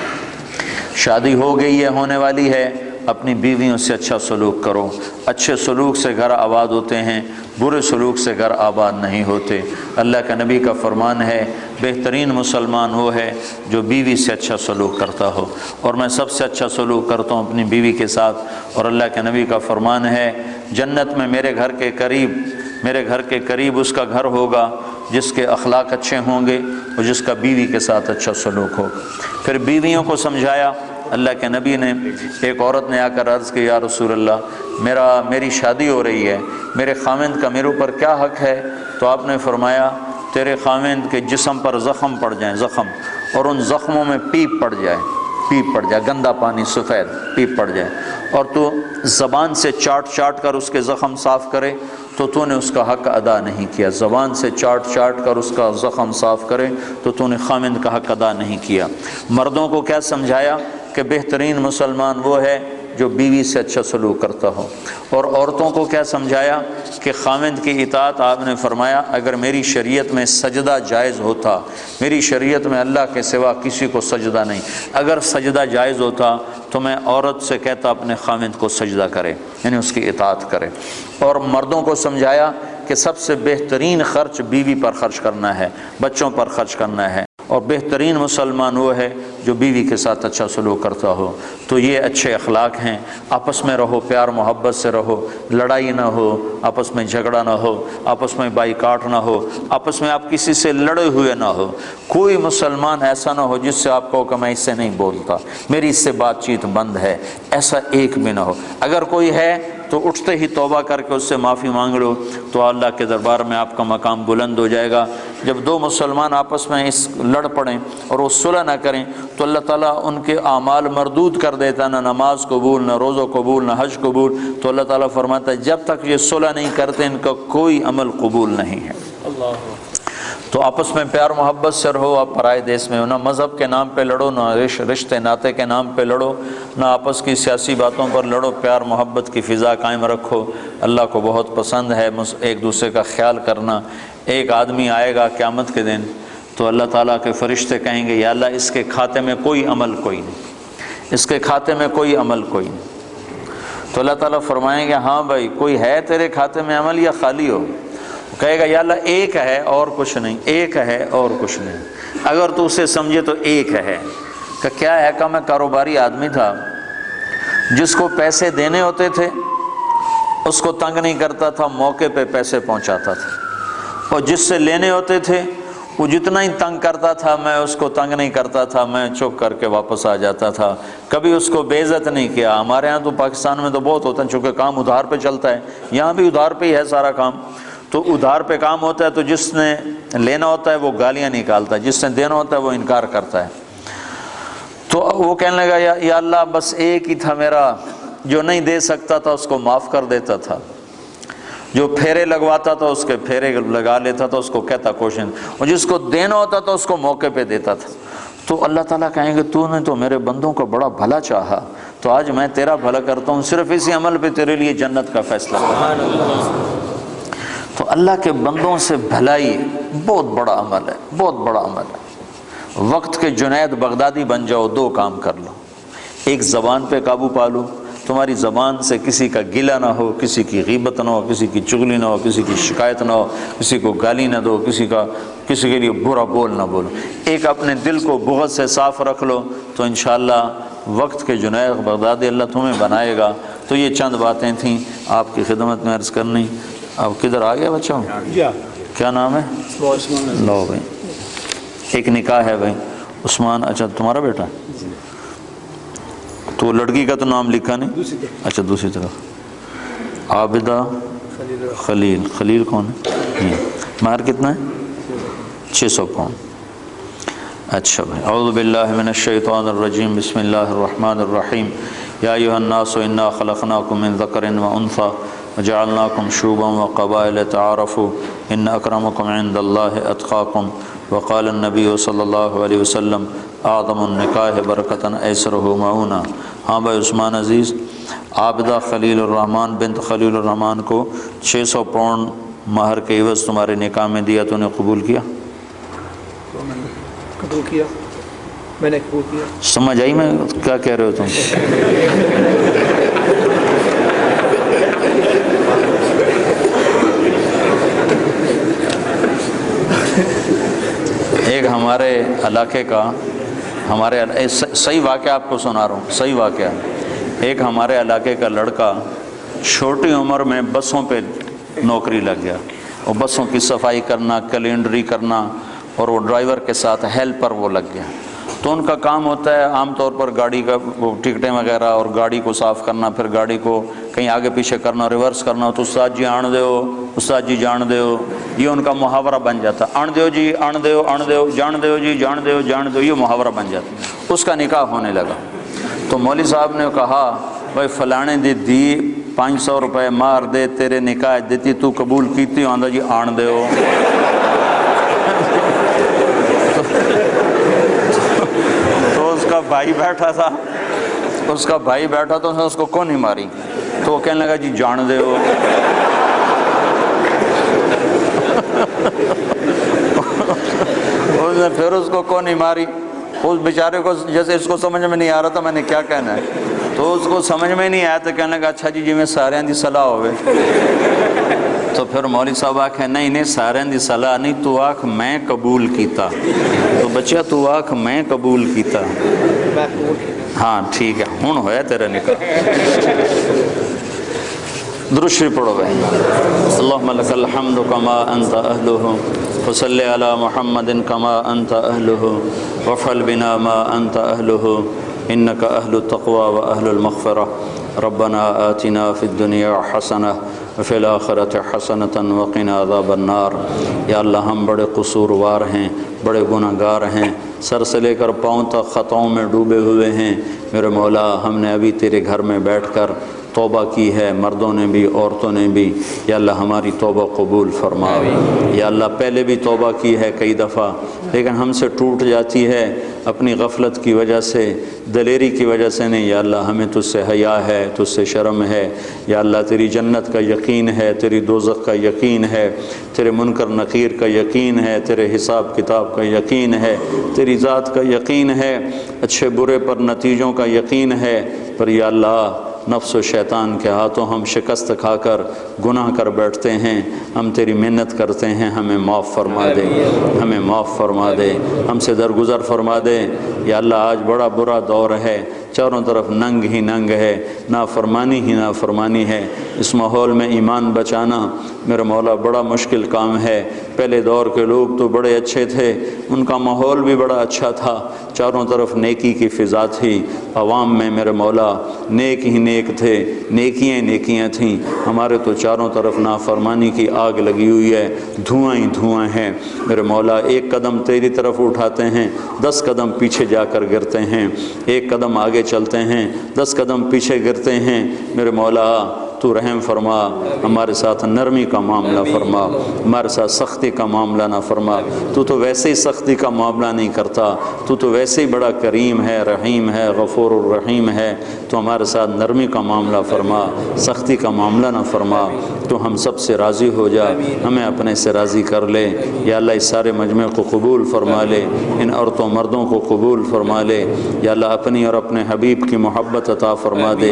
شادی ہو گئی ہے، ہونے والی ہے، اپنی بیویوں سے اچھا سلوک کرو۔ اچھے سلوک سے گھر آباد ہوتے ہیں، برے سلوک سے گھر آباد نہیں ہوتے۔ اللہ کا نبی کا فرمان ہے بہترین مسلمان وہ ہے جو بیوی سے اچھا سلوک کرتا ہو، اور میں سب سے اچھا سلوک کرتا ہوں اپنی بیوی کے ساتھ۔ اور اللہ کے نبی کا فرمان ہے جنت میں میرے گھر کے قریب میرے گھر کے قریب اس کا گھر ہوگا جس کے اخلاق اچھے ہوں گے اور جس کا بیوی کے ساتھ اچھا سلوک ہوگا۔ پھر بیویوں کو سمجھایا۔ اللہ کے نبی نے، ایک عورت نے آ کر عرض کی یا رسول اللہ میرا میری شادی ہو رہی ہے، میرے خاوند کا میرے اوپر کیا حق ہے؟ تو آپ نے فرمایا تیرے خاوند کے جسم پر زخم پڑ جائیں، زخم، اور ان زخموں میں پیپ پڑ جائے، پیپ پڑ جائے، گندا پانی سفید پیپ پڑ جائے، اور تو زبان سے چاٹ چاٹ کر اس کے زخم صاف کرے، تو تو نے اس کا حق ادا نہیں کیا۔ زبان سے چاٹ چاٹ کر اس کا زخم صاف کرے تو تو نے خاوند کا حق ادا نہیں کیا۔ مردوں کو کیا سمجھایا کہ بہترین مسلمان وہ ہے جو بیوی سے اچھا سلوک کرتا ہو، اور عورتوں کو کیا سمجھایا کہ خاوند کی اطاعت، آپ نے فرمایا اگر میری شریعت میں سجدہ جائز ہوتا، میری شریعت میں اللہ کے سوا کسی کو سجدہ نہیں، اگر سجدہ جائز ہوتا تو میں عورت سے کہتا اپنے خاوند کو سجدہ کرے، یعنی اس کی اطاعت کرے۔ اور مردوں کو سمجھایا کہ سب سے بہترین خرچ بیوی پر خرچ کرنا ہے، بچوں پر خرچ کرنا ہے، اور بہترین مسلمان وہ ہے جو بیوی کے ساتھ اچھا سلوک کرتا ہو۔ تو یہ اچھے اخلاق ہیں۔ آپس میں رہو، پیار محبت سے رہو، لڑائی نہ ہو، آپس میں جھگڑا نہ ہو، آپس میں بائیکاٹ نہ ہو، آپس میں آپ کسی سے لڑے ہوئے نہ ہو۔ کوئی مسلمان ایسا نہ ہو جس سے آپ کہو کہ میں اس سے نہیں بولتا، میری اس سے بات چیت بند ہے، ایسا ایک بھی نہ ہو۔ اگر کوئی ہے تو اٹھتے ہی توبہ کر کے اس سے معافی مانگ لو، تو اللہ کے دربار میں آپ کا مقام بلند ہو جائے گا۔ جب دو مسلمان آپس میں اس لڑ پڑیں اور وہ صلح نہ کریں تو اللہ تعالیٰ ان کے اعمال مردود کر دیتا، نہ نماز قبول، نہ روزہ قبول، نہ حج قبول۔ تو اللہ تعالیٰ فرماتا ہے جب تک یہ صلح نہیں کرتے ان کا کوئی عمل قبول نہیں ہے۔ اللہ تو آپس میں پیار محبت سے رہو۔ آپ پرائے دیس میں ہو، نہ مذہب کے نام پہ لڑو، نہ رشتے ناطے کے نام پہ لڑو، نہ آپس کی سیاسی باتوں پر لڑو، پیار محبت کی فضا قائم رکھو۔ اللہ کو بہت پسند ہے ایک دوسرے کا خیال کرنا۔ ایک آدمی آئے گا قیامت کے دن تو اللہ تعالیٰ کے فرشتے کہیں گے یا اللہ اس کے کھاتے میں کوئی عمل کوئی نہیں، اس کے کھاتے میں کوئی عمل کوئی نہیں۔ تو اللہ تعالیٰ فرمائیں گے ہاں بھائی کوئی ہے تیرے کھاتے میں عمل یا خالی ہو؟ کہے گا یا اللہ ایک ہے اور کچھ نہیں، ایک ہے اور کچھ نہیں۔ اگر تو اسے سمجھے تو ایک ہے کہ کیا ہے کہ میں کاروباری آدمی تھا، جس کو پیسے دینے ہوتے تھے اس کو تنگ نہیں کرتا تھا، موقع پہ پیسے پہنچاتا تھا، اور جس سے لینے ہوتے تھے وہ جتنا ہی تنگ کرتا تھا میں اس کو تنگ نہیں کرتا تھا، میں چپ کر کے واپس آ جاتا تھا، کبھی اس کو بے عزت نہیں کیا۔ ہمارے ہاں تو پاکستان میں تو بہت ہوتا ہے، چونکہ کام ادھار پہ چلتا ہے، یہاں بھی ادھار پہ ہی ہے سارا کام، تو ادھار پہ کام ہوتا ہے تو جس نے لینا ہوتا ہے وہ گالیاں نکالتا ہے، جس نے دینا ہوتا ہے وہ انکار کرتا ہے۔ تو وہ کہنے لگا یا اللہ بس ایک ہی تھا میرا جو نہیں دے سکتا تھا، اس کو معاف کر دیتا تھا، جو پھیرے لگواتا تھا اس کے پھیرے لگا لیتا تھا، اس کو کہتا کوشش، اور جس کو دینا ہوتا تھا اس کو موقع پہ دیتا تھا۔ تو اللہ تعالیٰ کہیں گے تو نے تو میرے بندوں کا بڑا بھلا چاہا، تو آج میں تیرا بھلا کرتا ہوں، صرف اسی عمل پہ تیرے لیے جنت کا فیصلہ کرتا۔ تو اللہ کے بندوں سے بھلائی بہت بڑا عمل ہے، بہت بڑا عمل ہے۔ وقت کے جنید بغدادی بن جاؤ، دو کام کر لو، ایک زبان پہ قابو پا لو، تمہاری زبان سے کسی کا گلہ نہ ہو، کسی کی غیبت نہ ہو، کسی کی چغلی نہ ہو، کسی کی شکایت نہ ہو، کسی کو گالی نہ دو، کسی کا کسی کے لیے برا بول نہ بولو، ایک اپنے دل کو بغض سے صاف رکھ لو، تو انشاءاللہ وقت کے جنید بغدادی اللہ تمہیں بنائے گا۔ تو یہ چند باتیں تھیں آپ کی خدمت میں عرض کرنی۔ اب کدھر آ گیا بچوں؟ کیا نام ہے؟ لو بھائی، ایک نکاح ہے بھائی عثمان، اچھا تمہارا بیٹا ہے؟ تو لڑکی کا تو نام لکھا نہیں؟ اچھا دوسری طرف عابدہ خلیل، خلیل کون ہے؟ مہر کتنا ہے؟ چھ سو پاؤنڈ۔ اچھا بھائی، اعوذ باللہ من الشیطان الرجیم، بسم اللہ الرحمن الرحیم، یا ایھا الناس انا خلقناکم من ذکر و انثی وجعلناکم شعوبا وقبائل تعارفوا ان اکرمکم عند اللہ اتقاکم، وقال النبی صلی اللہ علیہ وسلم اعظم النکاح برکتاً ایسرہ معونہ۔ ہاں بھائی عثمان عزیز، عابدہ خلیل الرحمن بنت خلیل الرحمن کو چھ سو پاؤنڈ مہر کے عوض تمہارے نکاح میں دیا، تو نے قبول کیا؟ قبول کیا، میں نے قبول کیا۔ سمجھ آئی میں کیا کہہ رہے ہو تم؟ ایک ہمارے علاقے کا، ہمارے صحیح واقعہ آپ کو سنا رہا ہوں، صحیح واقعہ، ایک ہمارے علاقے کا لڑکا چھوٹی عمر میں بسوں پہ نوکری لگ گیا، اور بسوں کی صفائی کرنا، کیلنڈری کرنا، اور وہ ڈرائیور کے ساتھ ہیلپر وہ لگ گیا۔ تو ان کا کام ہوتا ہے عام طور پر گاڑی کا وہ ٹکٹیں وغیرہ اور گاڑی کو صاف کرنا، پھر گاڑی کو کہیں آگے پیچھے کرنا، ریورس کرنا، تو استاد جی آن دیو، استاد جی جان دیو، یہ ان کا محاورہ بن جاتا، آن دیو جی آن دیو آن دیو جان دیو جی جان دیو جان دیو، یہ محاورہ بن جاتا۔ اس کا نکاح ہونے لگا، تو مولوی صاحب نے کہا بھائی فلانے دی دی پانچ سو روپے مار دے، تیرے نکاح دیتی تو قبول کیتی؟ آندا جی آن دیو۔ تو اس کا بھائی بیٹھا تھا، اس کا بھائی بیٹھا تو اس کو کون نہیں ماری، تو وہ کہنے لگا جی جان دیو۔ اس نے پھر اس کو کون نہیں ماری، اس بیچارے کو جیسے اس کو سمجھ میں نہیں آ رہا تھا میں نے کیا کہنا ہے، تو اس کو سمجھ میں نہیں آیا تو کہنے لگا اچھا جی جی میں سارے دی صلاح ہوئے۔ تو پھر مولوی صاحب آکھے نہیں نہیں سارے دی صلاح نہیں، تو آکھ میں قبول کیتا، تو بچہ تو آکھ میں قبول کیتا۔ ہاں ٹھیک ہے، ہن ہویا تیرا نکاح۔ درود شریف پڑھو بھائی۔ اللہم لک الحمد کما انت اہلہ، وصلی علی محمد کما انت اہلہ، وافعل بنا ما انت اہلہ، انک اہل التقوی و اہل المغفرہ۔ ربنا آتنا فی الدنیا حسنہ وفی الآخرۃ حسنۃ وقنا عذاب النار۔ یا اللہ ہم بڑے قصوروار ہیں، بڑے گناہ گار ہیں، سر سے لے کر پاؤں تک خطاؤں میں ڈوبے ہوئے ہیں۔ میرے مولا ہم نے ابھی تیرے گھر میں بیٹھ کر توبہ کی ہے، مردوں نے بھی عورتوں نے بھی، یا اللہ ہماری توبہ قبول فرما۔ یا اللہ پہلے بھی توبہ کی ہے کئی دفعہ، لیکن ہم سے ٹوٹ جاتی ہے اپنی غفلت کی وجہ سے، دلیری کی وجہ سے نہیں۔ یا اللہ ہمیں تجھ سے حیا ہے، تجھ سے شرم ہے، یا اللہ تیری جنت کا یقین ہے، تیری دوزخ کا یقین ہے، تیرے منکر نکیر کا یقین ہے، تیرے حساب کتاب کا یقین ہے، تیری ذات کا یقین ہے، اچھے برے پر نتیجوں کا یقین ہے، پر یا اللہ نفس و شیطان کے ہاتھوں ہم شکست کھا کر گناہ کر بیٹھتے ہیں، ہم تیری محنت کرتے ہیں، ہمیں معاف فرما دے، ہمیں معاف فرما دے، ہم سے درگزر فرما دے۔ یا اللہ آج بڑا برا دور ہے، چاروں طرف ننگ ہی ننگ ہے، نافرمانی ہی نافرمانی ہے۔ اس ماحول میں ایمان بچانا میرا مولا بڑا مشکل کام ہے۔ پہلے دور کے لوگ تو بڑے اچھے تھے، ان کا ماحول بھی بڑا اچھا تھا، چاروں طرف نیکی کی فضا تھی، عوام میں میرے مولا نیک ہی نیک تھے، نیکیاں نیکیاں تھیں۔ ہمارے تو چاروں طرف نافرمانی کی آگ لگی ہوئی ہے، دھواں ہی دھواں ہیں میرے مولا۔ ایک قدم تیری طرف اٹھاتے ہیں، دس قدم پیچھے جا کر گرتے ہیں، ایک قدم آگے چلتے ہیں، دس قدم پیچھے گرتے ہیں میرے مولا۔ تو رحم فرما، ہمارے ساتھ نرمی کا معاملہ فرما، ہمارے ساتھ سختی کا معاملہ نہ فرما۔ تو تو ویسے ہی سختی کا معاملہ نہیں کرتا، تو تو ویسے ہی بڑا کریم ہے، رحیم ہے، غفور الرحیم ہے۔ تو ہمارے ساتھ نرمی کا معاملہ فرما، سختی کا معاملہ نہ فرما۔ تو ہم سب سے راضی ہو جا، ہمیں اپنے سے راضی کر لے یا اللہ۔ اس سارے مجمع کو قبول فرما لے، ان عورتوں مردوں کو قبول فرما لے یا اللہ۔ اپنی اور اپنے حبیب کی محبت عطا فرما دے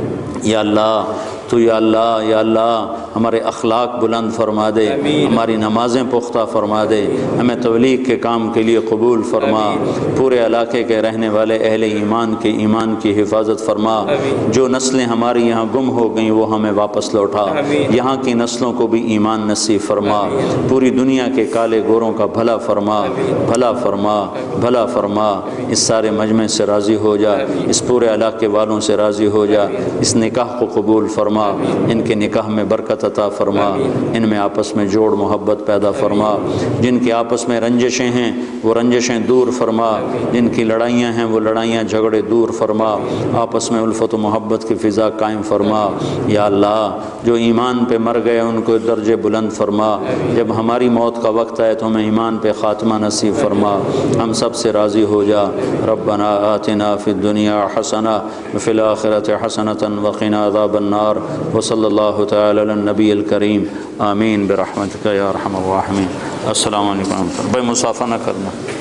یا اللہ۔ تو یا اللہ یا اللہ ہمارے اخلاق بلند فرما دے، ہماری نمازیں پختہ فرما دے، ہمیں تبلیغ کے کام کے لیے قبول فرما۔ پورے علاقے کے رہنے والے اہل ایمان کے ایمان کی حفاظت فرما۔ جو نسلیں ہماری یہاں گم ہو گئیں وہ ہمیں واپس لوٹا، یہاں کی نسلوں کو بھی ایمان نصیب فرما۔ پوری دنیا کے کالے گوروں کا بھلا فرما، بھلا فرما، بھلا فرما۔ اس سارے مجمع سے راضی ہو جا، اس پورے علاقے والوں سے راضی ہو جا۔ اس نکاح کو قبول فرما، ان کے نکاح میں برکت عطا فرما، ان میں آپس میں جوڑ محبت پیدا فرما۔ جن کی آپس میں رنجشیں ہیں وہ رنجشیں دور فرما، جن کی لڑائیاں ہیں وہ لڑائیاں جھگڑے دور فرما، آپس میں الفت و محبت کی فضا قائم فرما یا اللہ۔ جو ایمان پہ مر گئے ان کو درجے بلند فرما، جب ہماری موت کا وقت آئے تو ہمیں ایمان پہ خاتمہ نصیب فرما۔ ہم سب سے راضی ہو جا۔ ربنا آتنا فی الدنیا حسنہ وفی الآخرۃ حسنۃ وقنا عذاب النار۔ وصلی اللہ تعالی علی النبی الکریم، آمین برحمتک یا ارحم الراحمین۔ السلام علیکم ورحمۃ اللہ۔ بھائی مسافہ نہ کرنا۔